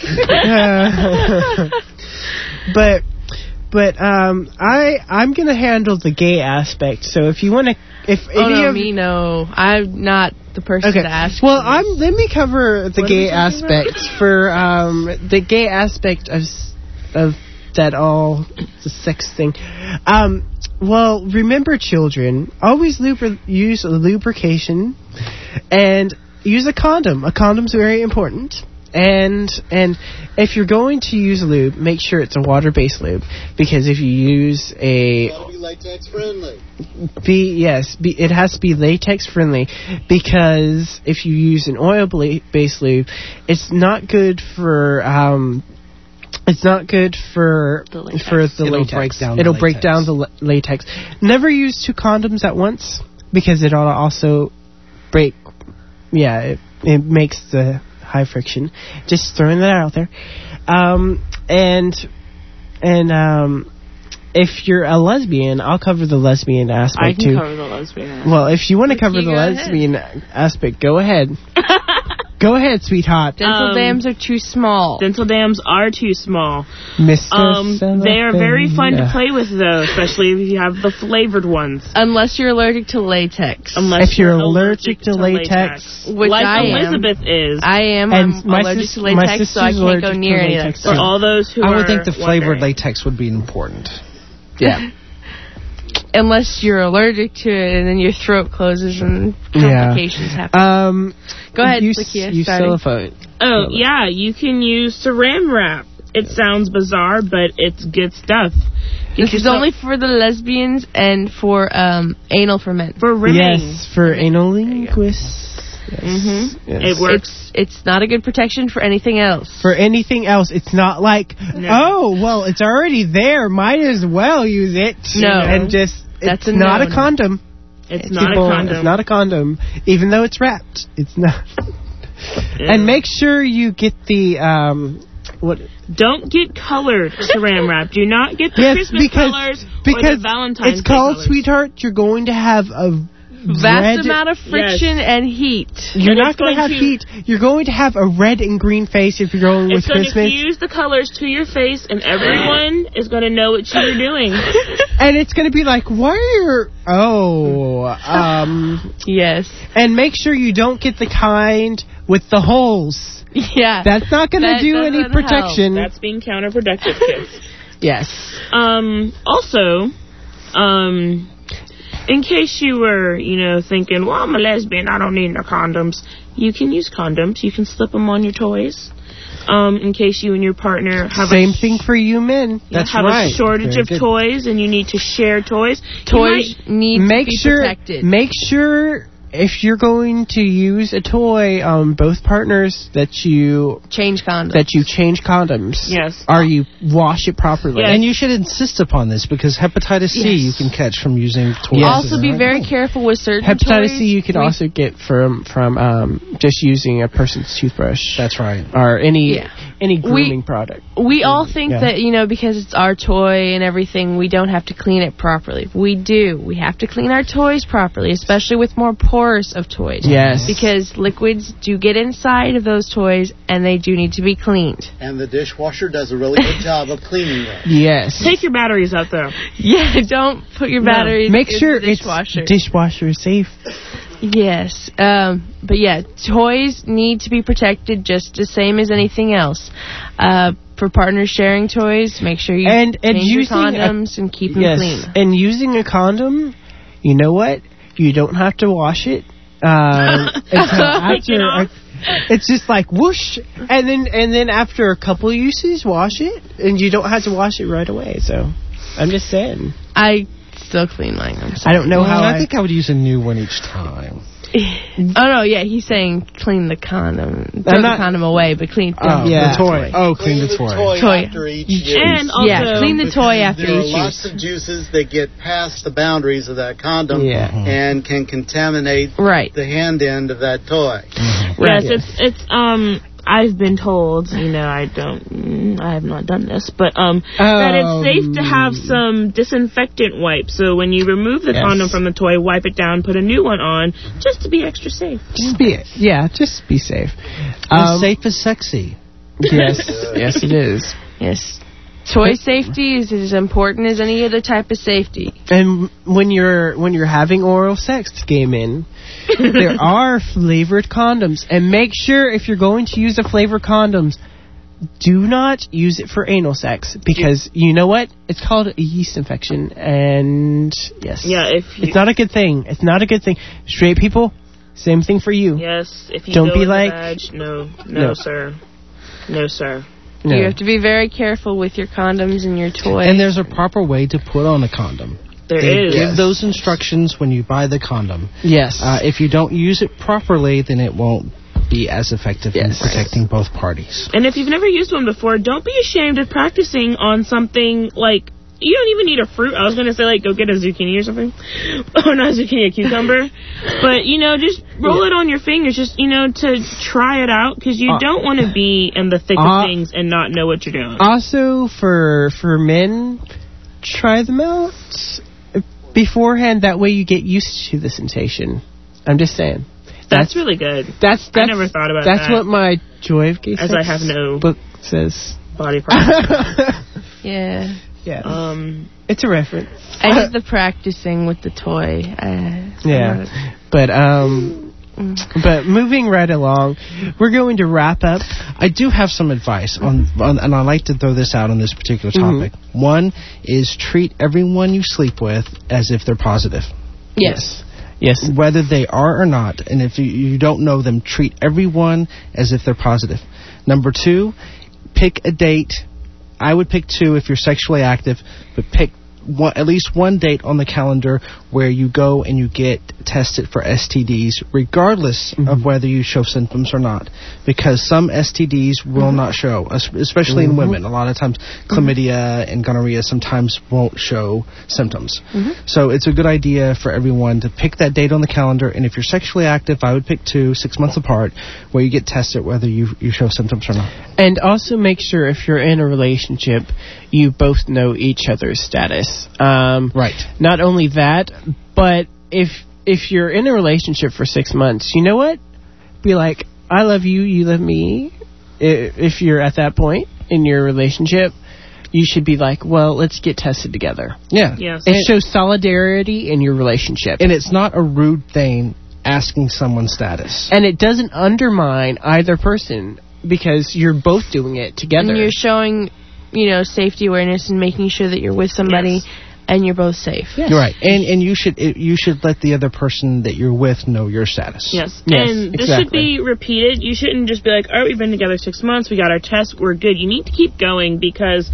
uh, but but um, I I'm gonna handle the gay aspect. So if you want to, if oh any no, of me no, I'm not the person okay. to ask. Well, I'm. Let me cover the What gay are we talking aspect for um the gay aspect of s- of that all the sex thing. Um. Well, remember, children, always lubri- use a lubrication and use a condom. A condom's very important. And and if you're going to use lube, make sure it's a water-based lube, because if you use a It's got to be latex friendly. Be yes, be, it has to be latex friendly, because if you use an oil-based lube, it's not good for um, it's not good for The latex. for the It'll latex. break down the It'll break latex. down the la- latex. Never use two condoms at once, because it'll also break. Yeah, it, it makes the high friction. Just throwing that out there. Um, and and um, if you're a lesbian, I'll cover the lesbian aspect I can too. cover the lesbian. Well, if you want to cover You the go ahead. lesbian aspect, go ahead. Go ahead, sweetheart. Dental Um, dams are too small. Dental dams are too small. Mister Um, they are very fun to Cellophane. play with, though, especially if you have the flavored ones. Unless you're allergic to latex. Unless If you're allergic to latex, Which like I am. Elizabeth is. I am. And I'm my allergic sis- to my latex, so I sister's can't go allergic near to any of that latex, For stuff. all those who I are would think the flavored wondering. latex would be important. Yeah. Unless you're allergic to it, and then your throat closes and Yeah. complications happen. Um, Go ahead, you, Lakia, you starting. cellophane. Oh, yeah, you can use saran wrap. It sounds bizarre, but it's good stuff. Get This is yourself- only for the lesbians and for um, anal for men. for rimming. Yes, for anal linguists. Yes. Mhm. Yes. It works. It's it's not a good protection for anything else. For anything else, it's not like, No. oh, well, it's already there. Might as well use it. No. And just, That's it's a not no, a no. condom. It's not People, a condom. It's not a condom. Even though it's wrapped, it's not. Yeah. And make sure you get the, um, what? Don't get colored saran wrap. Do not get the Yes, Christmas because, colors or because the Valentine's it's Day called, colors. sweetheart, you're going to have a Vast red, amount of friction and heat. You're And not it's going to have going to- heat. You're going to have a red and green face if you're going with It's going to Christmas. fuse the colors to your face, and everyone is going to know what you're doing. And it's going to be like, why are your... Oh, um... Yes. And make sure you don't get the kind with the holes. Yeah. That's not going to That do any doesn't help. protection. That's being counterproductive, kids. Yes. Um, also, um, in case you were, you know, thinking, well, I'm a lesbian, I don't need no condoms, you can use condoms. You can slip them on your toys. Um, in case you and your partner have Same a thing for you men. you That's have right. a shortage Very of good. toys and you need to share toys. You Toys might- need Make to be sure, protected. make sure if you're going to use a toy on both partners that you Change condoms. that you change condoms. Yes. Or you wash it properly. Yes. And you should insist upon this because hepatitis C Yes. you can catch from using toys. Yes. Also, be very careful with certain Hepatitis toys. C you could We- also get from from um, just using a person's toothbrush. That's right. Or any Yeah. any We- grooming product. We all think Yeah. that, you know, because it's our toy and everything, we don't have to clean it properly. We do. We have to clean our toys properly, especially with more porous of toys. Yes. Because liquids do get inside of those toys, and they do need to be cleaned. And the dishwasher does a really good job of cleaning them. Yes. Take your batteries out, though. Yeah, don't put your No. batteries Make in sure the dishwasher. it's dishwasher safe. Yes, um, but yeah, toys need to be protected just the same as anything else. Uh, for partners sharing toys, make sure you and, and change your using condoms a, and keep them yes, clean. And using a condom, you know what? You don't have to wash it. Uh, until after, uh, it's just like whoosh, and then and then after a couple uses, wash it, and you don't have to wash it right away. So, I'm just saying. I still clean mine. I'm I don't know well, how. I, I think I would use a new one each time. Oh no, yeah, he's saying clean the condom, throw not- the condom away, but clean the, Oh, Yeah. the toy. Oh, clean, the toy. toy. after each use. And also, Yeah, clean the toy after There are each lots use. of juices that get past the boundaries of that condom Yeah. and can contaminate Right. the hand end of that toy. Right. Yes, it's it's um. I've been told, you know, I don't, mm, I have not done this, but um, that it's safe to have some disinfectant wipes. So when you remove the Yes. condom from the toy, wipe it down, put a new one on, just to be extra safe. Just be yeah, just be safe. As Um, safe as sexy. Yes, yes, it is. Yes. Toy safety is as important as any other type of safety. And when you're when you're having oral sex, gay men, there are flavored condoms, and make sure if you're going to use a flavored condoms, do not use it for anal sex because you know what? It's called a yeast infection, and yes, Yeah, if you, it's not a good thing. It's not a good thing. Straight people, same thing for you. yes, if you Don't go be in the like- vag, no, no, No. sir, no, sir. No. You have to be very careful with your condoms and your toys. And there's a proper way to put on a condom. There They is. give those instructions when you buy the condom. Yes. Uh, if you don't use it properly, then it won't be as effective in Yes. protecting both parties. And if you've never used one before, don't be ashamed of practicing on something like, you don't even need a fruit. I was going to say, like, go get a zucchini or something. Or not a zucchini, a cucumber. But, you know, just roll it on your fingers, just, you know, to try it out, because you Uh, don't want to be in the thick uh, of things and not know what you're doing. Also, for for men, try them out beforehand. That way, you get used to the sensation. I'm just saying. That's really good. That's, that's I never thought about That's that. what my Joy of Gay As Sex I have no book says. body problem. yeah. Yeah. Um, it's a reference. I did the practicing with the toy. Uh, Yeah. But, um, but moving right along, we're going to wrap up. I do have some advice on, on and I like to throw this out on this particular topic. Mm-hmm. One is treat everyone you sleep with as if they're positive. Yes. Yes. Whether they are or not, and if you, you don't know them, treat everyone as if they're positive. Number two, pick a date. I would pick two if you're sexually active, but pick one, at least one date on the calendar where you go and you get tested for S T Ds, regardless Mm-hmm. of whether you show symptoms or not. Because some S T Ds will Mm-hmm. not show, es- especially Mhm. in women. A lot of times, chlamydia and gonorrhea sometimes won't show symptoms. Mm-hmm. So it's a good idea for everyone to pick that date on the calendar. And if you're sexually active, I would pick two, six months apart, where you get tested whether you you show symptoms or not. And also make sure if you're in a relationship, you both know each other's status. Um, right. Not only that, but if if you're in a relationship for six months, you know what? Be like, I love you, you love me. I- If you're at that point in your relationship, you should be like, well, let's get tested together. Yeah. Yes. It shows solidarity in your relationship. And it's not a rude thing asking someone's status. And it doesn't undermine either person because you're both doing it together. And you're showing, you know, safety awareness and making sure that you're with somebody Yes. and you're both safe. You're right. And and you should it, you should let the other person that you're with know your status. Yes. Yes, And this exactly. should be repeated. You shouldn't just be like, all right, we've been together six months, we got our test, we're good. You need to keep going because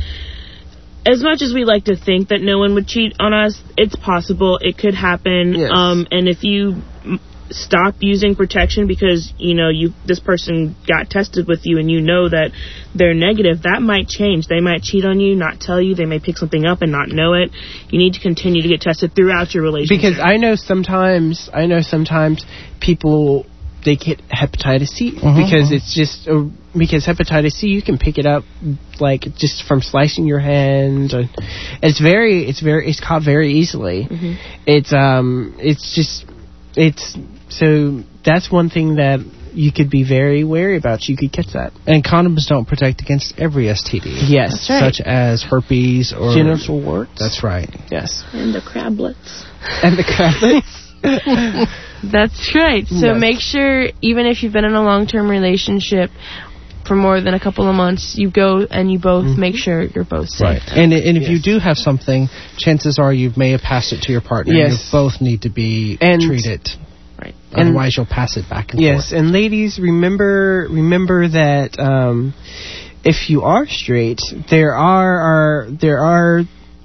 as much as we like to think that no one would cheat on us, it's possible. It could happen. Yes. Um, and if you m- stop using protection because, you know, you this person got tested with you and you know that they're negative, that might change. They might cheat on you, not tell you. They may pick something up and not know it. You need to continue to get tested throughout your relationship. Because I know sometimes, I know sometimes people, they get hepatitis C Mhm. because it's just, uh, because hepatitis C, you can pick it up like just from slicing your hand. Or, it's very, it's very, it's caught very easily. Mhm. It's, um, it's just, it's, so that's one thing that you could be very wary about. You could catch that. And condoms don't protect against every S T D. Yes. That's right. Such as herpes or Genital warts. That's right. Yes. And the crablets. And the crablets. That's right. So Yes. make sure, even if you've been in a long-term relationship for more than a couple of months, you go and you both Mm-hmm. make sure you're both safe. Right. And and if you do have something, chances are you may have passed it to your partner. Yes. You both need to be And- treated. Right. Otherwise, you'll pass it back and Yes, forth. and ladies, remember remember that um, if you are straight, there are, are there are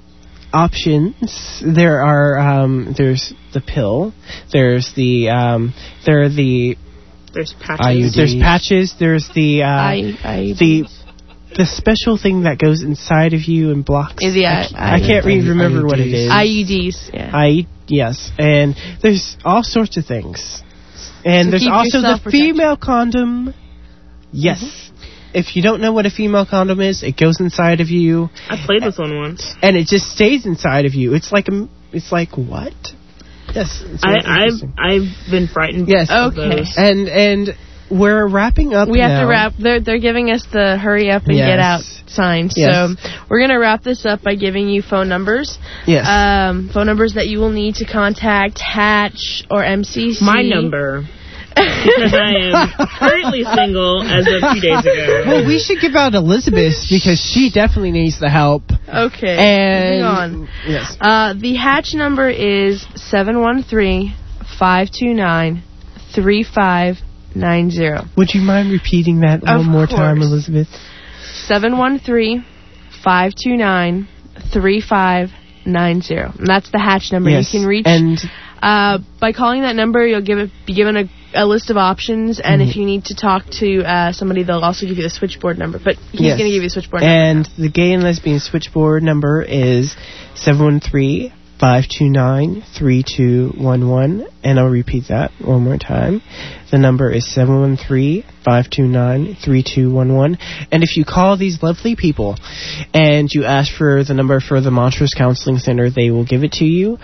options. There are um, there's the pill. There's the um, there are the There's I patches. U Ds. There's patches. There's the uh, I- I- the the special thing that goes inside of you and blocks. Is the I, I- c- I can't really remember what it is. I U Ds. Yeah. I yes, and there's all sorts of things, and So there's keep also the yourself protected. female condom. Yes, if you don't know what a female condom is, it goes inside of you, I played with one once. and it just stays inside of you. It's like a, it's like what? Yes, it's very I, I've interesting. I've been frightened. Yes, of those. and and we're wrapping up. We have now. to wrap. They're they're giving us the hurry up and Yes. get out sign. Yes. So we're gonna wrap this up by giving you phone numbers. Yes. Um, phone numbers that you will need to contact Hatch or M C C. My number. Because I am currently single as of two days ago. Well, we should give out Elizabeth's because she definitely needs the help. Okay. And Moving on. Yes. Uh, the Hatch number is seven one three, five two nine, three five nine zero. Would you mind repeating that Of one more time, course. Elizabeth? seven one three, five two nine, three five nine zero. And that's the Hatch number. Yes. You can reach. And Uh, by calling that number, you'll give it, be given a, a list of options, and Mhm. if you need to talk to uh, somebody, they'll also give you the switchboard number. But he's Yes. going to give you the switchboard number. And the gay and lesbian switchboard number is seven one three, five two nine, three two one one. And I'll repeat that one more time. The number is seven one three, five two nine, three two one one. And if you call these lovely people and you ask for the number for the Montrose Counseling Center, they will give it to you.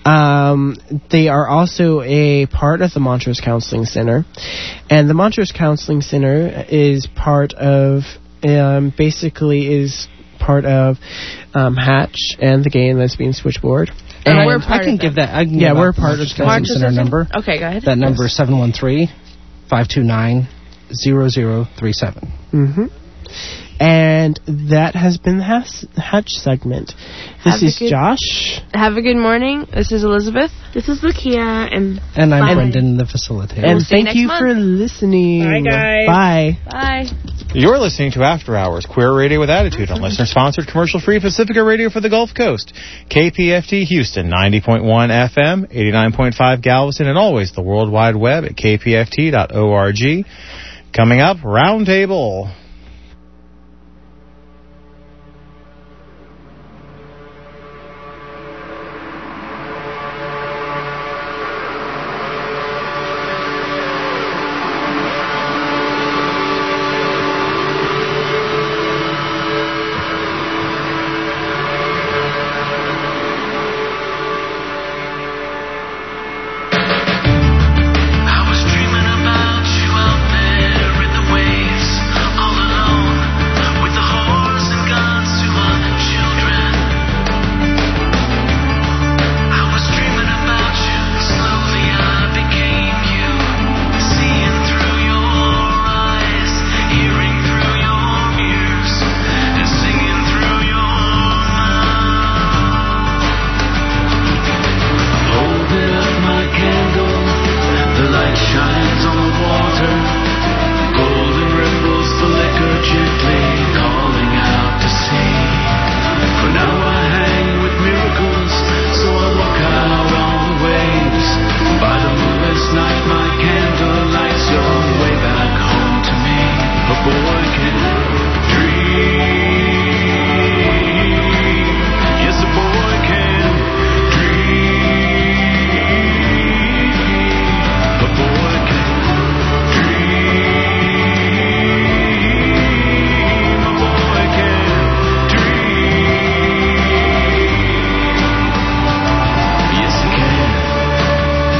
Um, they are also a part of the Montrose Counseling Center. And the Montrose Counseling Center is part of, um, basically is part of um, Hatch and the Gay and Lesbian Switchboard. And And we're part I can of give them. that. I can Yeah, give we're out the part of Montrose the Counseling Montrose Center Center? number. Okay, go ahead. That number is seven one three, five two nine, zero zero three seven. Mm-hmm. And that has been the Hatch, Hatch segment. This Have a is good- Josh. Have a good morning. This is Elizabeth. This is Lakia, and And I'm Bye. Brendan, the facilitator. And see you thank next you month. for listening. Bye, guys. Bye. Bye. You're listening to After Hours, Queer Radio with Attitude on listener-sponsored commercial-free Pacifica Radio for the Gulf Coast. K P F T Houston, ninety point one F M, eighty-nine point five Galveston, and always the World Wide Web at k p f t dot org. Coming up, Roundtable. I was dreaming about you out there in the waves, all alone, with the horse and guns to our children. I was dreaming about you, slowly I became you, seeing through your eyes, hearing through your ears, and singing through your mouth. Holding up my candle, the light shines on the water. Golden ripples the liquor gently calling out to sea. For now I hang with miracles, so I walk out on the waves. By the moonless night my candle lights your way back home to me. A boy can dream. Yes, a boy can dream. A boy can dream. A boy can dream. Yes, he can.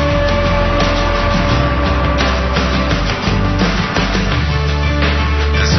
The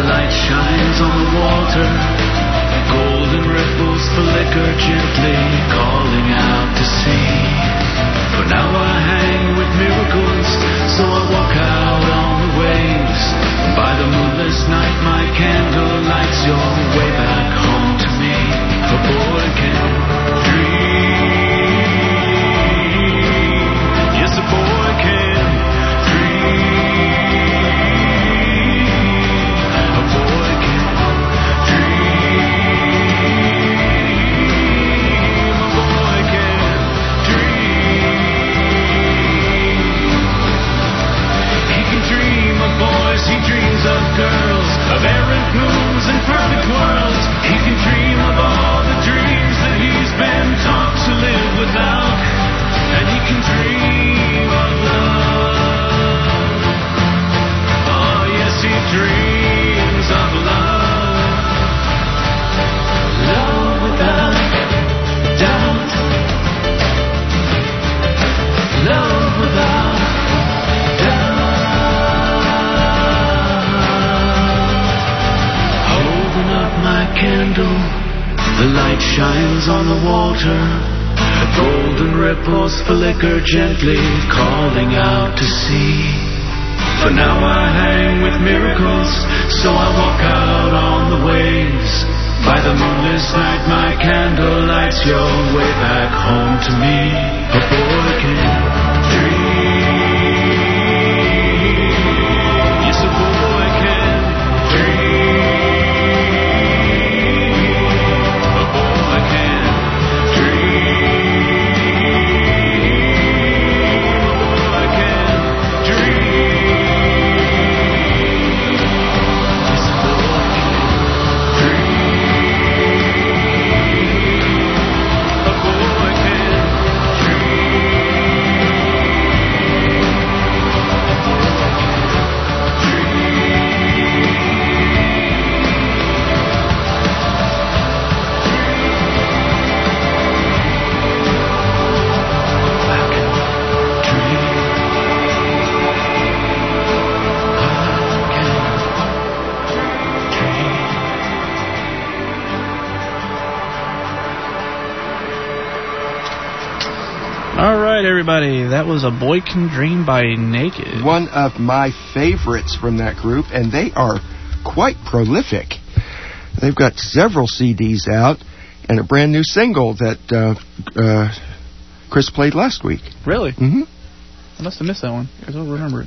light shines on the water. Golden ripples flicker gently, calling out to sea. For now I hang with miracles, so I walk out on the waves. By the moonless night my candle lights your way back home to me. A boy can dream. Yes, a boy can dream. A boy can dream. A boy can dream. He can dream of boys, he dreams of girls, of errant moons and perfect worlds. He can dream of all the dreams that he's been taught to live without. And he can dream of love. Oh yes, he dreams of love. Love without doubt. Love without my candle, the light shines on the water. Golden ripples flicker gently, calling out to sea. For now I hang with miracles, so I walk out on the waves. By the moonless night my candle lights your way back home to me. A boy can dream. Yes, a boy can dream. Everybody, that was A Boy Can Dream by Naked. One of my favorites from that group, and they are quite prolific. They've got several C Ds out and a brand new single that uh, uh, Chris played last week. Really? Mm-hmm. I must have missed that one, because I don't remember it.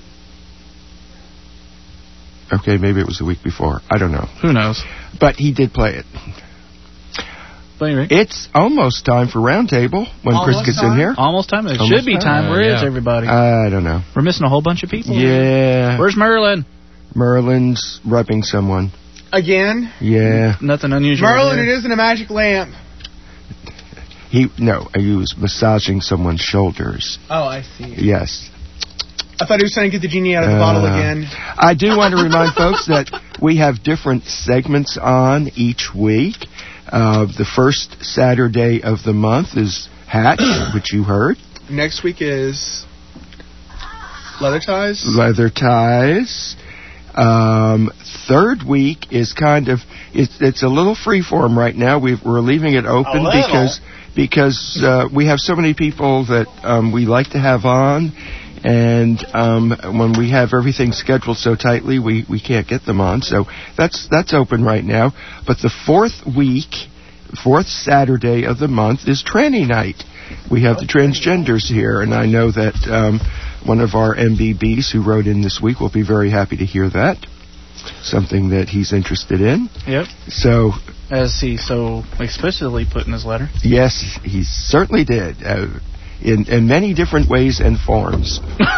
Okay, maybe it was the week before. I don't know. Who knows? But he did play it. Anyway. It's almost time for Roundtable when almost Chris gets time? in here. Almost time? It almost should be time. time. Where uh, is yeah. everybody? I don't know. We're missing a whole bunch of people. Yeah. Where's Merlin? Merlin's rubbing someone. Again? Yeah. Nothing unusual. Merlin, it isn't a magic lamp. He No, he was massaging someone's shoulders. Oh, I see. Yes. I thought he was trying to get the genie out of the uh, bottle again. I do want to remind folks that we have different segments on each week. Uh, the first Saturday of the month is Hatch, which you heard. Next week is Leather Ties. Leather Ties. Um, third week is kind of, it's, it's a little freeform right now. We've, we're leaving it open because because uh, we have so many people that um, we like to have on. And um, when we have everything scheduled so tightly, we, we can't get them on. So that's that's open right now. But the fourth week, fourth Saturday of the month is Tranny Night. We have the transgenders here, and I know that um, one of our M B Bs who wrote in this week will be very happy to hear that. Something that he's interested in. Yep. So, as he so explicitly put in his letter. Yes, he certainly did. Uh, In, in many different ways and forms.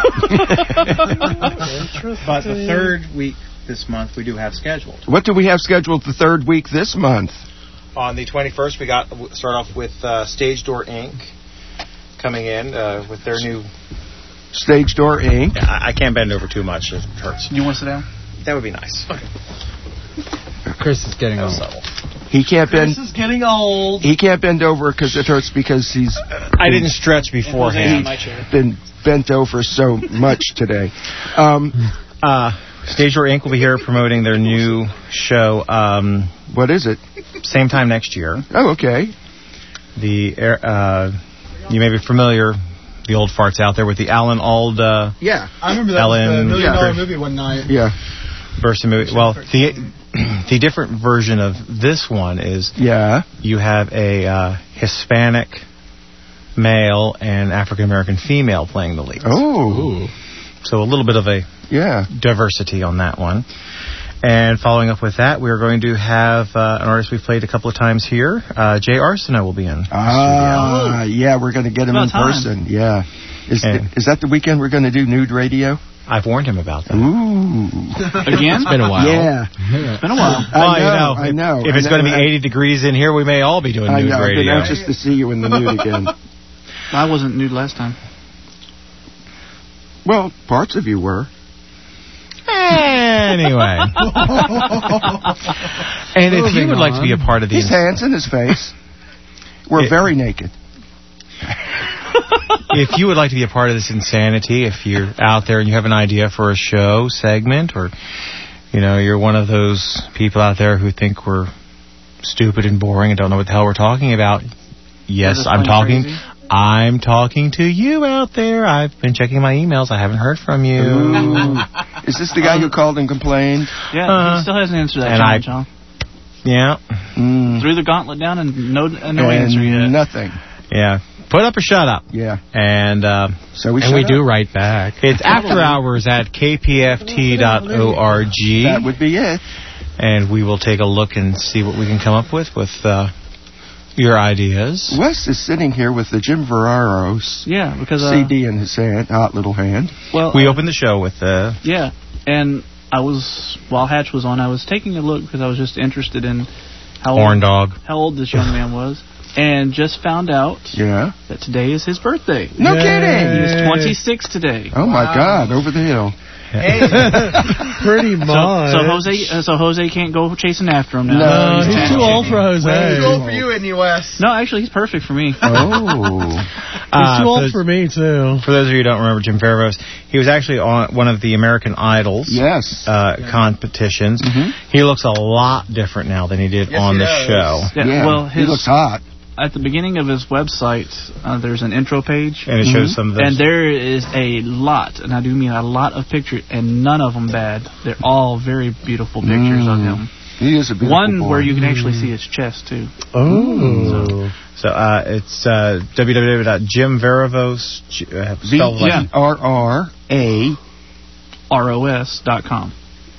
But the third week this month we do have scheduled. What do we have scheduled the third week this month? On the twenty-first, we got start off with uh, Stage Door Incorporated coming in uh, with their new... Stage Door Incorporated. Yeah, I, I can't bend over too much. It hurts. You want to sit down? That would be nice. Okay. Chris is getting old. He can't bend. Chris is getting old. He can't bend over because it hurts because he's. I didn't stretch beforehand. He's been bent over so much today. Um, uh, Stage Door Incorporated will be here promoting their new show. Um, what is it? Same time next year. Oh, okay. The uh, you may be familiar, the old farts out there with the Alan Ald. Uh, yeah, I remember that Ellen, was the Million Dollar yeah. Movie one night. Yeah. Versus movie. Well, the the different version of this one is yeah. You have a uh, Hispanic male and African American female playing the leads. Oh. So a little bit of a yeah diversity on that one. And following up with that, we're going to have uh, an artist we've played a couple of times here. Uh, Jay Arsenault will be in. Ah, yeah, we're going to get him in time. person. Yeah. Is, And- is that the weekend we're going to do nude radio? I've warned him about that. Ooh. Again? It's been a while. Yeah. It's been a while. I Well, know, you know, I if, know. if I it's know. going to be I- eighty degrees in here, we may all be doing I nude know. I've been radio. anxious to see you in the nude again. I wasn't nude last time. Well, parts of you were. Anyway. And if you would like to be a part of the... His hands in his face. We're It- very naked. If you would like to be a part of this insanity, if you're out there and you have an idea for a show, segment, or, you know, you're one of those people out there who think we're stupid and boring and don't know what the hell we're talking about, yes, this I'm playing talking... crazy? I'm talking to you out there. I've been checking my emails. I haven't heard from you. Ooh. Is this the guy who called and complained? Yeah, Uh, he still hasn't answered that and challenge, I- huh? Yeah. Mm. Threw the gauntlet down and no, no And answer yet. nothing. Yeah. Put up or shut up. Yeah. And uh, so we and we shut do up. write back. It's after hours at k p f t dot org. That would be it. And we will take a look and see what we can come up with with uh, your ideas. Wes is sitting here with the Jim Ferraro's Yeah, because uh, C D in his hand, hot little hand. well, We uh, opened the show with uh, yeah, and I was while Hatch was on, I was taking a look because I was just interested in how Horn old, Dog. how old this young man was, and just found out Yeah. that today is his birthday. No kidding. He's twenty-six today. Oh my God! Over the hill. Pretty So, much. so Jose, uh, so Jose can't go chasing after him now. No, he's He's too old for Jose. Well, he's old for you, isn't he, Wes? No, actually, he's perfect for me. Oh. He's Uh, too for old those- for me, too. For those of you who don't remember Jim Farrows, he was actually on one of the American Idols Yes. uh, competitions. Mhm. He looks a lot different now than he did Yes, on he the does. show. Yeah, Yeah. well, he his, looks hot. at the beginning of his website, uh, there's an intro page. And it shows some of those. And there is a lot, and I do mean a lot of pictures, and none of them bad. They're all very beautiful pictures of Mm. him. He is a beautiful One boy. where you can actually see his chest, too. Oh. So uh, it's uh, w w w dot jim veravos uh, V spelled like E R R A R O S dot com.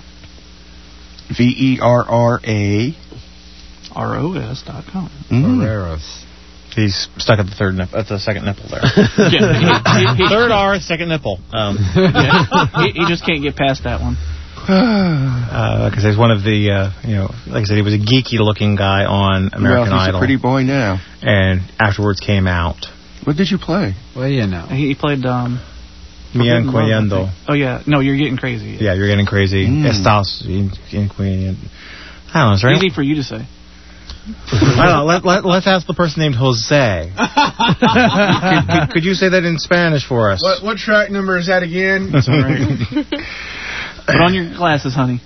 V E R R A. R O S dot com. Mm. He's stuck at the third nip- at the second nipple there. Yeah, he, he, Third R, second nipple. Um, yeah, he, he just can't get past that one. because he's one of the, uh, you know, like I said, he was a geeky-looking guy on American Well, he's Idol, a pretty boy now. and afterwards came out. What did you play? Well, you know. He played. Um, Me Forbidden Love, I incluyendo. think. Oh yeah, no, you're getting crazy. Yeah, you're getting crazy. Mm. Estás in- incluyendo. I don't know. Is there Easy any- for you to say. I don't know. Let, let, let's ask the person named Jose. could, could, could you say that in Spanish for us? What, what track number is that again? That's all right. Put on your glasses, honey.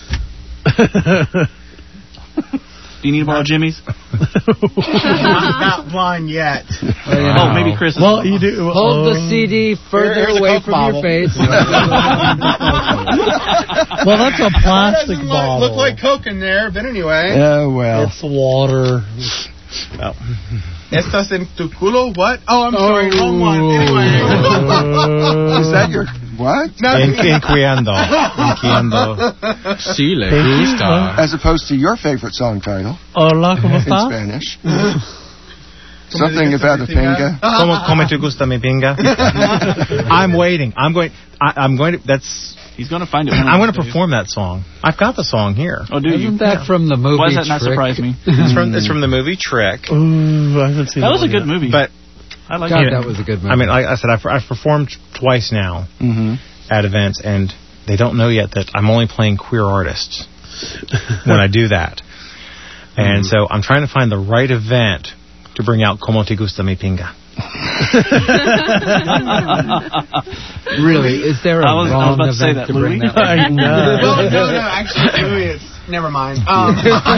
Do you need to borrow Jimmy's? I'm not blind yet. Oh, maybe Chris is. Well, you do. Hold uh, the C D further Here's a away Coke from bottle. your face. Well, that's a plastic Doesn't bottle. look, look like Coke in there, but anyway. Oh, well. It's water. Oh. Estás en tu culo? What? Oh, I'm sorry, wrong one. Anyway. Is that your... What? In, incluyendo. Incluyendo. Sí, le gusta. As opposed to your favorite song title Hola, ¿cómo in estás? Spanish. Something about a pinga. Como, como te gusta mi pinga? I'm waiting. I'm going. I, I'm going to. That's. He's going to find it. One of I'm going to these days. perform that song. I've got the song here. Oh, do you? Isn't that from the movie Why does that not Trick? surprise me? It's from. It's from the movie Trick. Ooh, I haven't seen That was a one good yet. movie. But I like God, it. that was a good movie. I mean, like I said, I've, I've performed twice now Mm-hmm. at events, and they don't know yet that I'm only playing queer artists when I do that. And so I'm trying to find the right event to bring out Como Te Gusta Mi Pinga. Really? Is there a I was, I was wrong about to say event that, to bring Louis. that I up? know. Well, no, no, actually, Louis, it's never mind. Um,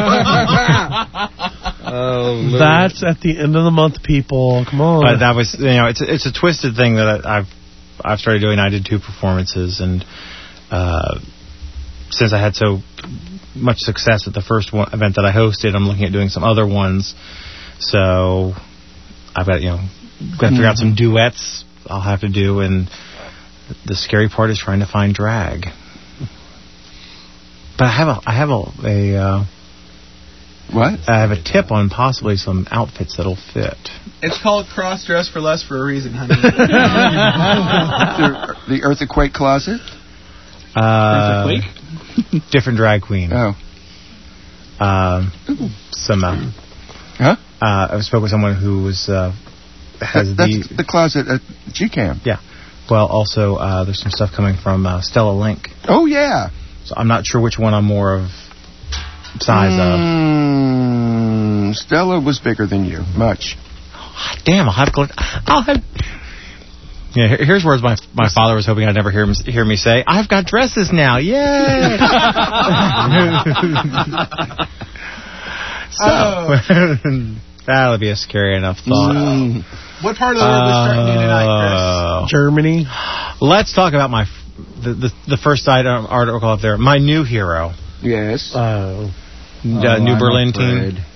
Oh, That's at the end of the month, people. Come on. But that was, you know, it's a, it's a twisted thing that I, I've I've started doing. I did two performances, and uh, since I had so much success at the first one, event that I hosted, I'm looking at doing some other ones. So I've got, you know, got to figure out some duets I'll have to do, and the scary part is trying to find drag. But I have a I have a, a uh, what? I have a tip on possibly some outfits that'll fit. it's called cross dress for less for a reason, honey. the, the Earthquake Closet? Uh, Earthquake? Different drag queen. Oh. Um, some. Uh, huh? Uh, I spoke with someone who was uh, has that, that's the the closet at G CAM. Yeah. Well, also uh, there's some stuff coming from uh, Stella Link. Oh yeah. So I'm not sure which one I'm more of size mm, of. Stella was bigger than you, much. Oh, damn, I'll have to. I'll have. Yeah, here- here's words my my father was hoping I'd never hear him, hear me say. I've got dresses now, yay! So that'll be a scary enough thought. Mm. What part of the world is starting to do tonight, Uh, Germany. Let's talk about my f- the, the the first item article up there. My new hero, Yes. Oh. uh, New I'm Berlin afraid. teen.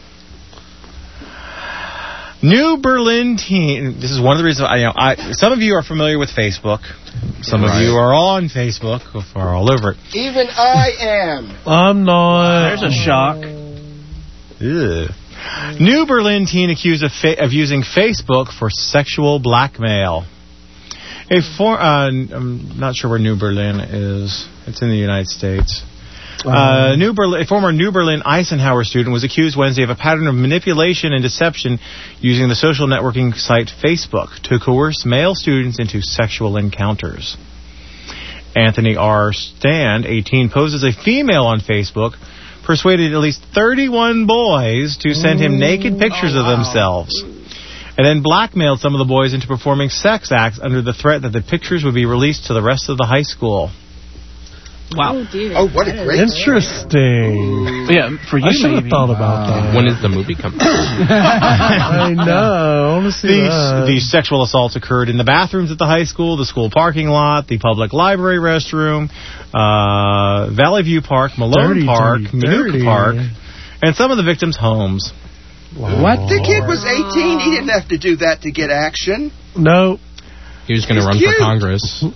New Berlin teen. This is one of the reasons I, you know, I. Some of you are familiar with Facebook. Some Right. of you are on Facebook, are all over it. Even I am. I'm not. There's a shock. Ugh. New Berlin teen accused of, fa- of using Facebook for sexual blackmail. A for, uh, I'm not sure where New Berlin is. It's in the United States. Uh, New Berlin, a former New Berlin Eisenhower student was accused Wednesday of a pattern of manipulation and deception using the social networking site Facebook to coerce male students into sexual encounters. Anthony R. Stand, eighteen, posed as a female on Facebook, persuaded at least thirty-one boys to send him naked pictures of themselves, and then blackmailed some of the boys into performing sex acts under the threat that the pictures would be released to the rest of the high school. Wow. Oh, dear. Oh, what a great Interesting. Yeah, for you I should have maybe. thought about that. When is the movie coming? I know. I want to see These, that. these sexual assaults occurred in the bathrooms at the high school, the school parking lot, the public library restroom, uh, Valley View Park, Malone Dirty, Park, dirty, Manuka dirty. Park, and some of the victims' homes. What? The kid was eighteen. He didn't have to do that to get action. No. He was going to He's run cute. for Congress.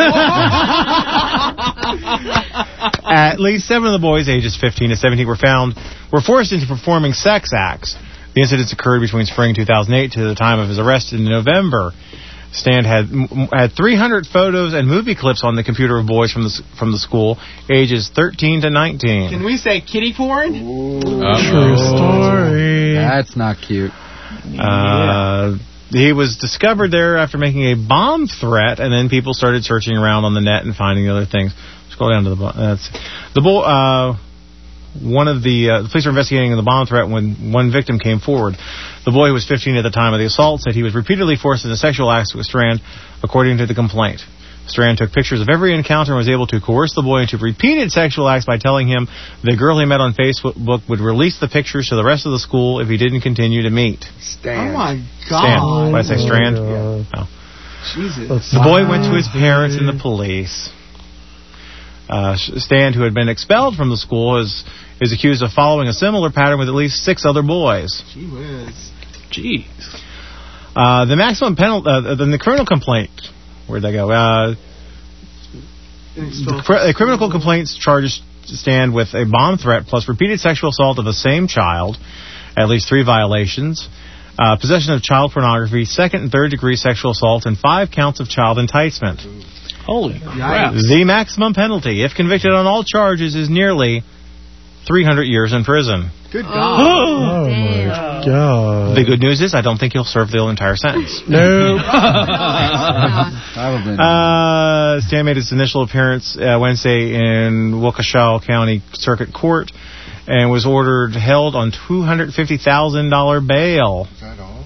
At least seven of the boys, ages fifteen to seventeen, were found were forced into performing sex acts. The incidents occurred between spring two thousand eight to the time of his arrest in November. Stan had m- had three hundred photos and movie clips on the computer of boys from the s- from the school, ages thirteen to nineteen. Can we say kitty porn? True story. That's not cute. Uh, he was discovered there after making a bomb threat, and then people started searching around on the net and finding other things. Scroll down to the bo- that's the boy. Uh, one of the uh, the police were investigating the bomb threat when one victim came forward. The boy, who was fifteen at the time of the assault, said he was repeatedly forced into sexual acts with Strand, according to the complaint. Strand took pictures of every encounter and was able to coerce the boy into repeated sexual acts by telling him the girl he met on Facebook would release the pictures to the rest of the school if he didn't continue to meet. Stan. Oh my Strand. God. Did I say Strand? Oh, No. Jesus. The boy went to his parents and the police. Uh, Stan, who had been expelled from the school, is is accused of following a similar pattern with at least six other boys. Gee whiz. Jeez. Uh, the maximum penalty, uh, then the criminal complaint. Where'd that go? Uh, the cr- uh, criminal complaints charges Stan with a bomb threat plus repeated sexual assault of the same child, at least three violations, uh, possession of child pornography, second and third degree sexual assault, and five counts of child enticement. Holy crap. The maximum penalty, if convicted on all charges, is nearly three hundred years in prison. Good God. Oh, my God. The good news is I don't think he'll serve the entire sentence. No. Probably. Uh, Stan made his initial appearance uh, Wednesday in Waukesha County Circuit Court and was ordered held on two hundred fifty thousand dollars bail. Is that all?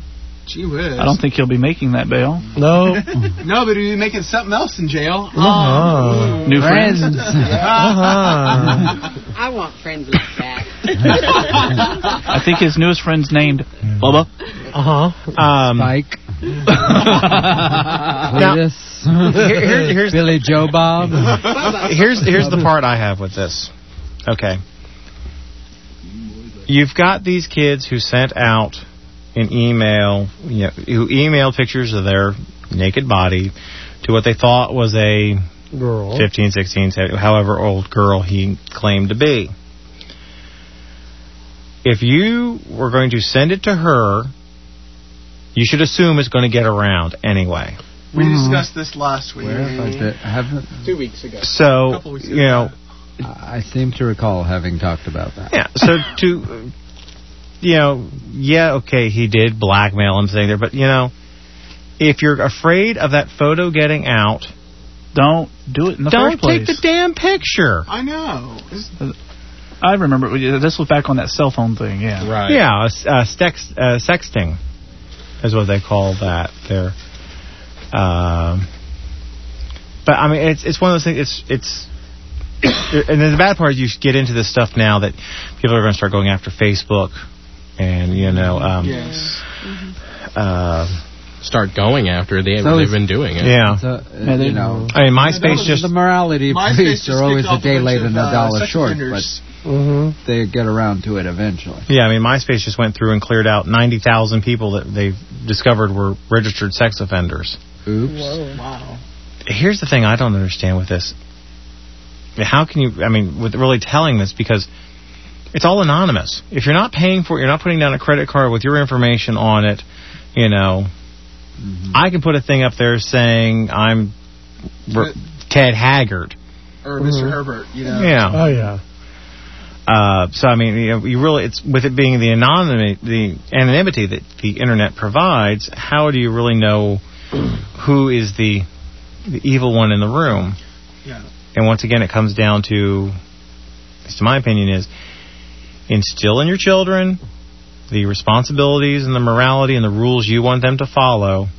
Gee whiz. I don't think he'll be making that bail. No. No, but he'll be making something else in jail. Uh-huh. New friends. Uh-huh. I want friends like that. I think his newest friend's named Bubba. Uh-huh. Um, Mike. Cletus. Here- here- here's Billy Joe Bob. Here's here's the part I have with this. Okay. You've got these kids who sent out an email, you know, who emailed pictures of their naked body to what they thought was a girl, fifteen, sixteen, however old girl he claimed to be. If you were going to send it to her, you should assume it's going to get around anyway. We discussed this last week. Where have I been? Haven't. Two weeks ago. So, Couple weeks ago. you know, I seem to recall having talked about that. yeah, so to, uh, you know, yeah, okay, he did blackmail him sitting there, but, you know, if you're afraid of that photo getting out, don't do it in the don't first place. take the damn picture. I know. I remember this was back on that cell phone thing. Yeah. Right. Yeah, uh, uh, sex, uh, sexting is what they call that there. Um, but I mean, it's it's one of those things. It's it's, and then the bad part is you get into this stuff now that people are going to start going after Facebook, and you know, um, yes, uh, start going after they So they've it's- been doing it. yeah. So, uh, you know, I mean, MySpace just the morality MySpace police just are always kicked a off day a bunch late of, and a uh, dollar sex short, offenders. but Mm-hmm. they get around to it eventually. Yeah, I mean, MySpace just went through and cleared out ninety thousand people that they've discovered were registered sex offenders. Oops. Wow. Here's the thing I don't understand with this. How can you, I mean, with really telling this, because it's all anonymous. If you're not paying for it, you're not putting down a credit card with your information on it, you know, mm-hmm. I can put a thing up there saying I'm R- Ted Haggard. Or Mister Mhm. Herbert, you know. Yeah. Oh, yeah. Uh, so I mean, you know, you really, it's with it being the anonymity, the anonymity that the internet provides. How do you really know who is the the evil one in the room? Yeah. And once again, it comes down to, at least in my opinion, is instill in your children the responsibilities and the morality and the rules you want them to follow.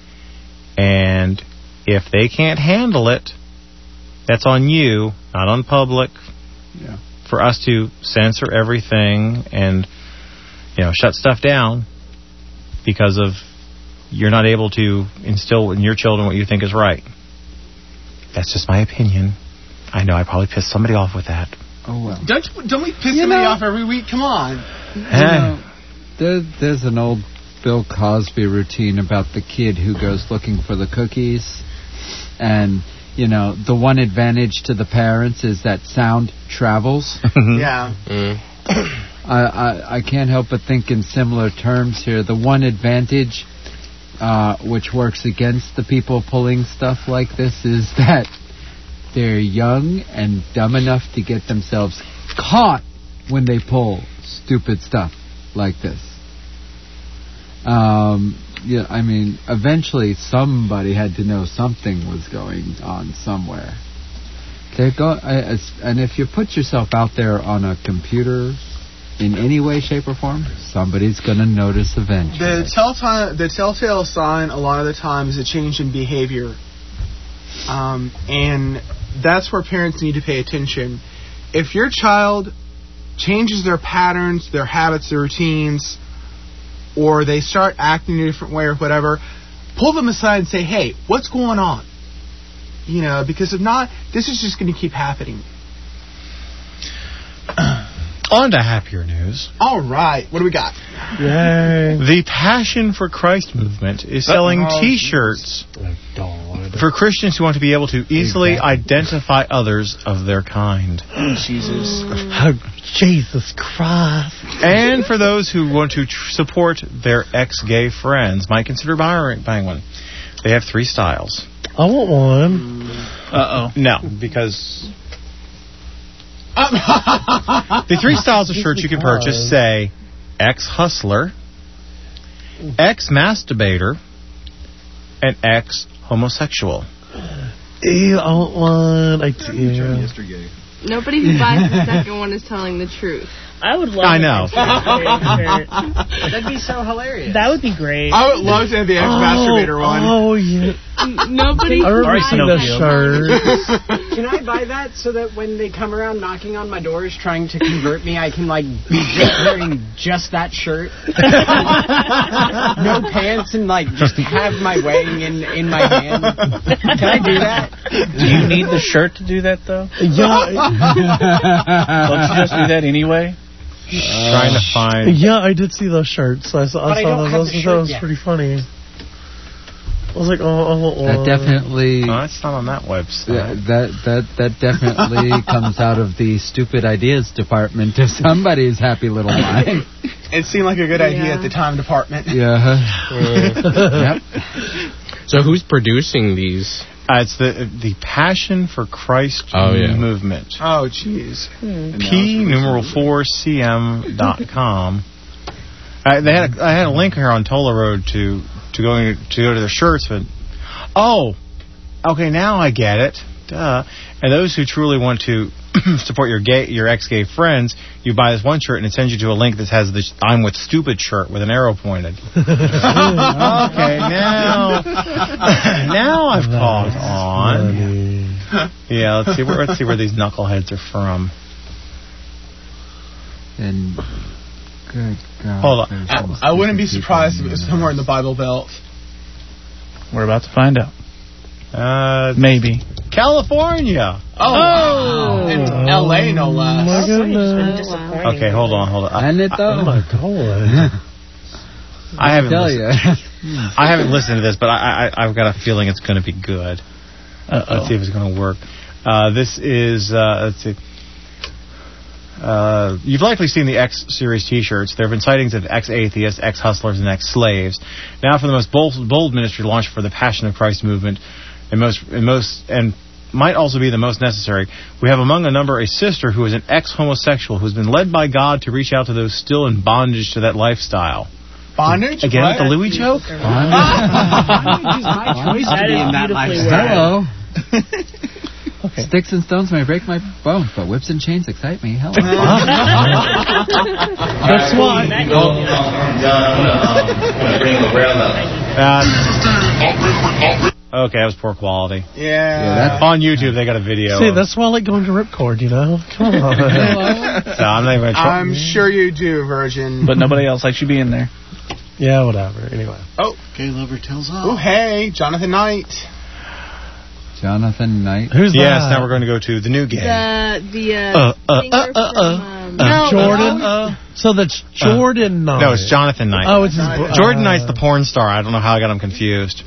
And if they can't handle it, that's on you, not on public. Yeah. For us to censor everything and, you know, shut stuff down because of you're not able to instill in your children what you think is right. That's just my opinion. I know I probably pissed somebody off with that. Oh, well. Don't don't we piss You somebody know- off every week? Come on. You know, there, there's an old Bill Cosby routine about the kid who goes looking for the cookies. And, you know, the one advantage to the parents is that sound travels. Yeah. Mm. I, I, I can't help but think in similar terms here. The one advantage uh, which works against the people pulling stuff like this is that they're young and dumb enough to get themselves caught when they pull stupid stuff like this. Um, yeah, I mean, eventually somebody had to know something was going on somewhere. They're go- I- as- and if you put yourself out there on a computer in any way, shape, or form, somebody's going to notice eventually. The telltale, the telltale sign a lot of the time is a change in behavior. Um, and that's where parents need to pay attention. If your child changes their patterns, their habits, their routines, or they start acting in a different way or whatever, pull them aside and say, hey, what's going on? You know, because if not, this is just going to keep happening. On to happier news. All right, what do we got? Yay. The Passion for Christ movement is selling Uh-oh. T-shirts God. for Christians who want to be able to easily identify others of their kind. Jesus. Oh, Jesus Christ. And for those who want to tr- support their ex-gay friends, might consider buying buying one. They have three styles. I want one. Uh-oh. No, because the three styles of shirts you can purchase say ex-hustler, ex-masturbator, and ex-homosexual. Ew, I want one. I do. Yesterday. Nobody who buys the second one is telling the truth. I would love I a know. X-Masturbator shirt. That'd be so hilarious. That would be great. I would love to have the X-Masturbator one. Oh, yeah. Nobody. I remember seeing the shirt. Can I buy that so that when they come around knocking on my doors trying to convert me, I can like be just wearing just that shirt, no pants, and like just have my weighing in in my hand? Can I do that? Do you need the shirt to do that, though? Yeah. Don't you just do that anyway? Trying to find. Yeah, I did see those shirts. I saw, But I I saw don't those. have Those the that shirt was yet. pretty funny. I was like, oh, oh, oh. That definitely. No, that's not on that website. Yeah, that that that definitely comes out of the stupid ideas department of somebody's happy little mind. It seemed like a good idea Yeah. at the time department. Yeah. Yep. So who's producing these? Uh, it's the the Passion for Christ Oh, yeah. movement. Oh, jeez. P numeral four C M dot com. I, they had a, I had a link here on Tola Road to to going to go to their shirts, but oh, okay, now I get it. Duh. And those who truly want to support your gay your ex-gay friends, you buy this one shirt and it sends you to a link that has this "I'm with stupid" shirt with an arrow pointed. Okay, now now I've caught on. Yeah, let's see where let's see where these knuckleheads are from. And good God. Hold on. there's I, some I wouldn't be stupid surprised if people it was in somewhere in the Bible Belt. We're about to find out. Uh, Maybe. California. Oh, wow. In L A, no less. My Been goodness. disappointing. Okay, hold on, hold on. I, And it though. Oh, my God. I haven't tell listened, you. I haven't listened to this, but I, I I've got a feeling it's going to be good. Uh-oh. Let's see if it's going to work. Uh, this is uh, let's see. Uh, you've likely seen the X Series T-shirts. There have been sightings of ex-atheists, ex-hustlers, and ex-slaves. Now, for the most bold, bold ministry launched for the Passion of Christ movement, and most, and most, and might also be the most necessary. We have among a number a sister who is an ex-homosexual who has been led by God to reach out to those still in bondage to that lifestyle. Bondage? Again What? with the Louis joke? Use my choice to That be is in that beautifully lifestyle. worded. Hello. Sticks and stones may break my bones, but whips and chains excite me. Hello. That's why. Uh, okay, that was poor quality. Yeah. Yeah, that's- On YouTube, they got a video. See, of- that's why I like going to Ripcord, you know? Come on. so I'm not even try- I'm sure you do, Virgin. But nobody else likes you being there. Yeah, whatever. Anyway. Oh. Gay lover tells all. Oh, hey, Jonathan Knight. Jonathan Knight. Who's Yes, that? now we're going to go to the new gay. The the uh, Uh, uh, singer uh, uh, from, uh, um, uh, Jordan? uh, So that's Jordan Knight. No, it's Jonathan Knight. Oh, it's his bro- Jordan uh, Knight's the porn star. I don't know how I got him confused.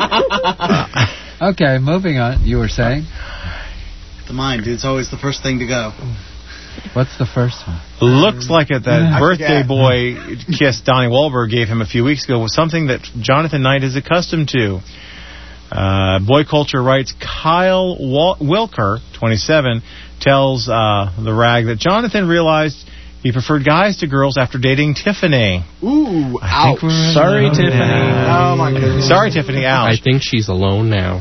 Okay, moving on. You were saying? The mind, dude. It's always the first thing to go. What's the first one? Looks like it that I birthday forget. boy kiss Donnie Wahlberg gave him a few weeks ago was something that Jonathan Knight is accustomed to. Uh, Boy Culture writes Kyle Wal- Wilker, twenty-seven, tells uh, the rag that Jonathan realized he preferred guys to girls after dating Tiffany. Ooh, I ouch. think we're Sorry, alone Tiffany. now. Oh, my goodness. Sorry, Tiffany. Ouch. I think she's alone now.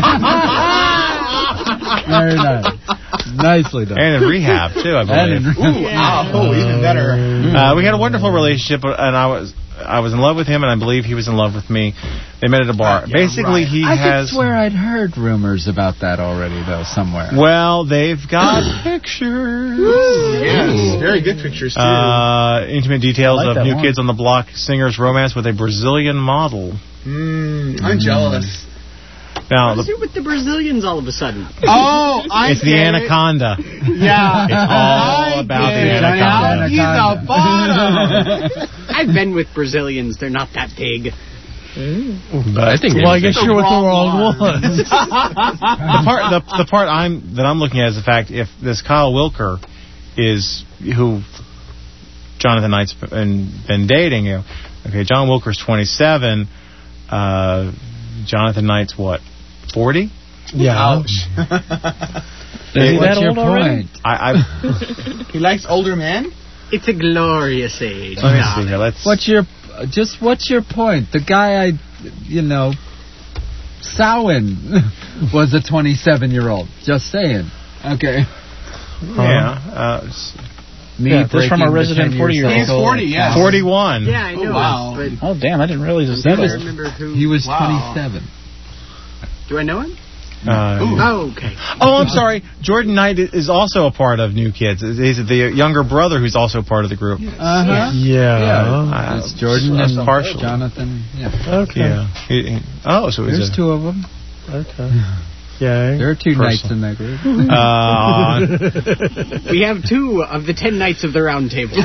Very nice. Nicely done. And in rehab, too, I believe. And in- Ooh, ow. Oh, even better. Uh, we had a wonderful relationship, and I was I was in love with him, and I believe he was in love with me. They met at a bar. Yeah, Basically, right. he I has... could swear I'd heard rumors about that already, though, somewhere. Well, they've got pictures. Yes, very good pictures, too. Uh, intimate details I like of that New one. Kids on the Block singer's romance with a Brazilian model. Mm, I'm jealous. Now, What's the, it with the Brazilians all of a sudden? Oh, I it's the get it. anaconda. Yeah. It's all I about the get it. anaconda. He's a bottom. I've been with Brazilians. They're not that big. But I think Well, I guess anything- you're with the wrong wrong one. ones. the part the, the part I'm that I'm looking at is the fact if this Kyle Wilker is who Jonathan Knight's been, been dating you. Okay, John Wilker's twenty-seven. Uh, Jonathan Knight's what? forty? Yeah. Ouch. Is he What's that your old already? point? I, I He likes older men? It's a glorious age. let me see here. Let's. What's your just what's your point? The guy I, you know, Samhain was a twenty-seven-year-old. Just saying. Okay. Yeah. Uh, s- Me Yeah, this from a breaking the resident ten forty-year-old. years He's forty, yeah. forty-one. Yeah, I know. Oh, wow. But Oh, damn, I didn't realize it was I'm that trying to old. remember who. He was Wow. twenty-seven. Do I know him? Uh, Oh, okay. oh, I'm sorry. Jordan Knight is also a part of New Kids. He's the younger brother who's also part of the group. Uh-huh. Yeah. Yeah, it's Jordan That's and partial. Jonathan. Yeah. Okay. Yeah. He- he- oh, so it was There's a, two of them. Okay. Yay. There are two Personal. knights in that group. Uh, We have two of the ten knights of the round table.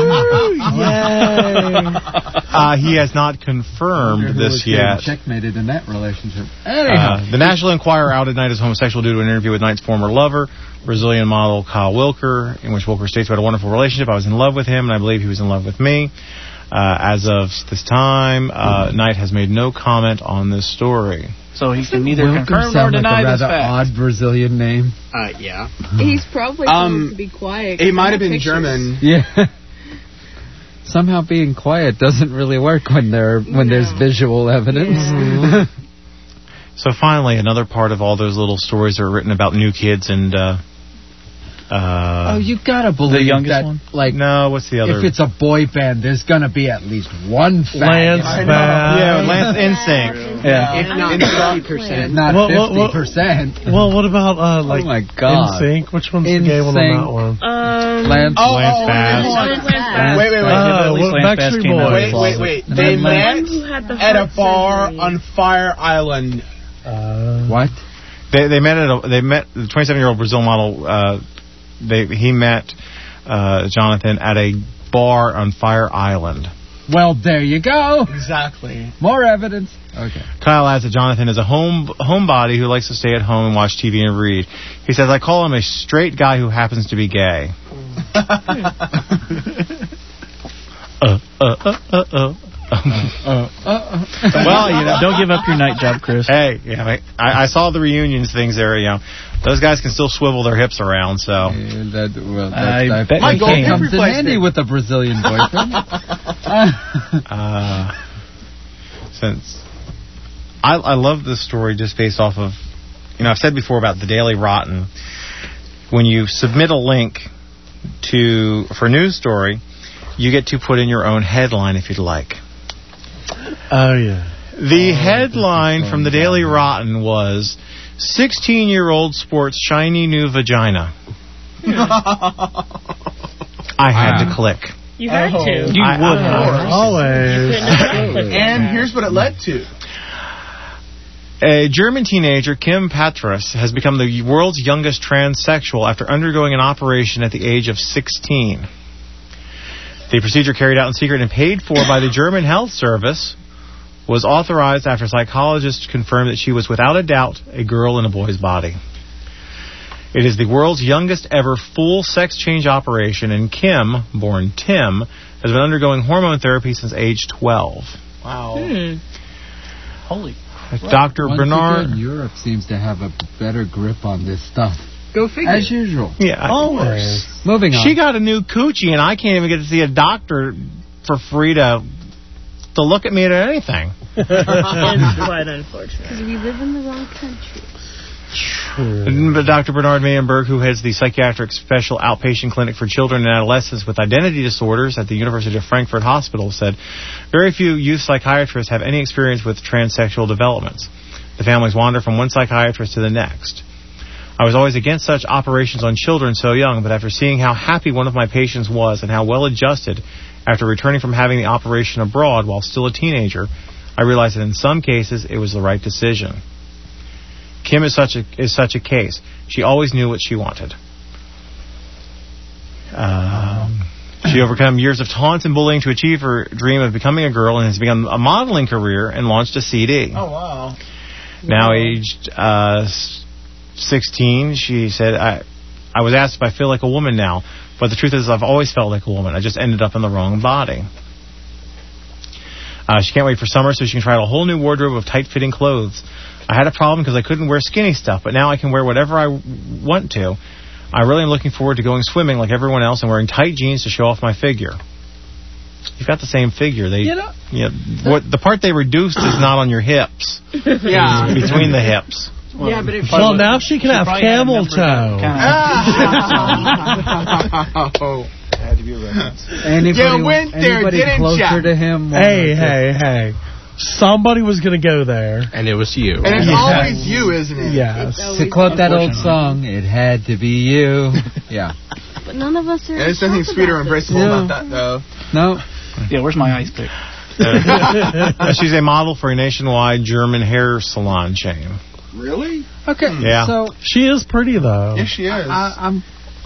uh, he has not confirmed Who this was getting yet. checkmated in that relationship. Anyhow. Uh, the National Enquirer outed Knight as homosexual due to an interview with Knight's former lover, Brazilian model Kyle Wilker, in which Wilker states we had a wonderful relationship. I was in love with him, and I believe he was in love with me. Uh, as of this time, uh, Knight has made no comment on this story. So he can neither Welcome confirm nor sound like deny a this rather fact. odd Brazilian name. Uh, yeah. He's probably Um, told to be quiet. It might have been Pictures. German. Yeah. Somehow being quiet doesn't really work when there when there's visual evidence. So finally, another part of all those little stories that are written about new kids and. Uh, uh, Oh, you gotta believe The youngest that. one? Like, no, what's the other? if it's a boy band, there's gonna be at least one fag. Lance in it. Bass. yeah, Lance Instinct. Yeah. If not fifty percent. Not Well, well, well- fifty percent. Well, what about uh, like Oh my God. N Sync? Which one's the gay one on NSYNC. that one? Um, Lance, Oh, Lance oh, Bass. hold on. Lance Bass. Wait, wait, wait. Uh, At least what, Lance Bass Backstreet came out of Boys. the Wait, closet. wait, wait. And They then met One who had the at a heart bar surgery. on Fire Island. Uh, what? They they met at a, they met the twenty-seven-year-old Brazil model. Uh, they he met uh, Jonathan at a bar on Fire Island. Well, there you go. Exactly. More evidence. Okay. Kyle adds that Jonathan is a home homebody who likes to stay at home and watch T V and read. He says, "I call him a straight guy who happens to be gay." uh, uh, uh, uh, uh. Uh, uh, Well, you know, Don't give up your night job, Chris. Hey, yeah, I, I saw the reunions things there. You know, those guys can still swivel their hips around. So Yeah, that, well, that, I that, bet that you can. comes in handy with a Brazilian boyfriend. uh, since I, I love this story just based off of, you know, I've said before about the Daily Rotten. When you submit a link to for a news story, you get to put in your own headline if you'd like. oh yeah. The headline from the Daily Rotten was sixteen-year-old sports shiny new vagina. I had to click. You had Oh. to. You I- would I- have. Always. And here's what it led to. A German teenager, Kim Patras, has become the world's youngest transsexual after undergoing an operation at the age of sixteen. The procedure, carried out in secret and paid for by the German Health Service, was authorized after psychologists confirmed that she was without a doubt a girl in a boy's body. It is the world's youngest ever full sex change operation, and Kim, born Tim, has been undergoing hormone therapy since age twelve. Wow. Hmm. Holy. Doctor Once Bernard. again, Europe seems to have a better grip on this stuff. Go figure. As usual. Yeah, Always. Moving on. She got a new coochie, and I can't even get to see a doctor for free to to look at me at anything. It's quite unfortunate. Because we live in the wrong country. But Doctor Bernard Mayenberg, who heads the Psychiatric Special Outpatient Clinic for Children and Adolescents with Identity Disorders at the University of Frankfurt Hospital, said, very few youth psychiatrists have any experience with transsexual developments. The families wander from one psychiatrist to the next. I was always against such operations on children so young, but after seeing how happy one of my patients was and how well adjusted after returning from having the operation abroad while still a teenager, I realized that in some cases it was the right decision. Kim is such a is such a case. She always knew what she wanted. Um, she overcome years of taunts and bullying to achieve her dream of becoming a girl and has begun a modeling career and launched a C D. Oh, wow. Now aged uh, sixteen, she said, I, I was asked if I feel like a woman now, but the truth is I've always felt like a woman. I just ended up in the wrong body. Uh, she can't wait for summer so she can try out a whole new wardrobe of tight-fitting clothes. I had a problem because I couldn't wear skinny stuff, but now I can wear whatever I want to. I really am looking forward to going swimming like everyone else and wearing tight jeans to show off my figure. You've got the same figure. They, You know, yeah, what the part they reduced is not on your hips. Yeah. It's between the hips. Well, yeah, but if Well, now she can have probably had a camel number that toe. kinda- Oh. Had to be a reference. Anybody, You went there, anybody didn't closer ya? to him? Hey, hey, hey. Somebody was going to go there. And it was you. And it's Yeah. always you, isn't it? Yes. To quote that old song, it had to be you. Yeah. But none of us are. Yeah, there's nothing sweeter or embraceable No. about that, though. No. Yeah, where's my ice pick? Uh, she's a model for a nationwide German hair salon chain. Really? Okay. Yeah. So She is pretty, though. Yes, she is. I, I'm.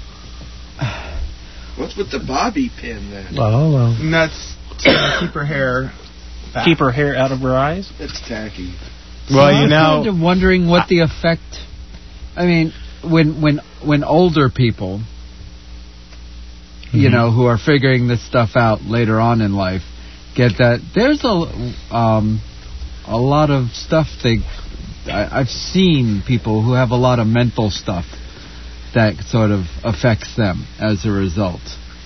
What's with the bobby pin then? Oh, well. And that's to keep her hair back. Keep her hair out of her eyes? That's tacky. Well, I'm you know, kind of wondering what the effect. I mean, when when when older people, you Mhm. know, who are figuring this stuff out later on in life, get that there's a um a lot of stuff they. I, I've seen people who have a lot of mental stuff that sort of affects them as a result.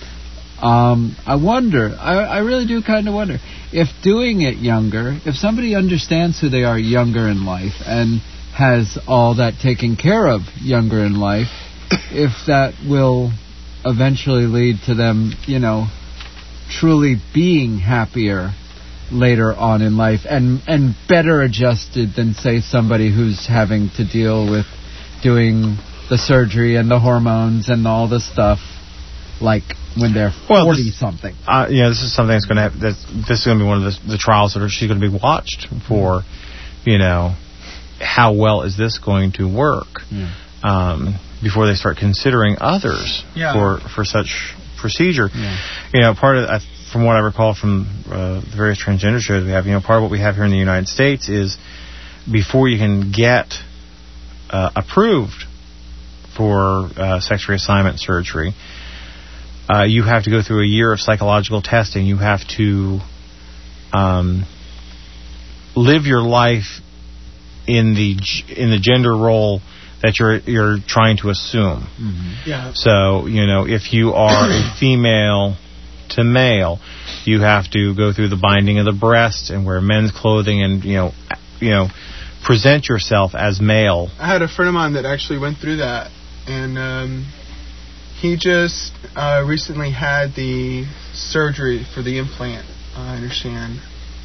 Um, I wonder, I, I really do kind of wonder, if doing it younger, if somebody understands who they are younger in life and has all that taken care of younger in life, if that will eventually lead to them, you know, truly being happier later on in life and and better adjusted than, say, somebody who's having to deal with doing the surgery and the hormones and all the stuff like when they're Well, forty this- something. uh, yeah, this is something that's going to have. That's, this is going to be one of the, the trials that are, she's going to be watched for. You know, how well is this going to work? Yeah. Um, before they start considering others Yeah. for for such procedure. Yeah. You know, part of uh, from what I recall from uh, the various transgender shows we have, you know, part of what we have here in the United States is before you can get uh, approved for uh, sex reassignment surgery, uh, you have to go through a year of psychological testing. You have to um, live your life in the g- in the gender role that you're you're trying to assume. Mm-hmm. Yeah. So, you know, if you are a female to male, you have to go through the binding of the breast and wear men's clothing and, you know, you know, present yourself as male. I had a friend of mine that actually went through that, and um, he just uh, recently had the surgery for the implant, I understand.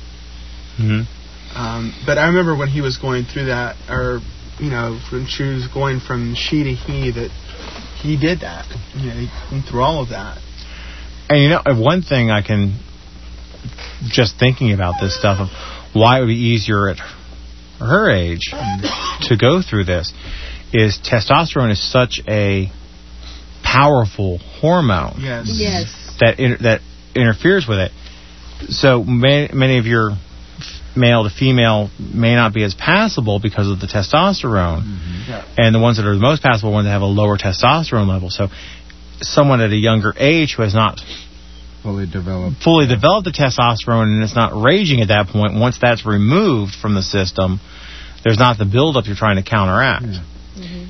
Mm-hmm. Um, but I remember when he was going through that, or, you know, when she was going from she to he, that he did that. You know, he went through all of that. And, you know, one thing I can, just thinking about this stuff of why it would be easier at her age to go through this, is testosterone is such a powerful hormone. Yes. Yes. That inter- that interferes with it. So many, many of your f- male to female may not be as passable because of the testosterone, Mm-hmm. Yeah. and the ones that are the most passable are ones that have a lower testosterone level. So someone at a younger age who has not Fully developed. fully developed the testosterone and it's not raging at that point, once that's removed from the system, there's not the buildup you're trying to counteract. Yeah. Mm-hmm.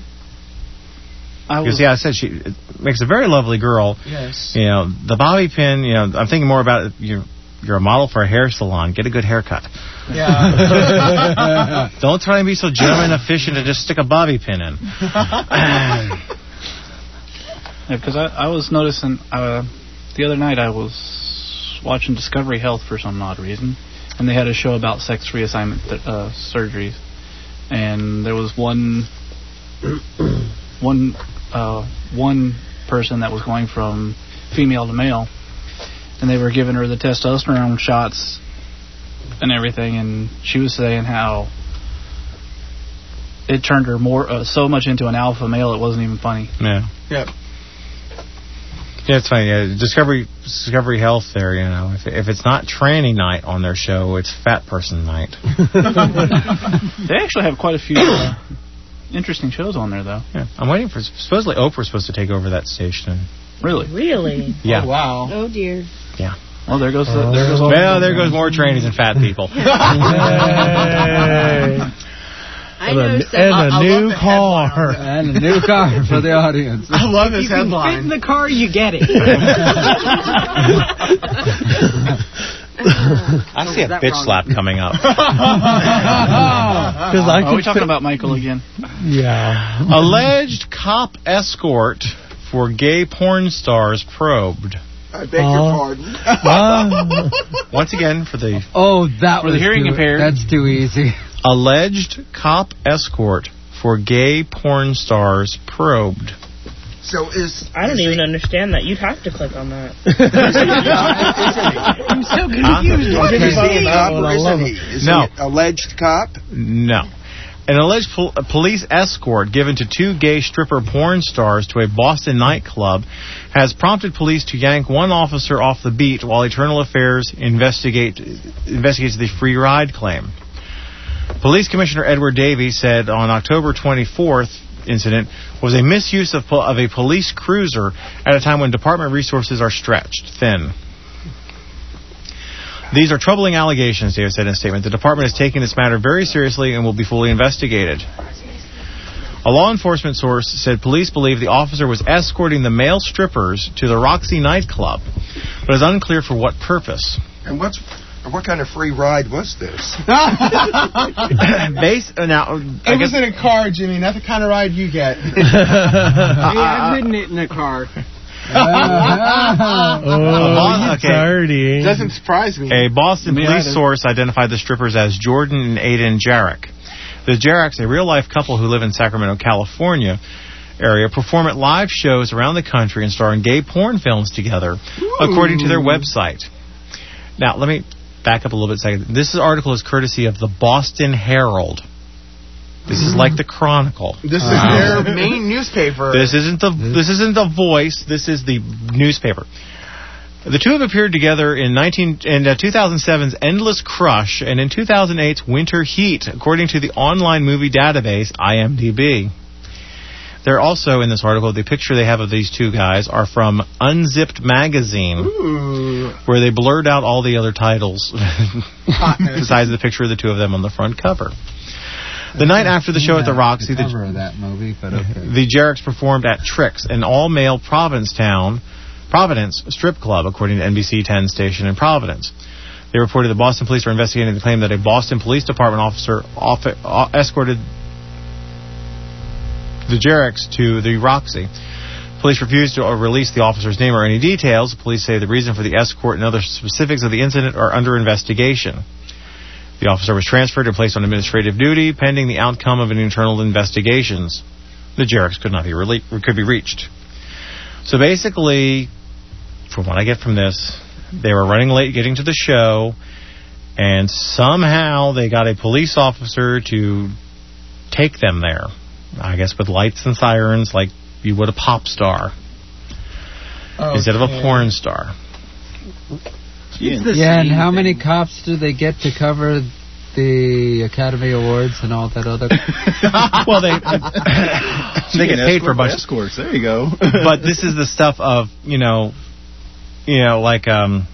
I Because, was, yeah, I said she it makes a very lovely girl. Yes. You know, the bobby pin, you know, I'm thinking more about it, you're, you're a model for a hair salon. Get a good haircut. Yeah. Don't try and be so gentleman efficient to just stick a bobby pin in. because I, I was noticing uh, the other night I was watching Discovery Health for some odd reason, and they had a show about sex reassignment th- uh, surgeries, and there was one one uh, one person that was going from female to male, and they were giving her the testosterone shots and everything, and she was saying how it turned her more uh, so much into an alpha male it wasn't even funny. Yeah. Yep. Yeah, it's funny. Yeah, Discovery Discovery Health there, you know, if if it's not tranny night on their show, it's fat person night. They actually have quite a few uh, interesting shows on there, though. Yeah, I'm waiting for, supposedly Oprah's supposed to take over that station. Really? Really? Yeah. Oh, wow. Oh dear. Yeah. Well, there goes the, there goes all Well, there goes more trannies and fat people. I know and a, some. and I- a I new love the car. And a new car for the audience. I love this You can fit headline. in the car, you get it. I see a bitch slap coming up. Because I Are can we talking fit- about Michael again? Yeah. Alleged cop escort for gay porn stars probed. I beg your pardon. Uh, Once again, for the oh, that For was the hearing too, impaired. That's too easy. alleged cop escort for gay porn stars probed. So is I don't even understand that. You'd have to click on that. I'm so Huh? confused. What Is is he a he? cop or isn't he? Is No. he an alleged cop? No. An alleged pol- a police escort given to two gay stripper porn stars to a Boston nightclub has prompted police to yank one officer off the beat while Eternal Affairs investigate investigates the free ride claim. Police Commissioner Edward Davies said on October twenty-fourth incident was a misuse of, po- of a police cruiser at a time when department resources are stretched thin. These are troubling allegations, Davis said in a statement. The department is taking this matter very seriously and will be fully investigated. A law enforcement source said police believe the officer was escorting the male strippers to the Roxy nightclub, but it's unclear for what purpose. And what's what kind of free ride was this? Base, uh, now, I It was guess, in a car, Jimmy, not the kind of ride you get. Hey, I've ridden it in a car. oh, okay. Doesn't surprise me. A Boston Me police either. source identified the strippers as Jordan and Aiden Jarek. The Jareks, a real-life couple who live in Sacramento, California area, perform at live shows around the country and star in gay porn films together, Ooh. according to their website. Now, let me back up a little bit. Second. This article is courtesy of the Boston Herald. This is like the Chronicle. This is Uh, their main newspaper. This isn't the this isn't the Voice. This is the newspaper. The two have appeared together in nineteen in uh, two thousand seven's Endless Crush and in two thousand eight's Winter Heat, according to the online movie database I M D B. They're also in this article. The picture they have of these two guys are from Unzipped magazine, Ooh. where they blurred out all the other titles besides the picture of the two of them on the front cover. The night after the show at the Roxy, the the, cover of that movie, but okay. the Jareks performed at Tricks, an all-male Provincetown, Providence strip club, according to N B C ten station in Providence. They reported the Boston police are investigating the claim that a Boston Police Department officer off, uh, escorted the Jareks to the Roxy. Police refused to release the officer's name or any details. Police say the reason for the escort and other specifics of the incident are under investigation. The officer was transferred and placed on administrative duty pending the outcome of an internal investigations. The Jareks could not be rele- could be reached. So basically, from what I get from this, they were running late getting to the show, and somehow they got a police officer to take them there. I guess with lights and sirens like you would a pop star okay. instead of a porn star. Yeah, and how many cops do they get to cover the Academy Awards and all that other? Well, they they get paid for a bunch of escorts. There you go. But this is the stuff of you know, you know, like um,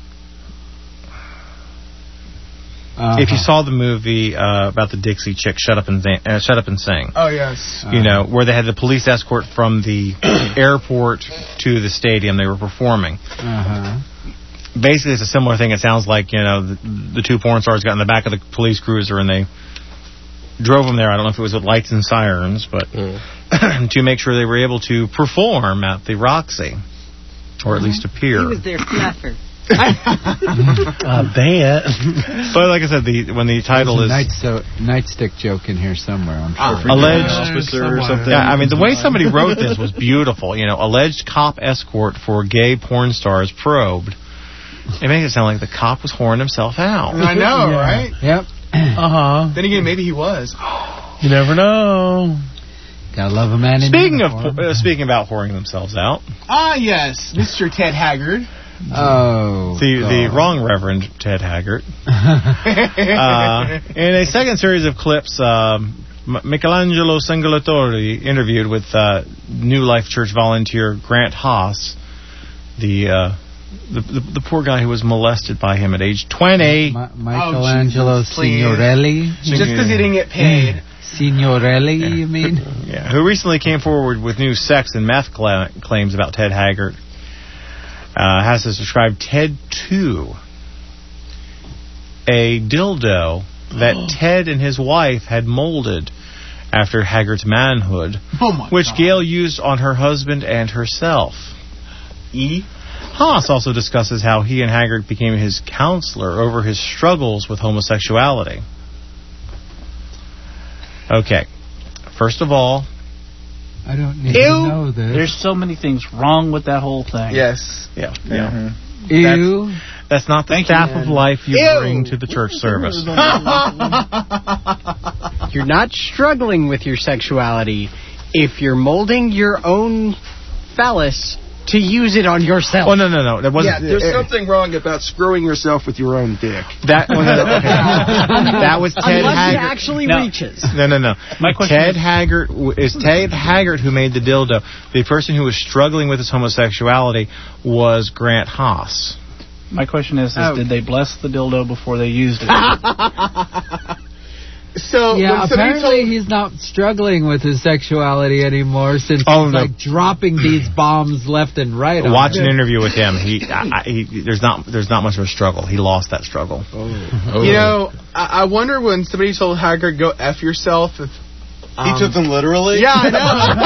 uh-huh. if you saw the movie uh, about the Dixie Chick, Shut Up and Sing, uh, Shut Up and Sing. Oh yes. You know, where they had the police escort from the airport to the stadium they were performing. Uh-huh. Basically, it's a similar thing. It sounds like, you know, the, the two porn stars got in the back of the police cruiser and they drove them there. I don't know if it was with lights and sirens, but mm. to make sure they were able to perform at the Roxy, or at least appear. He was their fluffer. I bet. But like I said, the when the title There's a is night so, nightstick joke in here somewhere. I'm sure. uh, alleged officer or something. Yeah, I mean the way somebody wrote this was beautiful. You know, alleged cop escort for gay porn stars probed. It makes it sound like the cop was whoring himself out. I know, yeah. right? Yep. Uh-huh. Then again, maybe he was. You never know. Gotta love a man in Speaking of uniform. uh, speaking about whoring themselves out. Ah, yes, Mister Ted Haggard. Oh, the God. the wrong Reverend Ted Haggard. uh, in a second series of clips, um, Michelangelo Cingolatori interviewed with uh, New Life Church volunteer Grant Haas, the, uh, the, the the poor guy who was molested by him at age twenty. Ma- Michelangelo oh, Signorelli. Just because he didn't get paid. Signorelli, you mean? Yeah, who recently came forward with new sex and meth cla- claims about Ted Haggard. Uh, has to describe Ted two, a dildo that Ted and his wife had molded after Haggert's manhood, Oh my which God. Gale used on her husband and herself. E. Haas also discusses how he and Haggart became his counselor over his struggles with homosexuality. Okay. First of all, I don't need Ew. to know this. There's so many things wrong with that whole thing. Yes. Yeah. Yeah. Ew. That's, that's not the Thank you, staff man. of life you Ew. bring to the church service. You're not struggling with your sexuality if you're molding your own phallus to use it on yourself. Oh, no, no, no. That wasn't. Yeah, there's uh, something wrong about screwing yourself with your own dick. That, well, no, no, okay. That was Ted Unless Haggart. it actually No. reaches. No, no, no. My question Ted is- Haggart w- is Ted Haggart who made the dildo. The person who was struggling with his homosexuality was Grant Haas. My question is, is Oh. did they bless the dildo before they used it? So Yeah, when somebody apparently told, he's not struggling with his sexuality anymore since Oh, he's no. like dropping these bombs left and right. on Watch it. an interview with him. He, I, I, he, there's not, there's not much of a struggle. He lost that struggle. Oh. you know, I, I wonder when somebody told Haggard go F yourself if He took them literally? Yeah, I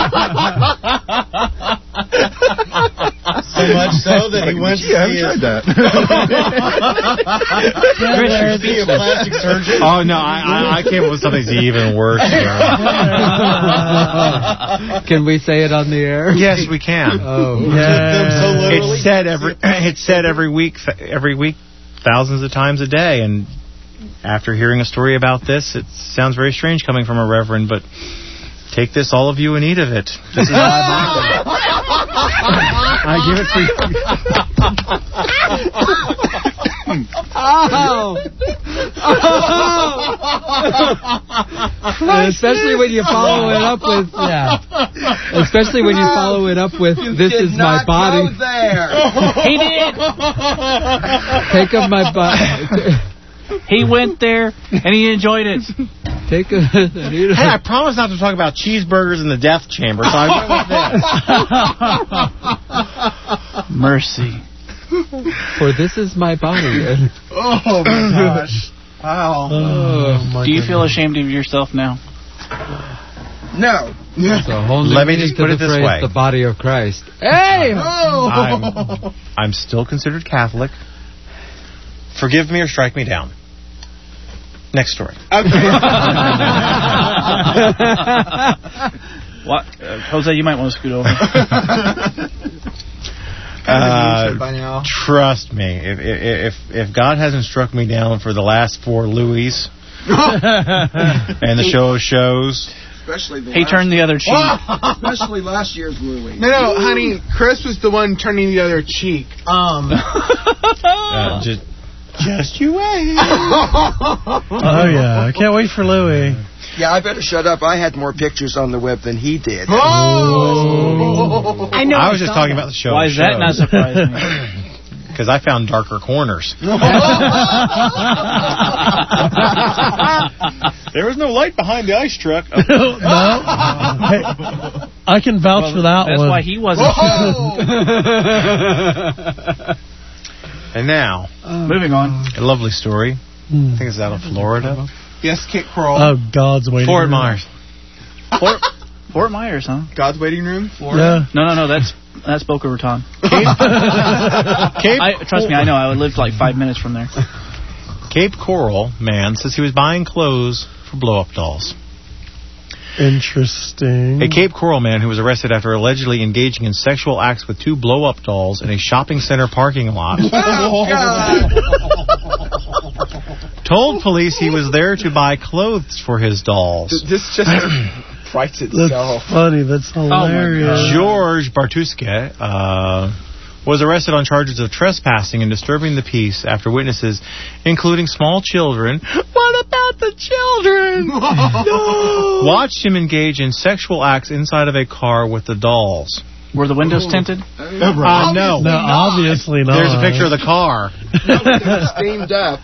know. So much so that he went to Yeah, see I've his... tried that. Chris, be a plastic surgeon? Oh, no, I, I, I came up with something even worse. Can we say it on the air? Yes, we can. Oh, yeah. It's said every, it's said every week, every week, thousands of times a day, and after hearing a story about this, it sounds very strange coming from a reverend, but take this, all of you, and eat of it. This is how I mind it. I give it to you. Oh. And especially when you follow it up with, yeah. Especially when you follow it up with, You this did is my not body. go there. He did. Take of my body. He went there and he enjoyed it. Take a. Hey, I promised not to talk about cheeseburgers in the death chamber, so I went with this. Mercy. For this is my body. Oh my gosh! Wow. Oh, my Do you goodness. feel ashamed of yourself now? No. It's a whole new Let me meaning just to put the it this phrase, way. the body of Christ. Hey! I'm, I'm still considered Catholic. Forgive me or strike me down. Next story. What? Uh, Jose, you might want to scoot over. Uh, by now. trust me, if, if if God hasn't struck me down for the last four Louis and the show of shows, Especially the He last, turned the other cheek. especially last year's Louis. No, no, honey. Chris was the one turning the other cheek. Um. uh, just just you wait. Oh, yeah. I can't wait for Louis. Yeah, I better shut up. I had more pictures on the web than he did. Oh! I know. I was just talking about the show. Why of is that not shows. surprising me? Because I found darker corners. There was no light behind the ice truck. No. Hey, I can vouch Well, for that that's one. why he wasn't. And now, Moving on. a lovely story. I think it's out of Florida. Yes, Kit Kroll. Oh, God's waiting. Fort room. Myers. Fort, Fort Myers, huh? God's waiting room, Florida. Yeah. No, no, no. That's that's Boca Raton. Cape, I, trust me, I know. I would live like five minutes from there. Cape Coral man says he was buying clothes for blow-up dolls. Interesting. A Cape Coral man who was arrested after allegedly engaging in sexual acts with two blow-up dolls in a shopping center parking lot told police he was there to buy clothes for his dolls. This just writes That's itself. funny. That's hilarious. George Bartuske uh, was arrested on charges of trespassing and disturbing the peace after witnesses, including small children, what about the children? No! Watched him engage in sexual acts inside of a car with the dolls. Were the windows tinted? Uh, no. No, obviously not. There's a picture of the car. Steamed up.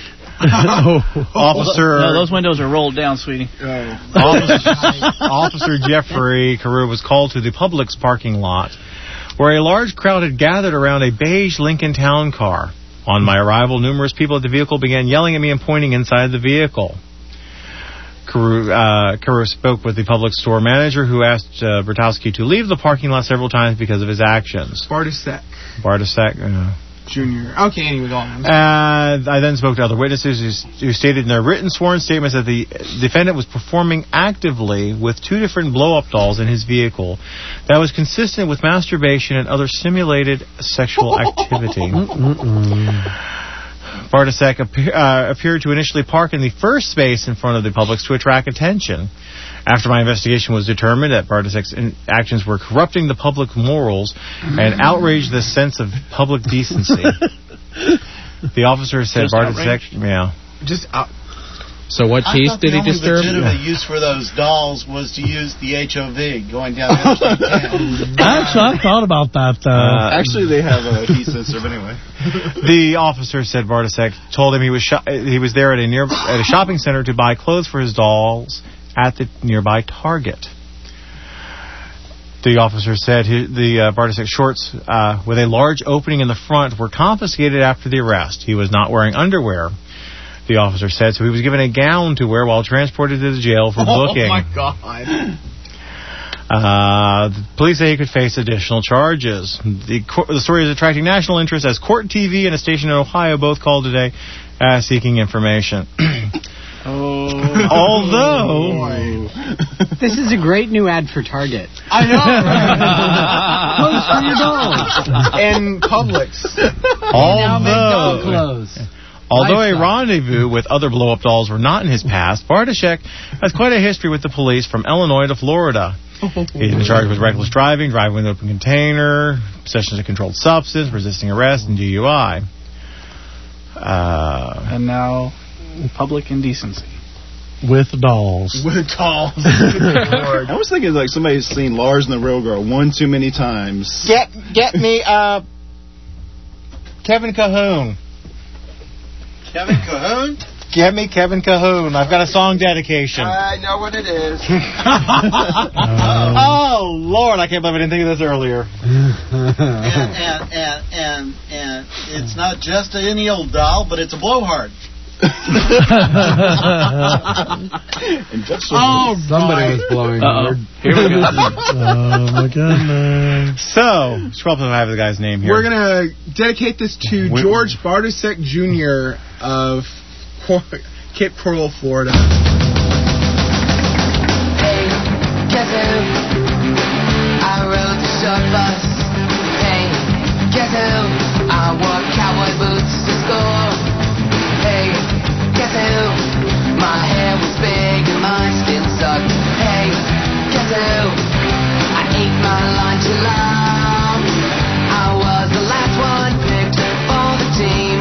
Officer No, those windows are rolled down, sweetie. Officer, Officer Jeffrey Carew was called to the Publix parking lot, where a large crowd had gathered around a beige Lincoln Town car. On my arrival, numerous people at the vehicle began yelling at me and pointing inside the vehicle. Carew, uh, Carew spoke with the public store manager, who asked uh, Bertowski to leave the parking lot several times because of his actions. Bartasek Bartasek. Uh, Junior Okay, anyway, go on. Uh, I then spoke to other witnesses who, who stated in their written sworn statements that the defendant was performing actively with two different blow-up dolls in his vehicle that was consistent with masturbation and other simulated sexual activity. Bartasek appear, uh, appeared to initially park in the first space in front of the Publix to attract attention. After my investigation was determined that Bartasek's actions were corrupting the public morals and outraged the sense of public decency. The officer said Just Bartasek... outraged? Yeah. Just out. So what I case thought did the he only disturb? legitimate use for those dolls was to use the H O V going down Interstate ten. Actually, I thought about that. Uh, Uh, Actually, they have a heat sensor, but anyway. The officer said Bartasek told him he was sho- he was there at a near at a shopping center to buy clothes for his dolls at the nearby Target. The officer said he, the uh, Bartasek shorts uh, with a large opening in the front were confiscated after the arrest. He was not wearing underwear, the officer said, so he was given a gown to wear while transported to the jail for booking. Oh, my God. Uh, the police say he could face additional charges. The, co- the story is attracting national interest as Court T V and a station in Ohio both called today uh, seeking information. Oh. Although... This is a great new ad for Target. I know. Clothes for your dolls. And Publix. Although, although a rendezvous with other blow-up dolls were not in his past, Bartasek has quite a history with the police from Illinois to Florida. He's been charged with reckless driving, driving with an open container, possession of a controlled substance, resisting arrest, and D U I. Uh, and now, public indecency. With dolls. With dolls. I was thinking like somebody's seen Lars and the Real Girl one too many times. Get get me uh, Kevin Cahoon. Kevin Cahoon? Get me Kevin Cahoon. I've got a song dedication. I know what it is. Oh, Lord, I can't believe I didn't think of this earlier. and, and, and, and, and it's not just any old doll, but it's a blowhard. Oh, somebody was blowing hard. Here we go. Oh my goodness. So, scroll up and I have the guy's name here. We're going to dedicate this to Wait. George Bartasek Junior of Cor- Cape Coral, Florida. Hey, guess who? I rode the short bus. Hey, guess who? I wore cowboy boots to school. Hey, guess who? My hair was big and my skin sucked. Hey, guess who? I ate my lunch alone. I was the last one picked for the team.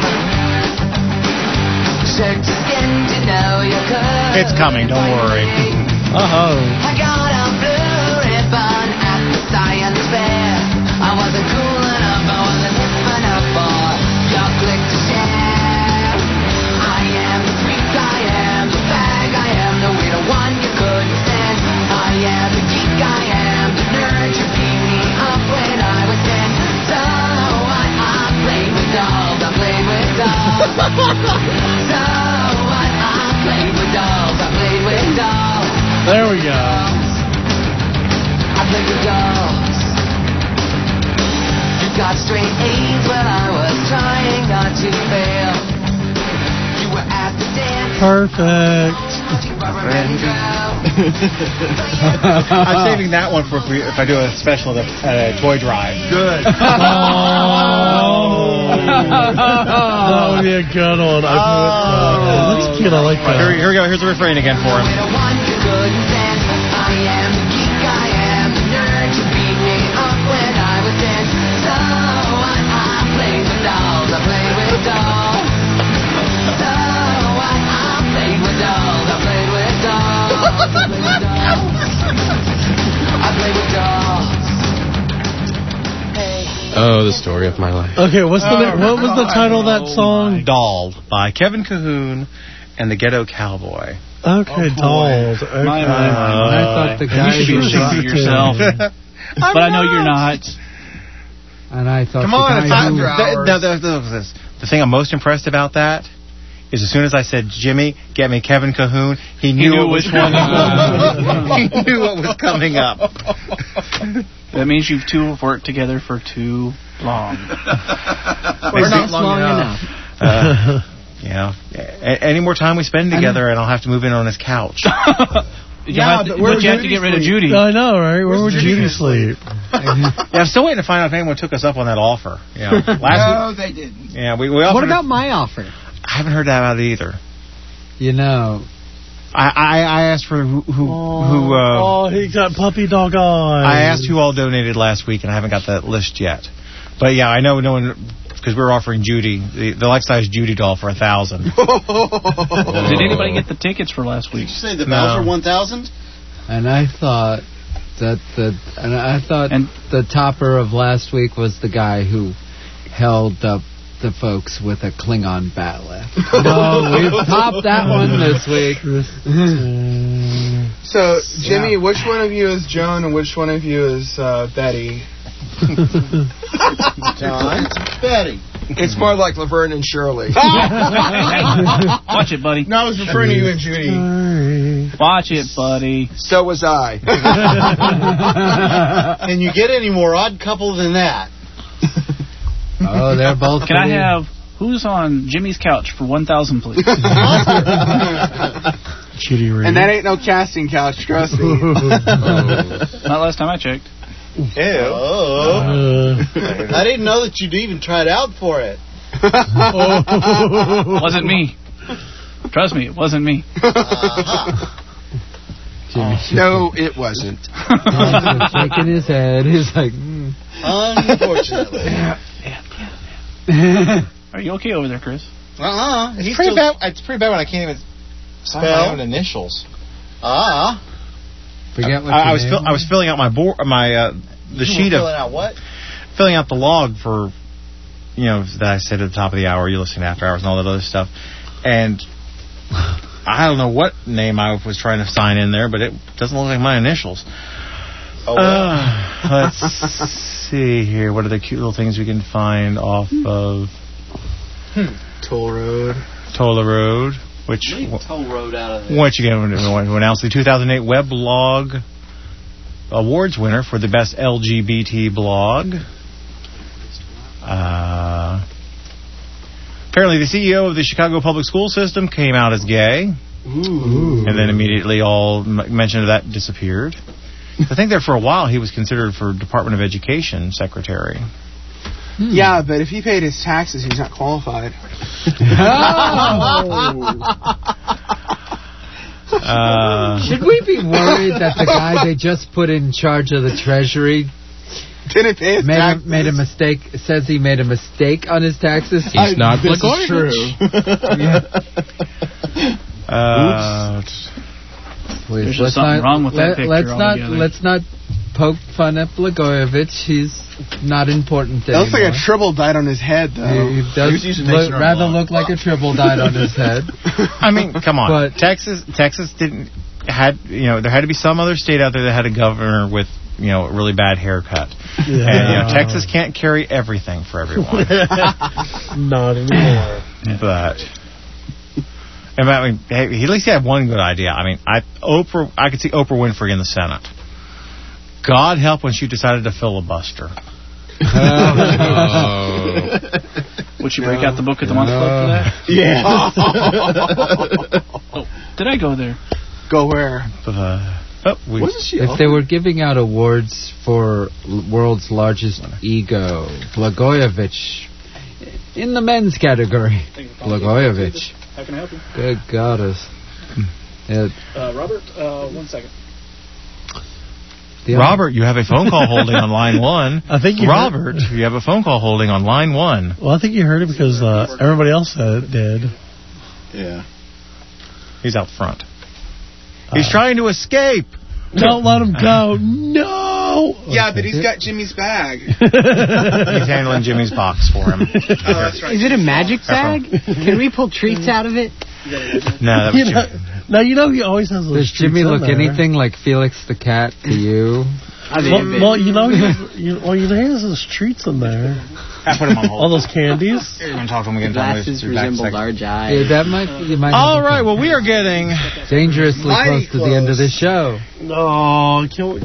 Shirt to skin to know you could. It's coming, don't worry. Uh-oh. I got a blue ribbon at the science fair. I wasn't cool enough, I wasn't hip enough for your click to share. I am the freak, I am the fag, I am the weird one you couldn't stand. I am the geek, I am the nerd, you beat me up when I was ten. So what? I played with dolls, I played with dolls. So what? I played with dolls, I played with dolls. There we go. I played with dolls. You got straight A's when I was trying not to fail. You were at the dance. Perfect. I'm saving that one for if, we, if I do a special at a uh, toy drive. Good. Oh. That would be a good one. I Oh. oh, that's cute. I like that. Here, here we go. Here's the refrain again for him. I am the geek, I am the nerd. You beat me up when I was ten. So what? I played with dolls, I played with dolls. So what? I played with dolls, I played with dolls. I played with dolls. Oh, the story of my life. Okay, what's the na- what was the title of that song? Doll by Kevin Cahoon and the Ghetto Cowboy. Okay, dolls. Okay. My, my, my. I thought the guy You should be ashamed of yourself. But I know you're not. And I thought Come the on, guy it's not, who- the, the, the, the, the thing I'm most impressed about that is as soon as I said, Jimmy, get me Kevin Cahoon, he knew, He knew what which was one coming it was. up. He knew what was coming up. That means you two have worked together for too long. Or not long enough. Uh, you know, a- any more time we spend together, and I'll have to move in on his couch. You have to, but you have to get rid of Judy. I know, right? Where would Judy sleep? Yeah, I'm still waiting to find out if anyone took us up on that offer. You know, last no, they didn't. Yeah, we, we offered. What about my offer? I haven't heard that about it either. You know, I I, I asked for who who, Oh, who uh, oh, he got puppy dog eyes. I asked who all donated last week, and I haven't got that list yet. But yeah, I know no one, because we were offering Judy the, the life-size Judy doll for a thousand. Did anybody get the tickets for last week? Did you say the No. Bowser one thousand? and I thought that the and I thought And- the topper of last week was the guy who held up the folks with a Klingon bat left. No, we've topped that one this week. So, Jimmy, which one of you is Joan and which one of you is uh, Betty? John? Betty. It's more like Laverne and Shirley. Watch it, buddy. No, I was referring to you and Judy. Watch it, buddy. So was I. Can you get any more odd couple than that? Oh, they're both. Can I pretty- have who's on Jimmy's couch for one thousand, please? Judy Reed. And that ain't no casting couch, trust me. Not last time I checked. Oh. Uh, I didn't know that you'd even tried out for it. Wasn't me. Trust me, it wasn't me. Uh-huh. Jimmy No, it wasn't. John's shaking his head. He's like, mm. Unfortunately. Are you okay over there, Chris? Uh-uh. It's He's pretty still... bad. It's pretty bad when I can't even sign my Spell? own initials. Ah. forget what I, I your was name fill, I was filling out my board, my uh, the You sheet were of filling out what? filling out the log for, you know, that I said at the top of the hour, you listen to After Hours and all that other stuff. And I don't know what name I was trying to sign in there, but it doesn't look like my initials. Oh, well. Uh, let's see here. What are the cute little things we can find off of Toll Road. Tola Road? Which, Leave Toll Road out of there. once again, we want to announce the two thousand eight Weblog Awards winner for the best L G B T blog. Uh, apparently, the C E O of the Chicago Public School System came out as gay. Ooh. And then immediately all m- mention of that disappeared. I think there for a while he was considered for Department of Education secretary. Yeah, but if he paid his taxes, he's not qualified. Uh, Should we be worried that the guy they just put in charge of the Treasury Didn't pay his made a, taxes. made a mistake? Says he made a mistake on his taxes. He's not This is Blagojevich. uh, Please, There's just let's something not, wrong with that let, picture let's not altogether. let's not poke fun at Blagojevich. He's not important That looks anymore. like a tribble died on his head, though. He, he does look, rather look like a triple died on his head. I mean, come on. But- Texas, Texas didn't had you know there had to be some other state out there that had a governor with you know a really bad haircut, Yeah. and you know Texas can't carry everything for everyone. Not anymore. But and I mean, hey, he at least had one good idea. I mean, I Oprah, I could see Oprah Winfrey in the Senate. God help when she decided to filibuster. Oh. Would she break out the book of the month club for that? Yeah. Oh, did I go there? Go where? Uh, oh, we, Wasn't she? If they were giving out awards for l- world's largest ego, Blagojevich in the men's category. Blagojevich. How can I help you? Good goddess. It, Uh, Robert, uh, one second. the Robert, you have a phone call holding on line one. I think you Robert, you have a phone call holding on line one. Well, I think you heard it because uh, everybody else said it did. Yeah. He's out front. He's trying to escape. Don't let him go. No. Yeah, but he's got Jimmy's bag. He's handling Jimmy's box for him. Oh, that's right. Is it a magic bag? Can we pull treats out of it? No, that was You know, Jimmy. now you know he always has those. Does Jimmy treats in look there. anything like Felix the cat to you? Well, well, you know, you, you, well, you know, he has those treats in there. I put him on hold. All those candies. You're going to talk to him again. Glasses resemble large eyes. Yeah, that might. You might All right. Well, we are getting dangerously mighty close to the end of this show. No, can we?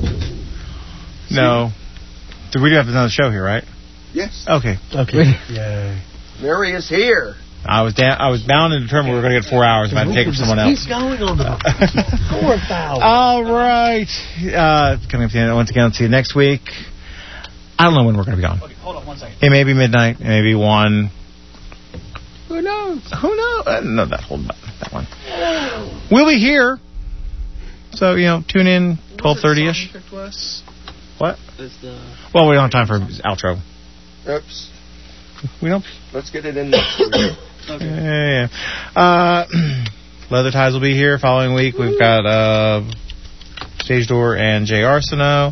No. So we do have another show here, right? Yes. Okay. Okay. Yay. Mary is here. I was da- I was bound and determined we were going to get four hours, but I'd take it from someone else. He's going on the fourth hour. All right. Uh, coming up to the end. Once again, I'll see you next week. I don't know when we're going to be gone. Okay, hold on one second. It may be midnight. It may be one. Who knows? Who knows? Uh, no, that hold that, that one. We'll be here. So, you know, tune in twelve thirty-ish. What? Well, we don't have time for outro. Oops. We don't. Let's get it in next week. Okay. Yeah, yeah. Uh, Leather Ties will be here following week. We've got uh, Stage Door and Jay Arsenault.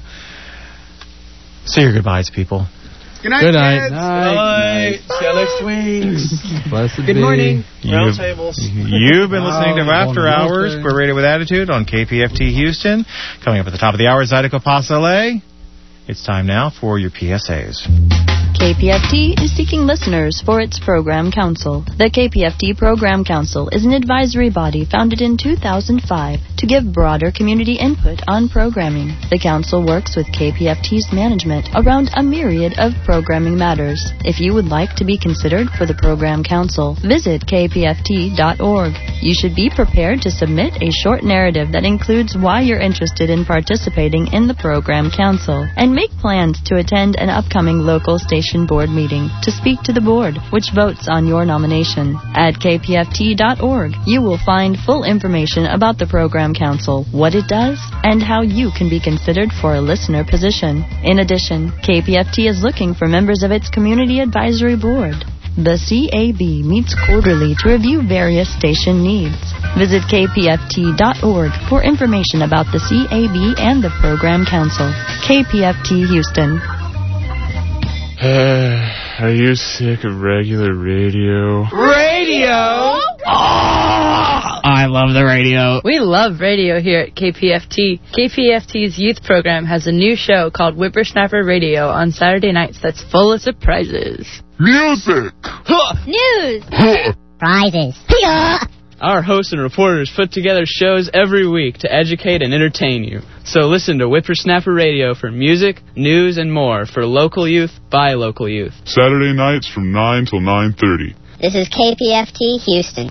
Say your goodbyes, people. Good night, Good night. kids. Night. See you next week. Blessed Good be. morning. Round You've, tables. you've been listening to Oh, After Hours, okay. Queer Radio with Attitude on K P F T Houston. Coming up at the top of the hour, Zydeco Pass L A. It's time now for your P S As. K P F T is seeking listeners for its Program Council. The K P F T Program Council is an advisory body founded in two thousand five to give broader community input on programming. The council works with K P F T's management around a myriad of programming matters. If you would like to be considered for the Program Council, visit K P F T dot org. You should be prepared to submit a short narrative that includes why you're interested in participating in the Program Council, and make plans to attend an upcoming local station board meeting to speak to the board, which votes on your nomination. At K P F T dot org, you will find full information about the Program Council, what it does, and how you can be considered for a listener position. In addition, K P F T is looking for members of its Community Advisory Board. The C A B meets quarterly to review various station needs. Visit K P F T dot org for information about the C A B and the Program Council. K P F T Houston. Are you sick of regular radio? Radio? I love the radio. We love radio here at K P F T. K P F T's youth program has a new show called Whippersnapper Radio on Saturday nights that's full of surprises. Music! News! Prizes. Our hosts and reporters put together shows every week to educate and entertain you. So listen to Whippersnapper Radio for music, news, and more for local youth by local youth. Saturday nights from nine till nine thirty. This is K P F T Houston.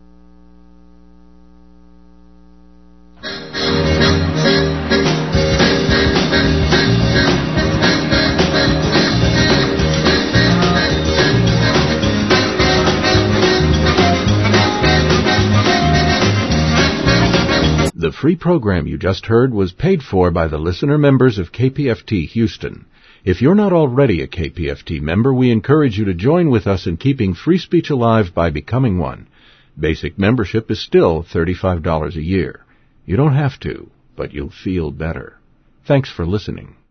The free program you just heard was paid for by the listener members of K P F T Houston. If you're not already a K P F T member, we encourage you to join with us in keeping free speech alive by becoming one. Basic membership is still thirty-five dollars a year. You don't have to, but you'll feel better. Thanks for listening.